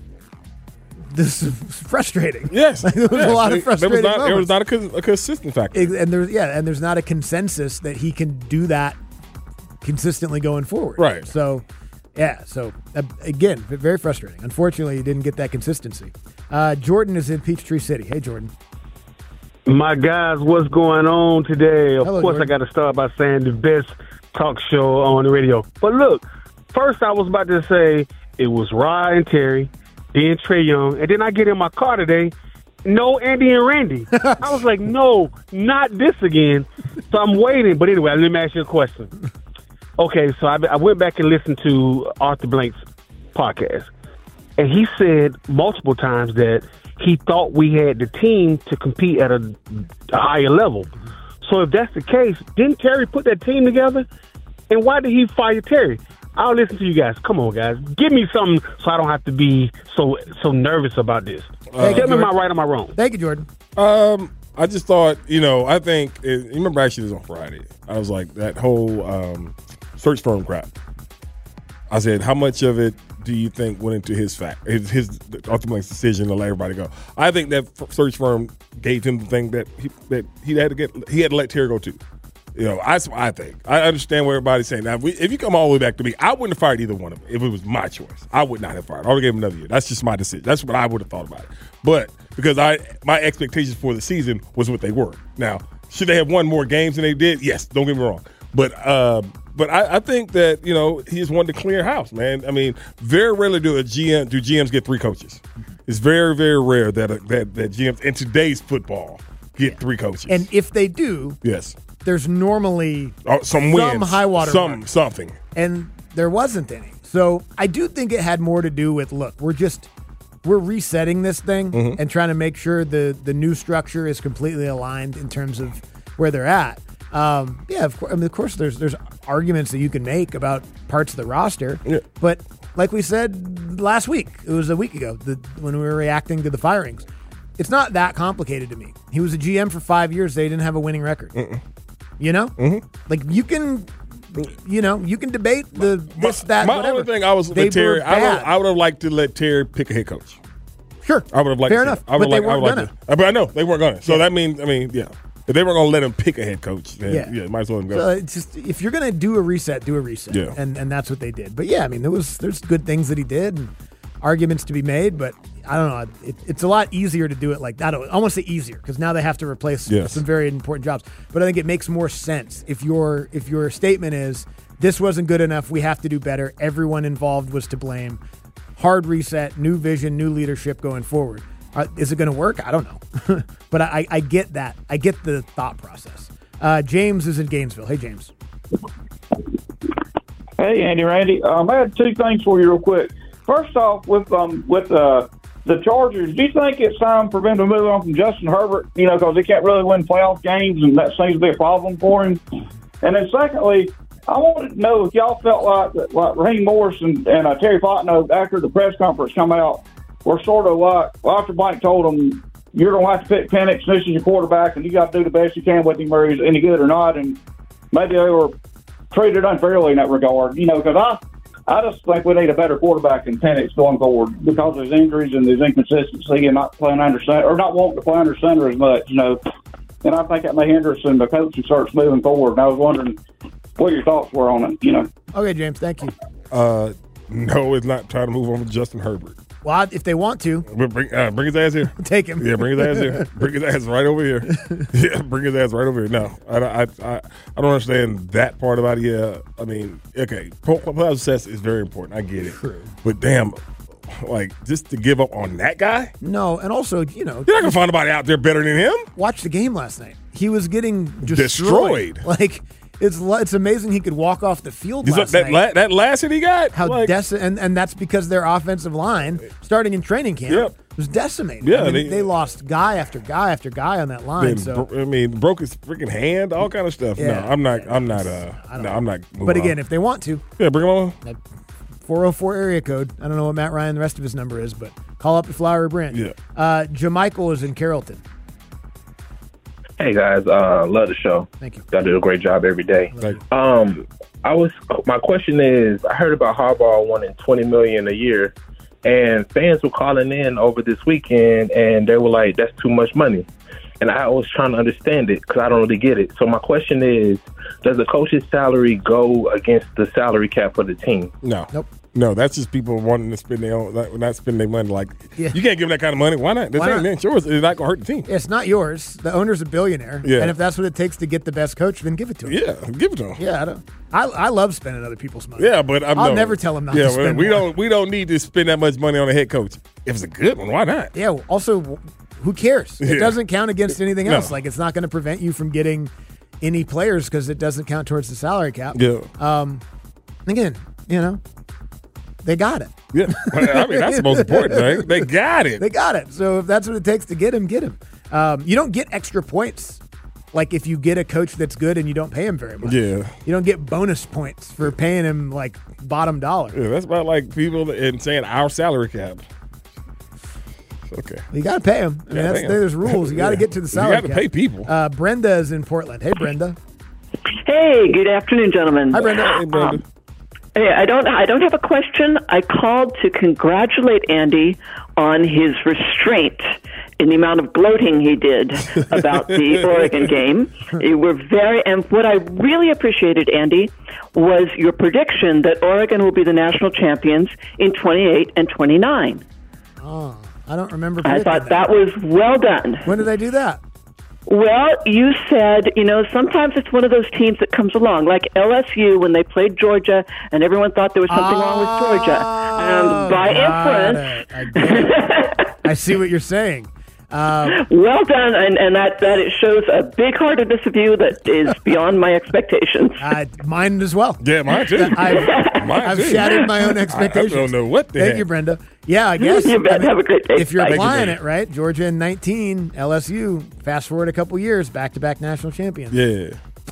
Speaker 2: this is frustrating.
Speaker 3: Yes.
Speaker 2: Like, there was
Speaker 3: yes.
Speaker 2: a lot of
Speaker 3: There
Speaker 2: frustrating
Speaker 3: was not,
Speaker 2: moments.
Speaker 3: there was not a, cons- a consistent factor.
Speaker 2: And there's yeah, and there's not a consensus that he can do that consistently going forward.
Speaker 3: Right.
Speaker 2: So, yeah. So uh, again, very frustrating. Unfortunately, he didn't get that consistency. Uh, Jordan is in Peachtree City. Hey, Jordan.
Speaker 16: My guys, what's going on today? Of
Speaker 2: Hello,
Speaker 16: course,
Speaker 2: Jordan.
Speaker 16: I got to start by saying the best talk show on the radio. But look, first I was about to say it was Rod and Terry, then Trey Young, and then I get in my car today, no Andy and Randy. I was like, no, not this again. So I'm waiting. But anyway, let me ask you a question. Okay, so I, I went back and listened to Arthur Blank's podcast, and he said multiple times that he thought we had the team to compete at a, a higher level. So if that's the case, didn't Terry put that team together? And why did he fire Terry? I'll listen to you guys. Come on, guys. Give me something so I don't have to be so so nervous about this.
Speaker 2: Thank
Speaker 16: Tell
Speaker 2: you,
Speaker 16: me, am I
Speaker 2: Jordan.
Speaker 16: right or am I wrong?
Speaker 2: Thank you, Jordan.
Speaker 3: Um, I just thought, you know, I think, you remember actually this was on Friday. I was like, that whole um, search firm crap. I said, how much of it do you think went into his fact, his, his ultimate decision to let everybody go? I think that f- search firm gave him the thing that he, that he had to get, he had to let Terry go too. You know, that's what I think. I understand what everybody's saying. Now, if, we, if you come all the way back to me, I wouldn't have fired either one of them if it was my choice. I would not have fired. I would have gave him another year. That's just my decision. That's what I would have thought about it. But because I my expectations for the season was what they were. Now, should they have won more games than they did? Yes, don't get me wrong. But uh, but I, I think that, you know, he just wanted to clear house, man. I mean, very rarely do a G M do G Ms get three coaches. It's very, very rare that a, that that G Ms in today's football get three coaches.
Speaker 2: And if they do,
Speaker 3: yes,
Speaker 2: there's normally
Speaker 3: oh, some wins,
Speaker 2: some high water
Speaker 3: some
Speaker 2: mark.
Speaker 3: something,
Speaker 2: and there wasn't any. So I do think it had more to do with, look, we're just we're resetting this thing
Speaker 3: Mhm.
Speaker 2: and trying to make sure the the new structure is completely aligned in terms of where they're at. Um, yeah, of course. I mean, of course, there's there's arguments that you can make about parts of the roster,
Speaker 3: Yeah.
Speaker 2: but like we said last week, it was a week ago, the, when we were reacting to the firings. It's not that complicated to me. He was a G M for five years. They didn't have a winning record.
Speaker 3: Mm-mm.
Speaker 2: You know,
Speaker 3: Mhm.
Speaker 2: like you can, you know, you can debate the this that
Speaker 3: My
Speaker 2: whatever.
Speaker 3: only thing I was
Speaker 2: They
Speaker 3: with Terry,
Speaker 2: were
Speaker 3: I would,
Speaker 2: bad.
Speaker 3: I would have liked to let Terry pick a head coach.
Speaker 2: Sure,
Speaker 3: I would have liked.
Speaker 2: Fair
Speaker 3: to,
Speaker 2: enough,
Speaker 3: I would
Speaker 2: but they
Speaker 3: like, I would
Speaker 2: weren't
Speaker 3: like to- uh, but I know they weren't gonna. So that means, I mean, yeah, if they weren't gonna let him pick a head coach, then yeah,
Speaker 2: Yeah.
Speaker 3: might as well let him go.
Speaker 2: So it's just if you're gonna do a reset, do a reset.
Speaker 3: Yeah.
Speaker 2: and and that's what they did. But yeah, I mean, there was there's good things that he did and arguments to be made, but I don't know. It, it's a lot easier to do it like that. I won't say easier because now they have to replace
Speaker 3: Yes.
Speaker 2: some very important jobs. But I think it makes more sense if your if your statement is this wasn't good enough. We have to do better. Everyone involved was to blame. Hard reset, new vision, new leadership going forward. Uh, is it going to work? I don't know. But I, I get that. I get the thought process. Uh, James is in Gainesville. Hey, James.
Speaker 17: Hey, Andy, Randy. Um, I had two things for you real quick. First off, with um with uh, the Chargers, do you think it's time for them to move on from Justin Herbert, you know, because he can't really win playoff games, and that seems to be a problem for him? And then secondly, I wanted to know if y'all felt like, like Raheem Morris and, and uh, Terry Fontenot, after the press conference come out, were sort of like, well, after Blank told them, you're going to have to pick Penix, and this is your quarterback, and you got to do the best you can with him, whether he's any good or not. And maybe they were treated unfairly in that regard, you know, because I, I just think we need a better quarterback than Penix going forward because of his injuries and his inconsistency and not playing under center, or not wanting to play under center as much, you know. And I think that may hinder us in the coaching search moving forward. And I was wondering what your thoughts were on it, you know.
Speaker 2: Okay, James, thank you.
Speaker 3: Uh, no, it's not trying to move on with Justin Herbert.
Speaker 2: Well, if they want to.
Speaker 3: Bring, uh, bring his ass here.
Speaker 2: Take him.
Speaker 3: Yeah, bring his ass here. Bring his ass right over here. Yeah, bring his ass right over here. No, I, I, I, I don't understand that part about it. Yeah, I mean, okay, playoff success is very important. I get it.
Speaker 2: True.
Speaker 3: But damn, like, just to give up on that guy?
Speaker 2: No, and also, you know.
Speaker 3: You're not going to find anybody out there better than him.
Speaker 2: Watch the game last night. He was getting destroyed.
Speaker 3: Destroyed.
Speaker 2: Like, it's it's amazing he could walk off the field
Speaker 3: He's
Speaker 2: last
Speaker 3: that,
Speaker 2: night.
Speaker 3: la- that last hit he got?
Speaker 2: How
Speaker 3: like,
Speaker 2: deci- and, and that's because their offensive line, starting in training camp,
Speaker 3: Yep.
Speaker 2: was decimated.
Speaker 3: Yeah,
Speaker 2: I mean,
Speaker 3: they-
Speaker 2: they, lost guy after guy after guy on that line.
Speaker 3: Then
Speaker 2: So,
Speaker 3: bro- I mean, broke his freaking hand, all kind of stuff.
Speaker 2: Yeah.
Speaker 3: no, I'm not. I'm not. Uh, no, I'm not. moving
Speaker 2: but again,
Speaker 3: on.
Speaker 2: if they want to,
Speaker 3: yeah, bring him on.
Speaker 2: that four oh four area code. I don't know what Matt Ryan, the rest of his number is, but call up the Flowery Branch.
Speaker 3: Yeah.
Speaker 2: Uh, Jamichael is in Carrollton.
Speaker 18: Hey guys, uh, love the show.
Speaker 2: Thank you.
Speaker 18: Y'all do a great job every day.
Speaker 3: Thank you.
Speaker 18: Um, I was. My question is, I heard about Harbaugh wanting twenty million dollars a year, and fans were calling in over this weekend, and they were like, "That's too much money." And I was trying to understand it because I don't really get it. So my question is, does the coach's salary go against the salary cap for the team?
Speaker 3: No.
Speaker 2: Nope.
Speaker 3: No, that's just people wanting to spend their own, not, not spend their money. Like,
Speaker 2: Yeah.
Speaker 3: you can't give them that kind of money. Why not? This
Speaker 2: Why
Speaker 3: ain't
Speaker 2: not?
Speaker 3: it's yours. It's not going to hurt the team.
Speaker 2: It's not yours. The owner's a billionaire.
Speaker 3: Yeah.
Speaker 2: And if that's what it takes to get the best coach, then give it to him.
Speaker 3: Yeah, give it to him.
Speaker 2: Yeah, I don't. I, I love spending other people's money.
Speaker 3: Yeah, but I'm
Speaker 2: I'll
Speaker 3: no.
Speaker 2: never tell him not
Speaker 3: yeah,
Speaker 2: to spend
Speaker 3: we
Speaker 2: more.
Speaker 3: don't. We don't need to spend that much money on a head coach. If it's a good one, why not?
Speaker 2: Yeah. Also, who cares? It
Speaker 3: Yeah.
Speaker 2: doesn't count against anything
Speaker 3: No.
Speaker 2: else. Like, it's not going to prevent you from getting any players because it doesn't count towards the salary cap.
Speaker 3: Yeah.
Speaker 2: Um. Again, you know, they got it.
Speaker 3: Yeah, I mean that's the most important thing. They got it.
Speaker 2: They got it. So if that's what it takes to get him, get him. Um, you don't get extra points. Like if you get a coach that's good and you don't pay him very much.
Speaker 3: Yeah.
Speaker 2: You don't get bonus points for paying him like bottom dollar.
Speaker 3: Yeah, that's about like people and saying our salary cap. Okay.
Speaker 2: You got to pay him. I mean,
Speaker 3: Gotta
Speaker 2: that's,
Speaker 3: pay 'em.
Speaker 2: there's rules. You got to
Speaker 3: Yeah.
Speaker 2: get to the
Speaker 3: You
Speaker 2: salary
Speaker 3: gotta
Speaker 2: cap.
Speaker 3: pay people.
Speaker 2: Uh, Brenda is in Portland. Hey, Brenda.
Speaker 19: Hey, good afternoon, gentlemen.
Speaker 2: Hi, Brenda.
Speaker 3: Hey, Brenda.
Speaker 19: Um, hey, I don't. I don't have a question. I called to congratulate Andy on his restraint in the amount of gloating he did about the Oregon game. You were very, and what I really appreciated, Andy, was your prediction that Oregon will be the national champions in twenty-eight and twenty-nine.
Speaker 2: Oh, I don't remember.
Speaker 19: I
Speaker 2: predicting
Speaker 19: thought that was well done.
Speaker 2: When did I do that?
Speaker 19: Well, you said, you know, sometimes it's one of those teams that comes along, like L S U when they played Georgia, and everyone thought there was something wrong with Georgia. And by
Speaker 2: got
Speaker 19: inference,
Speaker 2: it. I, get it. I see what you're saying. Um,
Speaker 19: well done, and, and that, that it shows a big-heartedness of you that is beyond my expectations.
Speaker 2: I, mine as well.
Speaker 3: Yeah, mine too.
Speaker 2: I've,
Speaker 3: Mine
Speaker 2: I've
Speaker 3: too.
Speaker 2: shattered my own expectations.
Speaker 3: I, I don't know what the
Speaker 2: Thank
Speaker 3: heck.
Speaker 2: you, Brenda. Yeah, I guess.
Speaker 19: You bet.
Speaker 2: I mean,
Speaker 19: Have a great day.
Speaker 2: if you're
Speaker 19: Bye.
Speaker 2: applying
Speaker 3: Thank you,
Speaker 2: it right, Georgia in nineteen, L S U. Fast forward a couple years, back-to-back national champions.
Speaker 3: Yeah.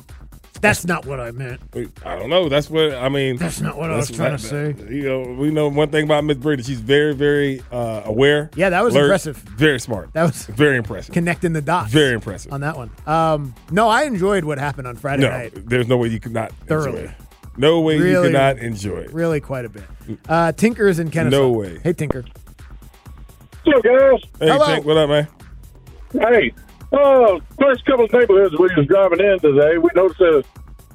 Speaker 2: That's not what I meant.
Speaker 3: I don't know. That's what I mean.
Speaker 2: That's not what I was trying to say.
Speaker 3: You know, we know one thing about Miss Brady. She's very, very uh, aware.
Speaker 2: Yeah, that was
Speaker 3: alert,
Speaker 2: impressive.
Speaker 3: Very smart.
Speaker 2: That was
Speaker 3: very impressive.
Speaker 2: Connecting the dots.
Speaker 3: Very impressive
Speaker 2: on that one. Um, no, I enjoyed what happened on Friday
Speaker 3: No,
Speaker 2: night.
Speaker 3: there's no way you could not
Speaker 2: Thoroughly.
Speaker 3: enjoy it. No way you
Speaker 2: Really,
Speaker 3: could not enjoy it.
Speaker 2: Really, quite a bit. Uh, Tinker is in Kennesaw.
Speaker 3: No way.
Speaker 2: Hey, Tinker.
Speaker 17: What's up, guys?
Speaker 3: Hey,
Speaker 2: Hello.
Speaker 3: Tink, what up, man?
Speaker 17: Hey, uh, first couple of neighborhoods we was driving in today, we noticed that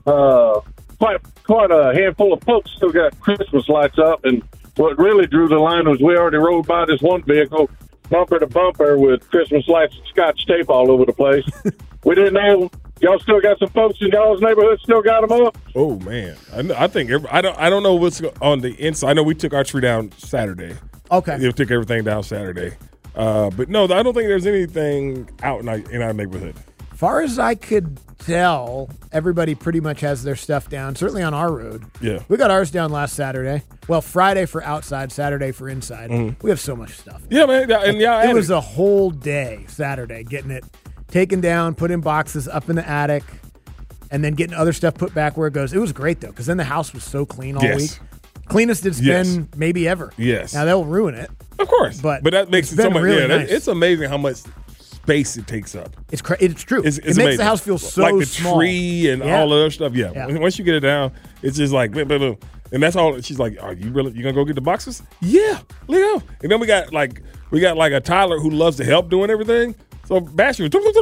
Speaker 17: uh, quite quite a handful of folks still got Christmas lights up, and what really drew the line was we already rode by this one vehicle, bumper to bumper, with Christmas lights and Scotch tape all over the place. We didn't know y'all still got some folks in y'all's neighborhood still got them up.
Speaker 3: Oh man, I, know, I think every, I don't I don't know what's on the inside. I know we took our tree down Saturday.
Speaker 2: Okay,
Speaker 3: we took everything down Saturday. Uh, but no, I don't think there's anything out in our, in our neighborhood.
Speaker 2: Far as I could tell, everybody pretty much has their stuff down, certainly on our road.
Speaker 3: Yeah.
Speaker 2: We got ours down last Saturday. Well, Friday for outside, Saturday for inside.
Speaker 3: Mhm.
Speaker 2: We have so much stuff.
Speaker 3: Yeah, man. Yeah, and yeah,
Speaker 2: it was a whole day Saturday getting it taken down, put in boxes up in the attic, and then getting other stuff put back where it goes. It was great, though, because then the house was so clean all
Speaker 3: Yes.
Speaker 2: week. Cleanest it's
Speaker 3: Yes.
Speaker 2: been maybe ever.
Speaker 3: Yes.
Speaker 2: Now, they'll ruin it.
Speaker 3: Of course,
Speaker 2: But,
Speaker 3: but that makes
Speaker 2: it's
Speaker 3: it so
Speaker 2: been
Speaker 3: much.
Speaker 2: really
Speaker 3: yeah, that-
Speaker 2: nice.
Speaker 3: it's amazing how much space it takes up.
Speaker 2: It's cra- it's true.
Speaker 3: It's,
Speaker 2: it
Speaker 3: it's
Speaker 2: makes
Speaker 3: amazing.
Speaker 2: the house feel so
Speaker 3: like the
Speaker 2: small.
Speaker 3: tree and
Speaker 2: Yeah.
Speaker 3: all the other stuff. Yeah.
Speaker 2: Yeah.
Speaker 3: Once you get it down, it's just like boom, boom, boom. And that's all. She's like, "Are you really? You gonna go get the boxes?" Yeah, let go. And then we got like we got like a Tyler who loves to help doing everything. So Bastion,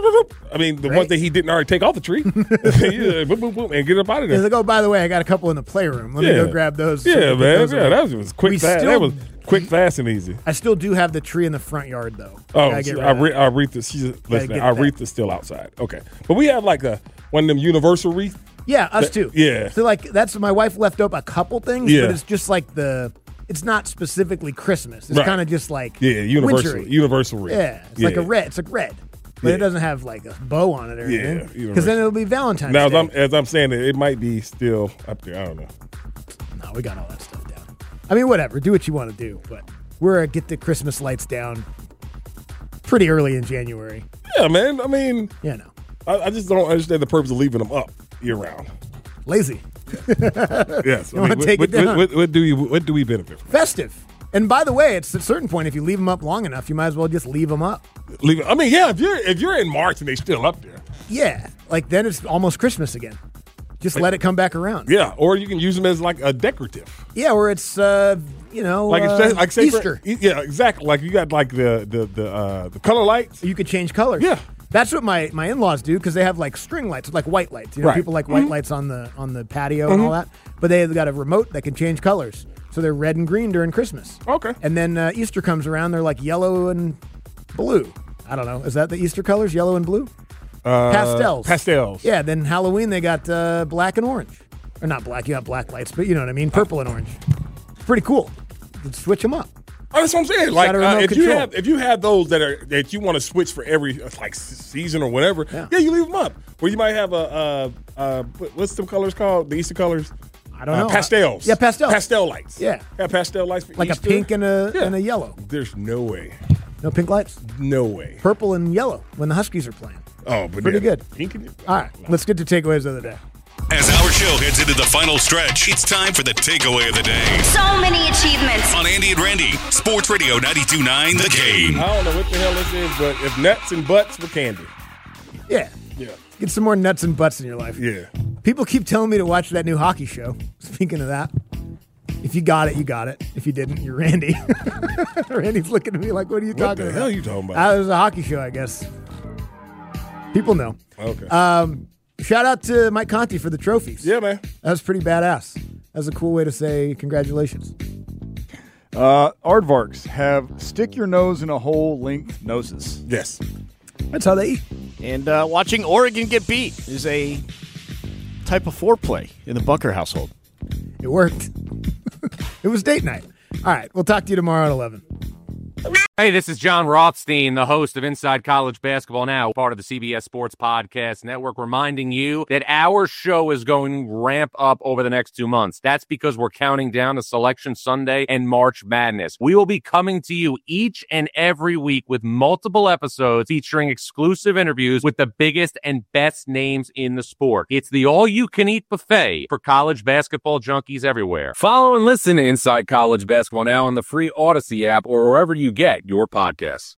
Speaker 3: I mean, the
Speaker 2: Great.
Speaker 3: ones that he didn't already take off the tree, yeah, boom, boom, boom, and get up out of
Speaker 2: He's
Speaker 3: there.
Speaker 2: like, oh, by the way, I got a couple in the playroom. Let me
Speaker 3: Yeah.
Speaker 2: go grab those. so
Speaker 3: Yeah,
Speaker 2: we can put
Speaker 3: man.
Speaker 2: those
Speaker 3: Yeah,
Speaker 2: away.
Speaker 3: that was quick.
Speaker 2: We
Speaker 3: Fast.
Speaker 2: still-
Speaker 3: That was quick, fast, and easy.
Speaker 2: I still do have the tree in the front yard, though.
Speaker 3: Oh,
Speaker 2: Gotta get rid
Speaker 3: I
Speaker 2: of
Speaker 3: re-
Speaker 2: that.
Speaker 3: I Aretha, she's listen.
Speaker 2: get
Speaker 3: Aretha's still outside. Okay, but we have like a one of them universal wreath.
Speaker 2: Yeah, us
Speaker 3: that-
Speaker 2: too.
Speaker 3: Yeah,
Speaker 2: So like that's my wife left up a couple things,
Speaker 3: Yeah.
Speaker 2: but it's just like the it's not specifically Christmas. It's
Speaker 3: Right.
Speaker 2: kind of just like
Speaker 3: yeah, universal,
Speaker 2: wintry.
Speaker 3: universal wreath.
Speaker 2: Yeah, it's like a red. It's like red, but
Speaker 3: Yeah.
Speaker 2: it doesn't have like a bow on it or
Speaker 3: Yeah,
Speaker 2: anything. Because
Speaker 3: universal.
Speaker 2: then it'll be Valentine's
Speaker 3: Now, as
Speaker 2: Day.
Speaker 3: I'm, as I'm saying it, it might be still up there. I don't know.
Speaker 2: No, we got all that stuff down. I mean, whatever. Do what you want to do, but we're uh, get the Christmas lights down pretty early in January.
Speaker 3: Yeah, man. I mean,
Speaker 2: Yeah, no.
Speaker 3: I, I just don't understand the purpose of leaving them up year round.
Speaker 2: Lazy.
Speaker 3: Yes,
Speaker 2: You wanna
Speaker 3: what,
Speaker 2: take
Speaker 3: what,
Speaker 2: it down.
Speaker 3: What, what, what do you? What do we benefit from?
Speaker 2: Festive. And by the way, it's at a certain point, if you leave them up long enough, you might as well just leave them up.
Speaker 3: Leave it. I mean, yeah. If you're if you're in March and they still up there,
Speaker 2: Yeah, like then it's almost Christmas again. Just let it come back around.
Speaker 3: Yeah, or you can use them as like a decorative.
Speaker 2: Yeah, or it's uh, you know
Speaker 3: Like
Speaker 2: uh,
Speaker 3: it's like say for-
Speaker 2: Easter.
Speaker 3: yeah, exactly. Like you got like the the the uh, the color lights.
Speaker 2: You could change colors.
Speaker 3: Yeah.
Speaker 2: That's what my, my in-laws do because they have like string lights, like white lights. You know,
Speaker 3: Right.
Speaker 2: people like white
Speaker 3: Mhm.
Speaker 2: lights on the on the patio and all that. But they've got a remote that can change colors, so they're red and green during Christmas.
Speaker 3: Okay.
Speaker 2: And then uh, Easter comes around, they're like yellow and blue. I don't know. Is that the Easter colors, yellow and blue?
Speaker 3: Uh,
Speaker 2: Pastels.
Speaker 3: Pastels.
Speaker 2: Yeah. Then Halloween they got uh, black and orange, or not black. You got black lights, but you know what I mean. Purple and orange. Pretty cool. You can switch them up.
Speaker 3: Oh, that's what I'm saying. Like
Speaker 2: Got a
Speaker 3: uh,
Speaker 2: remote
Speaker 3: if you
Speaker 2: control.
Speaker 3: have if you have those that are that you want to switch for every uh, like s- season or whatever, yeah. you leave them up. Or you might have a uh, uh, what- what's some colors called? The Easter colors.
Speaker 2: I don't
Speaker 3: Uh,
Speaker 2: know.
Speaker 3: Pastels.
Speaker 2: Yeah, pastels.
Speaker 3: Pastel lights.
Speaker 2: Yeah.
Speaker 3: Yeah, pastel lights for
Speaker 2: Like
Speaker 3: Easter.
Speaker 2: a pink and a
Speaker 3: Yeah.
Speaker 2: and a yellow.
Speaker 3: There's no way.
Speaker 2: No pink lights.
Speaker 3: No way.
Speaker 2: Purple and yellow when the Huskies are playing.
Speaker 3: Oh, but
Speaker 2: Pretty
Speaker 3: yeah,
Speaker 2: good.
Speaker 3: Pink and,
Speaker 2: All right, let's get to takeaways of the day.
Speaker 14: As our show heads into the final stretch, it's time for the takeaway of the day.
Speaker 20: So many achievements.
Speaker 14: On Andy and Randy, Sports Radio ninety-two point nine The Game.
Speaker 3: I don't know what the hell this is, but if nuts and butts were candy.
Speaker 2: Yeah.
Speaker 3: Yeah.
Speaker 2: Get some more nuts and butts in your life.
Speaker 3: Yeah.
Speaker 2: People keep telling me to watch that new hockey show. Speaking of that, if you got it, you got it. If you didn't, you're Randy. Randy's looking at me like, what are you
Speaker 3: What
Speaker 2: talking
Speaker 3: the
Speaker 2: about?
Speaker 3: hell are you talking about?
Speaker 2: Uh, it was a hockey show, I guess. People know.
Speaker 3: Okay.
Speaker 2: Um, shout out to Mike Conti for the trophies.
Speaker 3: Yeah, man.
Speaker 2: That was pretty badass. That was a cool way to say congratulations.
Speaker 9: Uh, aardvarks have stick your nose in a hole length noses.
Speaker 3: Yes.
Speaker 2: That's how they eat.
Speaker 12: And uh, watching Oregon get beat is a type of foreplay in the Bunker household.
Speaker 2: It worked. It was date night. All right. We'll talk to you tomorrow at eleven.
Speaker 21: Hey, this is John Rothstein, the host of Inside College Basketball Now, part of the C B S Sports Podcast Network, reminding you that our show is going to ramp up over the next two months. That's because we're counting down to Selection Sunday and March Madness. We will be coming to you each and every week with multiple episodes featuring exclusive interviews with the biggest and best names in the sport. It's the all-you-can-eat buffet for college basketball junkies everywhere. Follow and listen to Inside College Basketball Now on the free Odyssey app or wherever you get your podcasts.